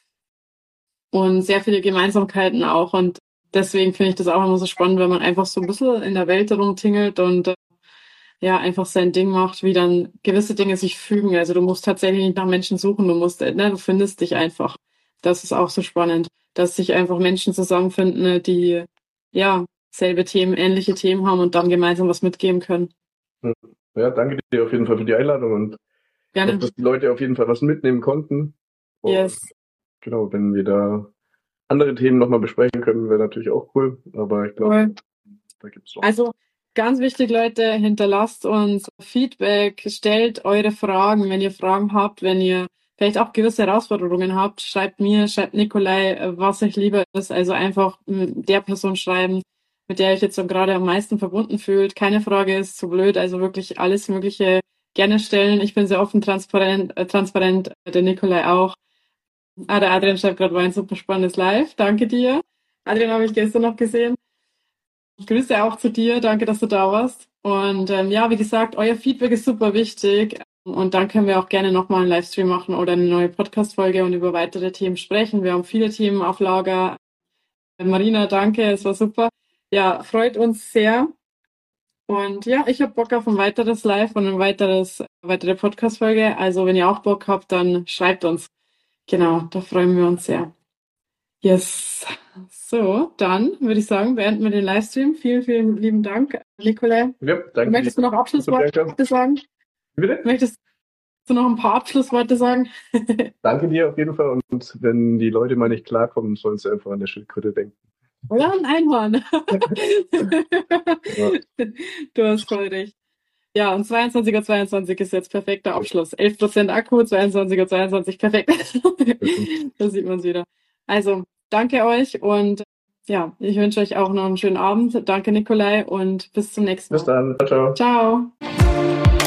Und sehr viele Gemeinsamkeiten auch. Und deswegen finde ich das auch immer so spannend, wenn man einfach so ein bisschen in der Welt rumtingelt und äh, ja, einfach sein Ding macht, wie dann gewisse Dinge sich fügen. Also du musst tatsächlich nicht nach Menschen suchen, du musst, ne, du findest dich einfach. Das ist auch so spannend, dass sich einfach Menschen zusammenfinden, die ja selbe Themen, ähnliche Themen haben und dann gemeinsam was mitgeben können. Ja, danke dir auf jeden Fall für die Einladung und Gerne. ich hoffe, dass die Leute auf jeden Fall was mitnehmen konnten. Und Yes. genau, wenn wir da andere Themen nochmal besprechen können, wäre natürlich auch cool. Aber ich glaube, Cool. da gibt's noch. Also ganz wichtig, Leute, hinterlasst uns Feedback, stellt eure Fragen, wenn ihr Fragen habt, wenn ihr vielleicht auch gewisse Herausforderungen habt, schreibt mir, schreibt Nikolai, was euch lieber ist. Also einfach mit der Person schreiben, mit der ihr euch jetzt so gerade am meisten verbunden fühlt. Keine Frage ist zu blöd, also wirklich alles Mögliche gerne stellen. Ich bin sehr offen, transparent, äh, transparent, der Nikolai auch. Ah, der Adrian schreibt gerade, war ein super spannendes Live. Danke dir. Adrian habe ich gestern noch gesehen. Ich grüße auch zu dir. Danke, dass du da warst. Und ähm, ja, wie gesagt, euer Feedback ist super wichtig. Und dann können wir auch gerne nochmal einen Livestream machen oder eine neue Podcast-Folge und über weitere Themen sprechen. Wir haben viele Themen auf Lager. Marina, danke, es war super. Ja, freut uns sehr. Und ja, ich habe Bock auf ein weiteres Live und ein weiteres, weitere Podcast-Folge. Also wenn ihr auch Bock habt, dann schreibt uns. Genau, da freuen wir uns sehr. Yes. So, dann würde ich sagen, beenden wir den Livestream. Vielen, vielen lieben Dank, Nikolai. Ja, danke. Möchtest du noch Abschlussworte sagen? Bitte? Möchtest du noch ein paar Abschlussworte sagen? Danke dir auf jeden Fall. Und wenn die Leute mal nicht klarkommen, sollen sie einfach an der Schildkröte denken. Oder ein Einhorn. Ja. Du hast voll recht. Ja, und zweiundzwanzig Uhr zweiundzwanzig ist jetzt perfekter Abschluss. elf Prozent Akku, zweiundzwanzig Uhr zweiundzwanzig, perfekt. Da sieht man es wieder. Also, danke euch und ja, ich wünsche euch auch noch einen schönen Abend. Danke, Nikolai, und bis zum nächsten Mal. Bis dann. Ciao, ciao. Ciao.